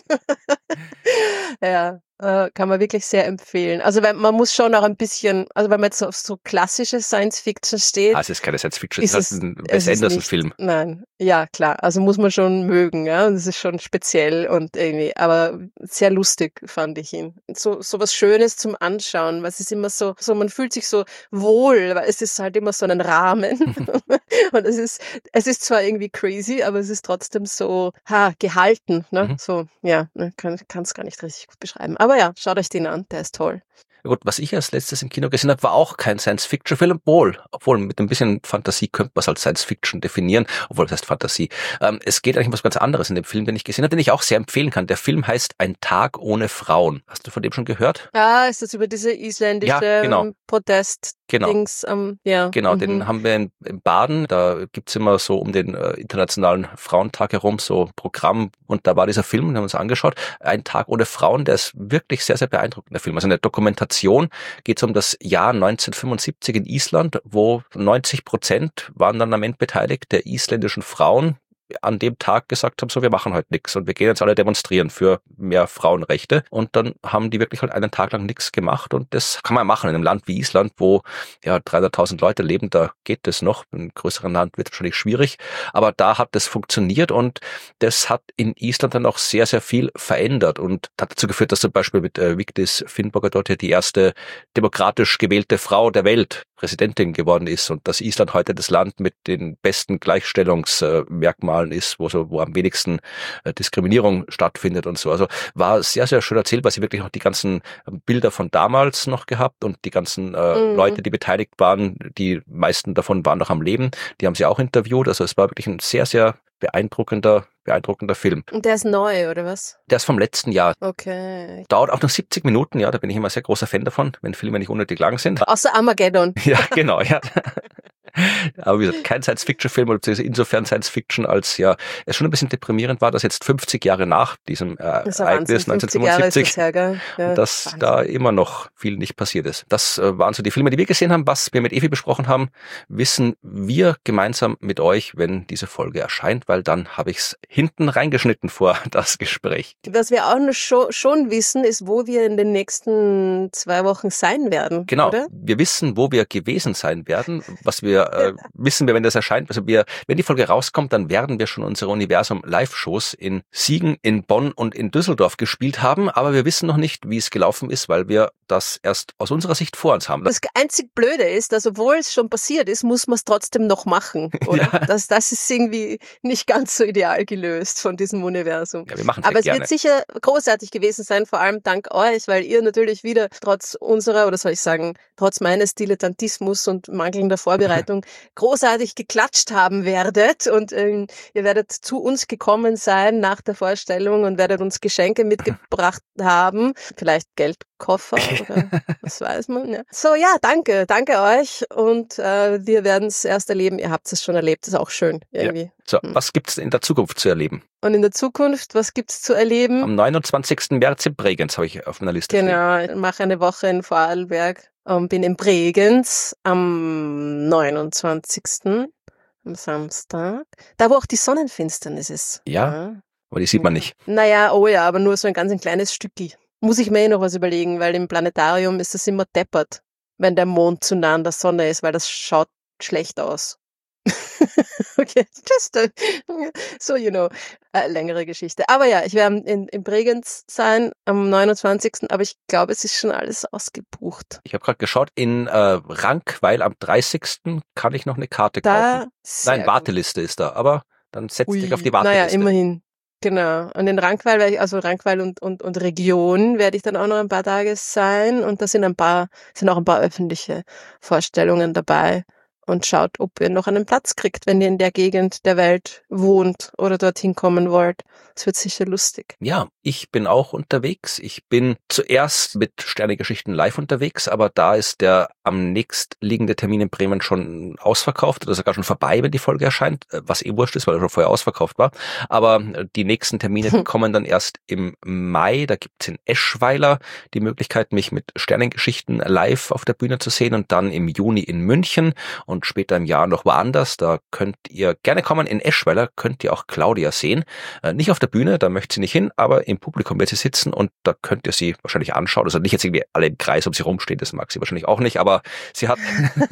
Ja, äh, kann man wirklich sehr empfehlen. Also wenn, man muss schon auch ein bisschen, also wenn man jetzt auf so klassische Science-Fiction steht. Ah, es ist keine Science-Fiction, es ist halt ein Wes Anderson-Film. Nein, ja klar, also muss man schon mögen, ja, und es ist schon speziell und irgendwie, aber sehr lustig fand ich ihn. So, so was Schönes zum Anschauen, weil es ist immer so, so man fühlt sich so wohl, weil es ist halt immer so ein Rahmen und es ist, es ist zwar irgendwie crazy, aber es ist trotzdem so, ha, gehalten, ne, mhm. so, ja, kann es gar nicht richtig gut beschreiben. Aber ja, schaut euch den an, der ist toll. Gut, was ich als letztes im Kino gesehen habe, war auch kein Science-Fiction-Film, obwohl, obwohl mit ein bisschen Fantasie könnte man es als Science-Fiction definieren, obwohl das heißt Fantasie. Ähm, es geht eigentlich um was ganz anderes in dem Film, den ich gesehen habe, den ich auch sehr empfehlen kann. Der Film heißt Ein Tag ohne Frauen. Hast du von dem schon gehört? Ja, ist das über diese isländische ja, genau. Protest? Genau. Dings, um, ja. Genau, mhm. den haben wir in, in Baden, da gibt's immer so um den äh, Internationalen Frauentag herum so Programm und da war dieser Film, den haben wir uns angeschaut, Ein Tag ohne Frauen, der ist wirklich sehr, sehr beeindruckend, der Film. Also in der Dokumentation geht es um das Jahr neunzehnhundertfünfundsiebzig in Island, wo neunzig Prozent waren dann am Ende beteiligt der isländischen Frauen, an dem Tag gesagt haben, so, wir machen heute nichts und wir gehen jetzt alle demonstrieren für mehr Frauenrechte. Und dann haben die wirklich halt einen Tag lang nichts gemacht und das kann man machen in einem Land wie Island, wo ja dreihunderttausend Leute leben, da geht das noch. In einem größeren Land wird es wahrscheinlich schwierig, aber da hat das funktioniert und das hat in Island dann auch sehr, sehr viel verändert und hat dazu geführt, dass zum Beispiel mit äh, Vigdis Finnboga dort ja die erste demokratisch gewählte Frau der Welt Präsidentin geworden ist und dass Island heute das Land mit den besten Gleichstellungsmerkmalen äh, ist, wo so wo am wenigsten äh, Diskriminierung stattfindet und so. Also war sehr, sehr schön erzählt, weil sie wirklich auch die ganzen Bilder von damals noch gehabt und die ganzen äh, mhm. Leute, die beteiligt waren, die meisten davon waren noch am Leben, die haben sie auch interviewt. Also es war wirklich ein sehr, sehr beeindruckender, beeindruckender Film. Und der ist neu, oder was? Der ist vom letzten Jahr. Okay. Dauert auch noch siebzig Minuten, ja, da bin ich immer sehr großer Fan davon, wenn Filme nicht unnötig lang sind. Außer Armageddon. Ja, genau, ja. Aber wie gesagt, kein Science-Fiction-Film, oder insofern Science-Fiction als, ja, es schon ein bisschen deprimierend war, dass jetzt fünfzig Jahre nach diesem äh, Ereignis neunzehnhundertfünfundsiebzig, das ja, ja, dass Wahnsinn. Da immer noch viel nicht passiert ist. Das äh, waren so die Filme, die wir gesehen haben. Was wir mit Evi besprochen haben, wissen wir gemeinsam mit euch, wenn diese Folge erscheint, weil dann habe ich es hinten reingeschnitten vor das Gespräch. Was wir auch noch schon, schon wissen, ist, wo wir in den nächsten zwei Wochen sein werden. Genau, oder? Wir wissen, wo wir gewesen sein werden, was wir Äh, wissen wir, wenn das erscheint. Also wir, wenn die Folge rauskommt, dann werden wir schon unsere Universum-Live-Shows in Siegen, in Bonn und in Düsseldorf gespielt haben. Aber wir wissen noch nicht, wie es gelaufen ist, weil wir das erst aus unserer Sicht vor uns haben. Das einzig Blöde ist, dass obwohl es schon passiert ist, muss man es trotzdem noch machen, oder? Ja. Das, das ist irgendwie nicht ganz so ideal gelöst von diesem Universum. Ja, wir machen Aber es gerne. wird sicher großartig gewesen sein, vor allem dank euch, weil ihr natürlich wieder trotz unserer, oder soll ich sagen, trotz meines Dilettantismus und mangelnder Vorbereitung großartig geklatscht haben werdet und ähm, ihr werdet zu uns gekommen sein nach der Vorstellung und werdet uns Geschenke mitgebracht haben, vielleicht Geldkoffer oder was weiß man. Ja. So, ja, danke, danke euch und äh, wir werden es erst erleben. Ihr habt es schon erlebt, ist auch schön irgendwie. Ja. So, hm. Was gibt's in der Zukunft zu erleben? Und in der Zukunft, was gibt's zu erleben? Am neunundzwanzigsten März in Bregenz habe ich auf meiner Liste. Genau, ich mache eine Woche in Vorarlberg und bin in Bregenz am neunundzwanzigsten am Samstag. Da, wo auch die Sonnenfinsternis ist. Ja, ja. Aber die sieht man nicht. Naja, oh ja, aber nur so ein ganz ein kleines Stückchen. Muss ich mir eh noch was überlegen, weil im Planetarium ist das immer deppert, wenn der Mond zu nah an der Sonne ist, weil das schaut schlecht aus. Okay, just a, so you know, äh, längere Geschichte. Aber ja, ich werde in, in Bregenz sein am neunundzwanzigsten Aber ich glaube, es ist schon alles ausgebucht. Ich habe gerade geschaut, in äh, Rankweil am dreißigsten kann ich noch eine Karte da, kaufen. Nein, Warteliste ist da, aber dann setz Ui, dich auf die Warteliste. Naja, immerhin. Genau. Und in Rankweil, werde ich, also Rankweil und, und, und Region werde ich dann auch noch ein paar Tage sein. Und da sind ein paar, sind auch ein paar öffentliche Vorstellungen dabei. und schaut, ob ihr noch einen Platz kriegt, wenn ihr in der Gegend der Welt wohnt oder dorthin kommen wollt. Es wird sicher lustig. Ja, ich bin auch unterwegs. Ich bin zuerst mit Sternegeschichten live unterwegs, aber da ist der am nächstliegende Termin in Bremen schon ausverkauft oder sogar schon vorbei, wenn die Folge erscheint, was eh wurscht ist, weil er schon vorher ausverkauft war. Aber die nächsten Termine kommen dann erst im Mai. Da gibt's in Eschweiler die Möglichkeit, mich mit Sternengeschichten live auf der Bühne zu sehen und dann im Juni in München und später im Jahr noch woanders. Da könnt ihr gerne kommen. In Eschweiler könnt ihr auch Claudia sehen. Äh, nicht auf der Bühne, da möchte sie nicht hin, aber im Publikum wird sie sitzen und da könnt ihr sie wahrscheinlich anschauen. Also nicht jetzt irgendwie alle im Kreis um sie rumstehen, das mag sie wahrscheinlich auch nicht, aber sie hat...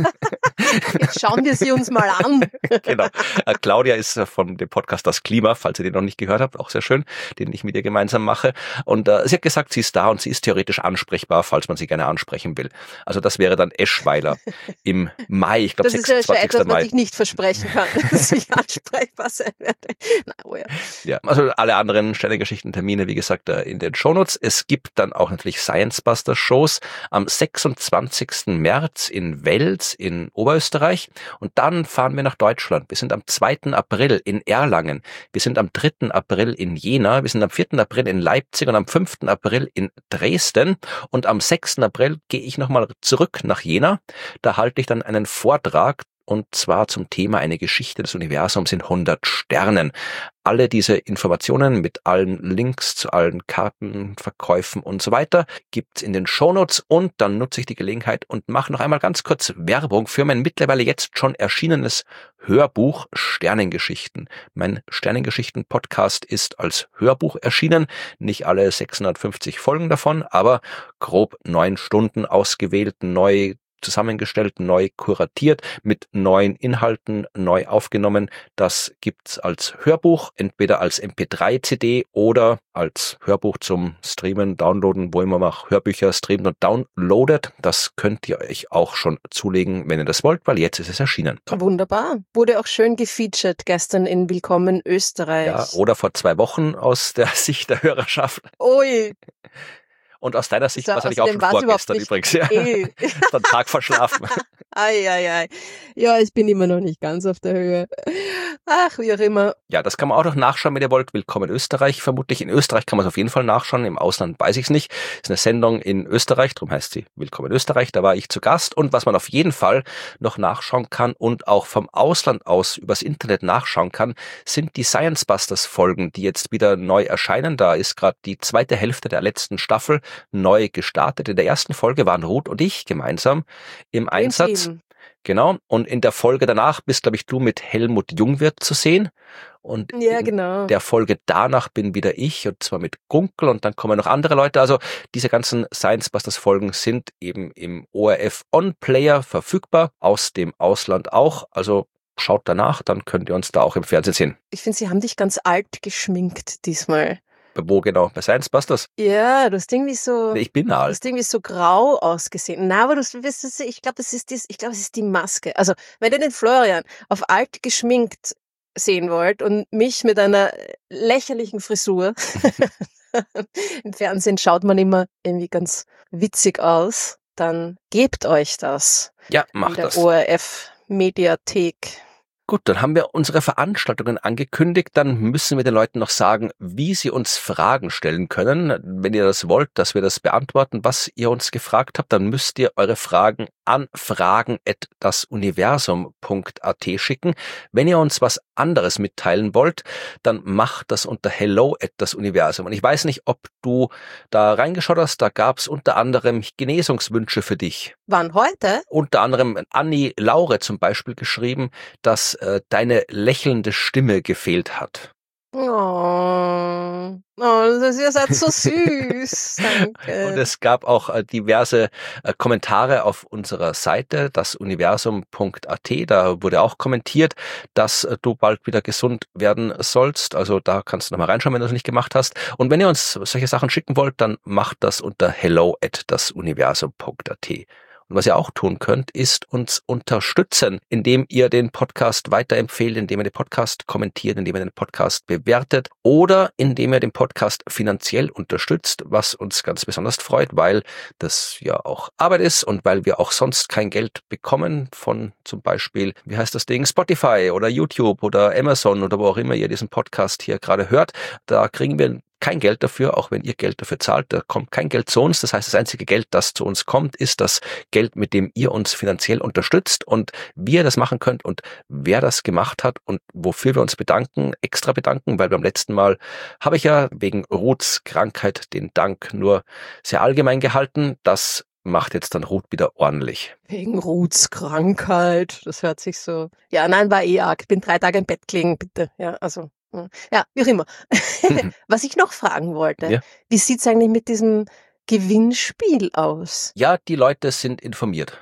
Jetzt schauen wir sie uns mal an. Genau. Äh, Claudia ist äh, von dem Podcast Das Klima, falls ihr den noch nicht gehört habt, auch sehr schön, den ich mit ihr gemeinsam mache. Und äh, sie hat gesagt, sie ist da und sie ist theoretisch ansprechbar, falls man sie gerne ansprechen will. Also das wäre dann Eschweiler im Mai, ich glaube sechsundzwanzigsten Das ist ja etwas, Mai. was ich nicht versprechen kann, dass ich ansprechbar sein werde. Na, oh ja. Ja, also alle anderen Sternengeschichten-Termine, wie gesagt, in den Shownotes. Es gibt dann auch natürlich Science-Buster-Shows am sechsundzwanzigsten März in Wels in Oberösterreich und dann fahren wir nach Deutschland. Wir sind am zweiten April in Erlangen, wir sind am dritten April in Jena, wir sind am vierten April in Leipzig und am fünften April in Dresden und am sechsten April gehe ich nochmal zurück nach Jena. Da halte ich dann einen Vortrag und zwar zum Thema eine Geschichte des Universums in hundert Sternen. Alle diese Informationen mit allen Links zu allen Karten, Verkäufen und so weiter gibt's in den Shownotes und dann nutze ich die Gelegenheit und mache noch einmal ganz kurz Werbung für mein mittlerweile jetzt schon erschienenes Hörbuch Sternengeschichten. Mein Sternengeschichten-Podcast ist als Hörbuch erschienen, nicht alle sechshundertfünfzig Folgen davon, aber grob neun Stunden ausgewählt, neu zusammengestellt, neu kuratiert, mit neuen Inhalten, neu aufgenommen. Das gibt's als Hörbuch, entweder als M P drei C D oder als Hörbuch zum Streamen, Downloaden, wo immer man auch Hörbücher streamt und downloadet. Das könnt ihr euch auch schon zulegen, wenn ihr das wollt, weil jetzt ist es erschienen. Wunderbar. Wurde auch schön gefeatured gestern in Willkommen Österreich. Ja, oder vor zwei Wochen aus der Sicht der Hörerschaft. Ui. Und aus deiner Sicht So, wahrscheinlich auch schon vorgestern übrigens. Ja. Eh. Den Tag verschlafen. Ei, ei, ei. Ja, ich bin immer noch nicht ganz auf der Höhe. Ach, wie auch immer. Ja, das kann man auch noch nachschauen, wenn ihr wollt. Willkommen in Österreich. Vermutlich in Österreich kann man es auf jeden Fall nachschauen. Im Ausland weiß ich es nicht. Es ist eine Sendung in Österreich, darum heißt sie Willkommen in Österreich. Da war ich zu Gast. Und was man auf jeden Fall noch nachschauen kann und auch vom Ausland aus übers Internet nachschauen kann, sind die Science Busters Folgen, die jetzt wieder neu erscheinen. Da ist gerade die zweite Hälfte der letzten Staffel neu gestartet. In der ersten Folge waren Ruth und ich gemeinsam im Einsatz. Genau. Und in der Folge danach bist, glaube ich, du mit Helmut Jungwirth zu sehen. Und Ja, in genau. der Folge danach bin wieder ich, und zwar mit Gunkel, und dann kommen noch andere Leute. Also diese ganzen Science Busters Folgen sind eben im O R F On Player verfügbar, aus dem Ausland auch. Also schaut danach, dann könnt ihr uns da auch im Fernsehen sehen. Ich finde, sie haben dich ganz alt geschminkt diesmal. Wo genau? Bei Science Busters? Ja, du hast irgendwie so... Ich bin Du alt. hast irgendwie so grau ausgesehen. Na, aber du wirst es, ich glaube, es ist dies, ich glaube, es ist die Maske. Also, wenn ihr den Florian auf alt geschminkt sehen wollt und mich mit einer lächerlichen Frisur im Fernsehen schaut man immer irgendwie ganz witzig aus, dann gebt euch das Ja, in macht der das. O R F Mediathek. Gut, dann haben wir unsere Veranstaltungen angekündigt. Dann müssen wir den Leuten noch sagen, wie sie uns Fragen stellen können. Wenn ihr das wollt, dass wir das beantworten, was ihr uns gefragt habt, dann müsst ihr eure Fragen an fragen at dasuniversum punkt at schicken. Wenn ihr uns was anderes mitteilen wollt, dann macht das unter hello at dasuniversum. Und ich weiß nicht, ob du da reingeschaut hast, da gab es unter anderem Genesungswünsche für dich. Wann heute? Unter anderem Anni Laure zum Beispiel geschrieben, dass äh, deine lächelnde Stimme gefehlt hat. Oh, oh, das ihr seid so süß. Danke. Und es gab auch äh, diverse äh, Kommentare auf unserer Seite, dasuniversum punkt at. Da wurde auch kommentiert, dass äh, du bald wieder gesund werden sollst. Also da kannst du nochmal reinschauen, wenn du es nicht gemacht hast. Und wenn ihr uns solche Sachen schicken wollt, dann macht das unter hello at dasuniversum punkt at. Und was ihr auch tun könnt, ist uns unterstützen, indem ihr den Podcast weiterempfehlt, indem ihr den Podcast kommentiert, indem ihr den Podcast bewertet oder indem ihr den Podcast finanziell unterstützt, was uns ganz besonders freut, weil das ja auch Arbeit ist und weil wir auch sonst kein Geld bekommen von zum Beispiel, wie heißt das Ding, Spotify oder YouTube oder Amazon oder wo auch immer ihr diesen Podcast hier gerade hört. Da kriegen wir kein Geld dafür, auch wenn ihr Geld dafür zahlt, da kommt kein Geld zu uns. Das heißt, das einzige Geld, das zu uns kommt, ist das Geld, mit dem ihr uns finanziell unterstützt. Und wie ihr das machen könnt und wer das gemacht hat und wofür wir uns bedanken, extra bedanken, weil beim letzten Mal habe ich ja wegen Ruths Krankheit den Dank nur sehr allgemein gehalten. Das macht jetzt dann Ruth wieder ordentlich. Wegen Ruths Krankheit, das hört sich so... Ja, nein, war eh arg. Ich bin drei Tage im Bett gelegen, bitte. Ja, also... Ja, wie auch immer. Was ich noch fragen wollte, ja. Wie sieht's eigentlich mit diesem Gewinnspiel aus? Ja, die Leute sind informiert.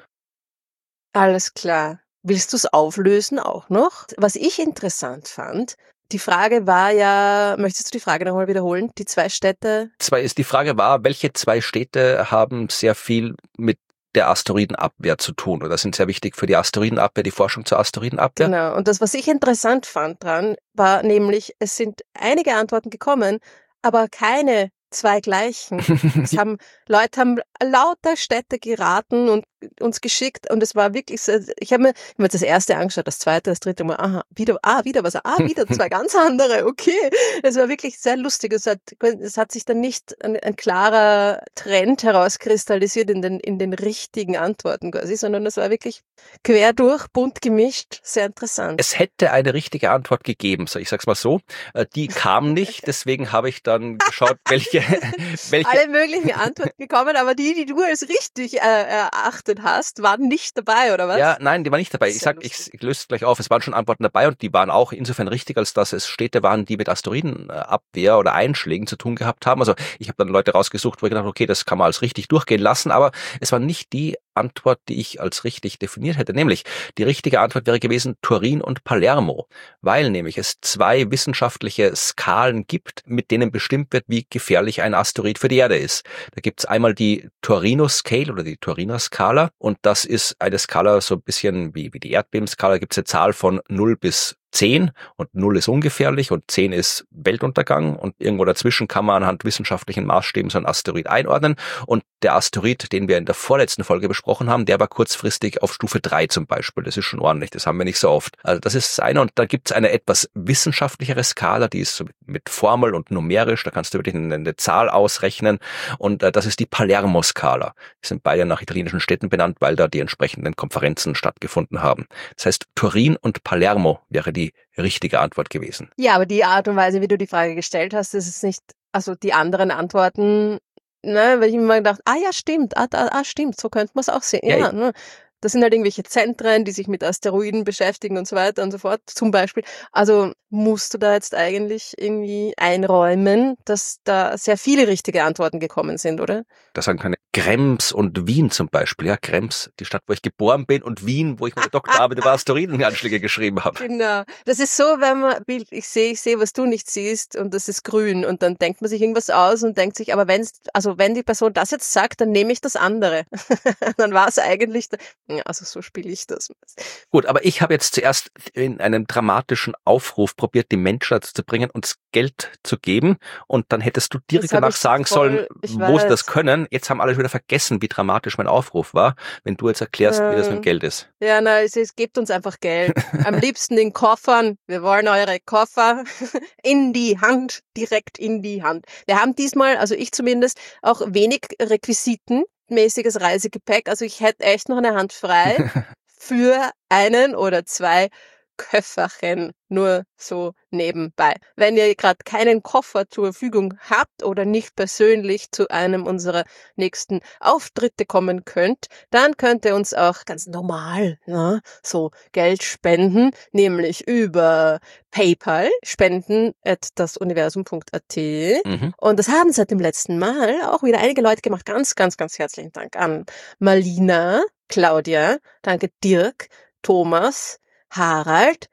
Alles klar. Willst du es auflösen auch noch? Was ich interessant fand, die Frage war ja, möchtest du die Frage nochmal wiederholen? Die zwei Städte? Zwei ist, die Frage war, welche zwei Städte haben sehr viel mit der Asteroidenabwehr zu tun oder sind sehr wichtig für die Asteroidenabwehr, die Forschung zur Asteroidenabwehr. Genau, und das, was ich interessant fand dran, war nämlich, es sind einige Antworten gekommen, aber keine zwei gleichen. Es haben, Leute haben lauter Städte geraten und uns geschickt und es war wirklich so, ich habe mir, ich hab mir das erste angeschaut, das zweite, das dritte Mal, aha, wieder, ah, wieder was, ah, wieder zwei ganz andere, okay. Es war wirklich sehr lustig. Es hat, es hat sich dann nicht ein, ein klarer Trend herauskristallisiert in den, in den richtigen Antworten quasi, sondern es war wirklich quer durch, bunt gemischt, sehr interessant. Es hätte eine richtige Antwort gegeben, so ich sag's mal so. Die kam nicht, deswegen habe ich dann geschaut, welche, welche. Alle möglichen Antworten gekommen, aber die, die du als richtig äh, erachtet hast, waren nicht dabei, oder was? Ja, nein, die waren nicht dabei. Ich sag, ich, ich löse es gleich auf. Es waren schon Antworten dabei und die waren auch insofern richtig, als dass es Städte waren, die mit Asteroidenabwehr oder Einschlägen zu tun gehabt haben. Also ich habe dann Leute rausgesucht, wo ich gedacht habe, okay, das kann man als richtig durchgehen lassen, aber es war nicht die Antwort, die ich als richtig definiert hätte. Nämlich, die richtige Antwort wäre gewesen Turin und Palermo, weil nämlich es zwei wissenschaftliche Skalen gibt, mit denen bestimmt wird, wie gefährlich ein Asteroid für die Erde ist. Da gibt's einmal die Torino-Scale oder die Turiner-Skala und das ist eine Skala so ein bisschen wie, wie die Erdbebenskala, gibt's eine Zahl von null bis zehn und null ist ungefährlich und zehn ist Weltuntergang und irgendwo dazwischen kann man anhand wissenschaftlichen Maßstäben so einen Asteroid einordnen und der Asteroid, den wir in der vorletzten Folge besprochen haben, der war kurzfristig auf Stufe drei zum Beispiel. Das ist schon ordentlich, das haben wir nicht so oft. Also das ist das eine und da gibt's eine etwas wissenschaftlichere Skala, die ist so mit, mit Formel und numerisch, da kannst du wirklich eine, eine Zahl ausrechnen und äh, das ist die Palermo-Skala. Die sind beide nach italienischen Städten benannt, weil da die entsprechenden Konferenzen stattgefunden haben. Das heißt, Turin und Palermo wäre die die richtige Antwort gewesen. Ja, aber die Art und Weise, wie du die Frage gestellt hast, das ist nicht, also die anderen Antworten, ne, weil ich mir mal gedacht, ah ja, stimmt, ah, ah, ah stimmt, so könnte man es auch sehen. Ja, ja, ne. Das sind halt irgendwelche Zentren, die sich mit Asteroiden beschäftigen und so weiter und so fort, zum Beispiel. Also musst du da jetzt eigentlich irgendwie einräumen, dass da sehr viele richtige Antworten gekommen sind, oder? Das sagen keine Krems und Wien zum Beispiel. Ja, Krems, die Stadt, wo ich geboren bin, und Wien, wo ich meine Doktorarbeit über Asteroidenanschläge geschrieben habe. Genau. Das ist so, wenn man, ich sehe, ich sehe, was du nicht siehst und das ist grün und dann denkt man sich irgendwas aus und denkt sich, aber wenn, also wenn die Person das jetzt sagt, dann nehme ich das andere. Dann war es eigentlich, ja, also so spiele ich das. Gut, aber ich habe jetzt zuerst in einem dramatischen Aufruf probiert, die Menschen dazu zu bringen, uns Geld zu geben und dann hättest du direkt danach sagen sollen, wo sie das können. Jetzt haben alle wieder vergessen, wie dramatisch mein Aufruf war, wenn du jetzt erklärst, ähm, wie das mit dem Geld ist. Ja, na, es, es gebt uns einfach Geld. Am liebsten in Koffern. Wir wollen eure Koffer in die Hand, direkt in die Hand. Wir haben diesmal, also ich zumindest, auch wenig Requisiten. Mäßiges Reisegepäck. Also ich hätte echt noch eine Hand frei für einen oder zwei Köfferchen, nur so nebenbei. Wenn ihr gerade keinen Koffer zur Verfügung habt oder nicht persönlich zu einem unserer nächsten Auftritte kommen könnt, dann könnt ihr uns auch ganz normal, ja, so Geld spenden, nämlich über PayPal, spenden at dasuniversum punkt at. Mhm. Und das haben seit dem letzten Mal auch wieder einige Leute gemacht. Ganz, ganz, ganz herzlichen Dank an Malina, Claudia, danke Dirk, Thomas, Harald,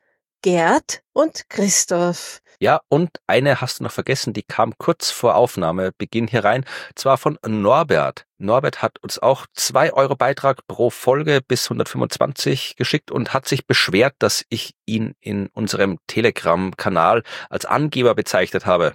Gerd und Christoph. Ja, und eine hast du noch vergessen, die kam kurz vor Aufnahmebeginn hier rein, zwar von Norbert. Norbert hat uns auch zwei Euro Beitrag pro Folge bis hundertfünfundzwanzig geschickt und hat sich beschwert, dass ich ihn in unserem Telegram-Kanal als Angeber bezeichnet habe.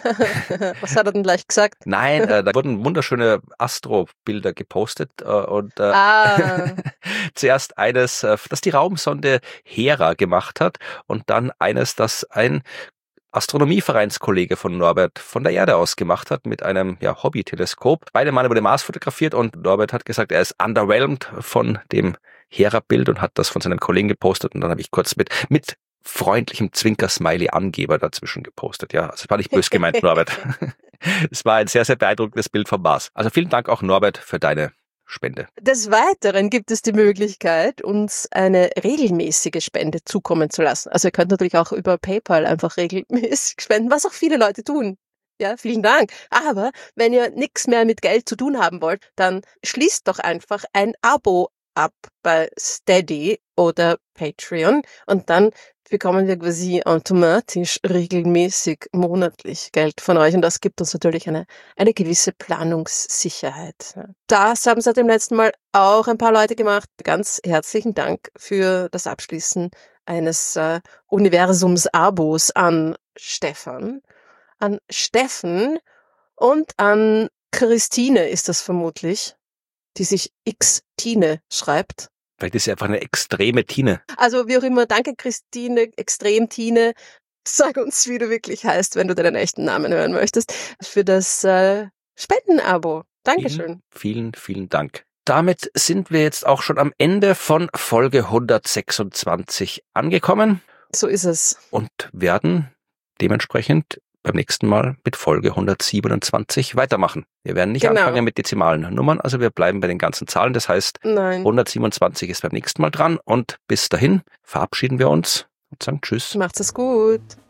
Was hat er denn gleich gesagt? Nein, äh, da wurden wunderschöne Astro-Bilder gepostet äh, und äh, ah. zuerst eines, äh, das die Raumsonde Hera gemacht hat und dann eines, das ein Astronomievereinskollege von Norbert von der Erde aus gemacht hat mit einem ja, Hobby-Teleskop. Beide Male wurde Mars fotografiert und Norbert hat gesagt, er ist underwhelmed von dem Hera-Bild und hat das von seinem Kollegen gepostet und dann habe ich kurz mit mit freundlichem Zwinker-Smiley Angeber dazwischen gepostet. Ja, also war nicht böse gemeint, Norbert. Es war ein sehr, sehr beeindruckendes Bild vom Mars. Also vielen Dank auch, Norbert, für deine Spende. Des Weiteren gibt es die Möglichkeit, uns eine regelmäßige Spende zukommen zu lassen. Also ihr könnt natürlich auch über PayPal einfach regelmäßig spenden, was auch viele Leute tun. Ja, vielen Dank. Aber wenn ihr nichts mehr mit Geld zu tun haben wollt, dann schließt doch einfach ein Abo ab bei Steady oder Patreon und dann bekommen wir quasi automatisch regelmäßig monatlich Geld von euch und das gibt uns natürlich eine eine gewisse Planungssicherheit. Das haben seit dem letzten Mal auch ein paar Leute gemacht. Ganz herzlichen Dank für das Abschließen eines äh, Universums-Abos an Stefan, an Steffen und an Christine ist das vermutlich, die sich X-Tine schreibt. Vielleicht ist sie einfach eine extreme Tine. Also wie auch immer, danke Christine, extrem Tine. Sag uns, wie du wirklich heißt, wenn du deinen echten Namen hören möchtest, für das äh, Spendenabo. Dankeschön. Vielen, vielen, vielen Dank. Damit sind wir jetzt auch schon am Ende von Folge hundertsechsundzwanzig angekommen. So ist es. Und werden dementsprechend beim nächsten Mal mit Folge hundertsiebenundzwanzig weitermachen. Wir werden nicht genau. anfangen mit dezimalen Nummern, also wir bleiben bei den ganzen Zahlen. Das heißt, Nein. hundertsiebenundzwanzig ist beim nächsten Mal dran und bis dahin verabschieden wir uns und sagen Tschüss. Macht's es gut.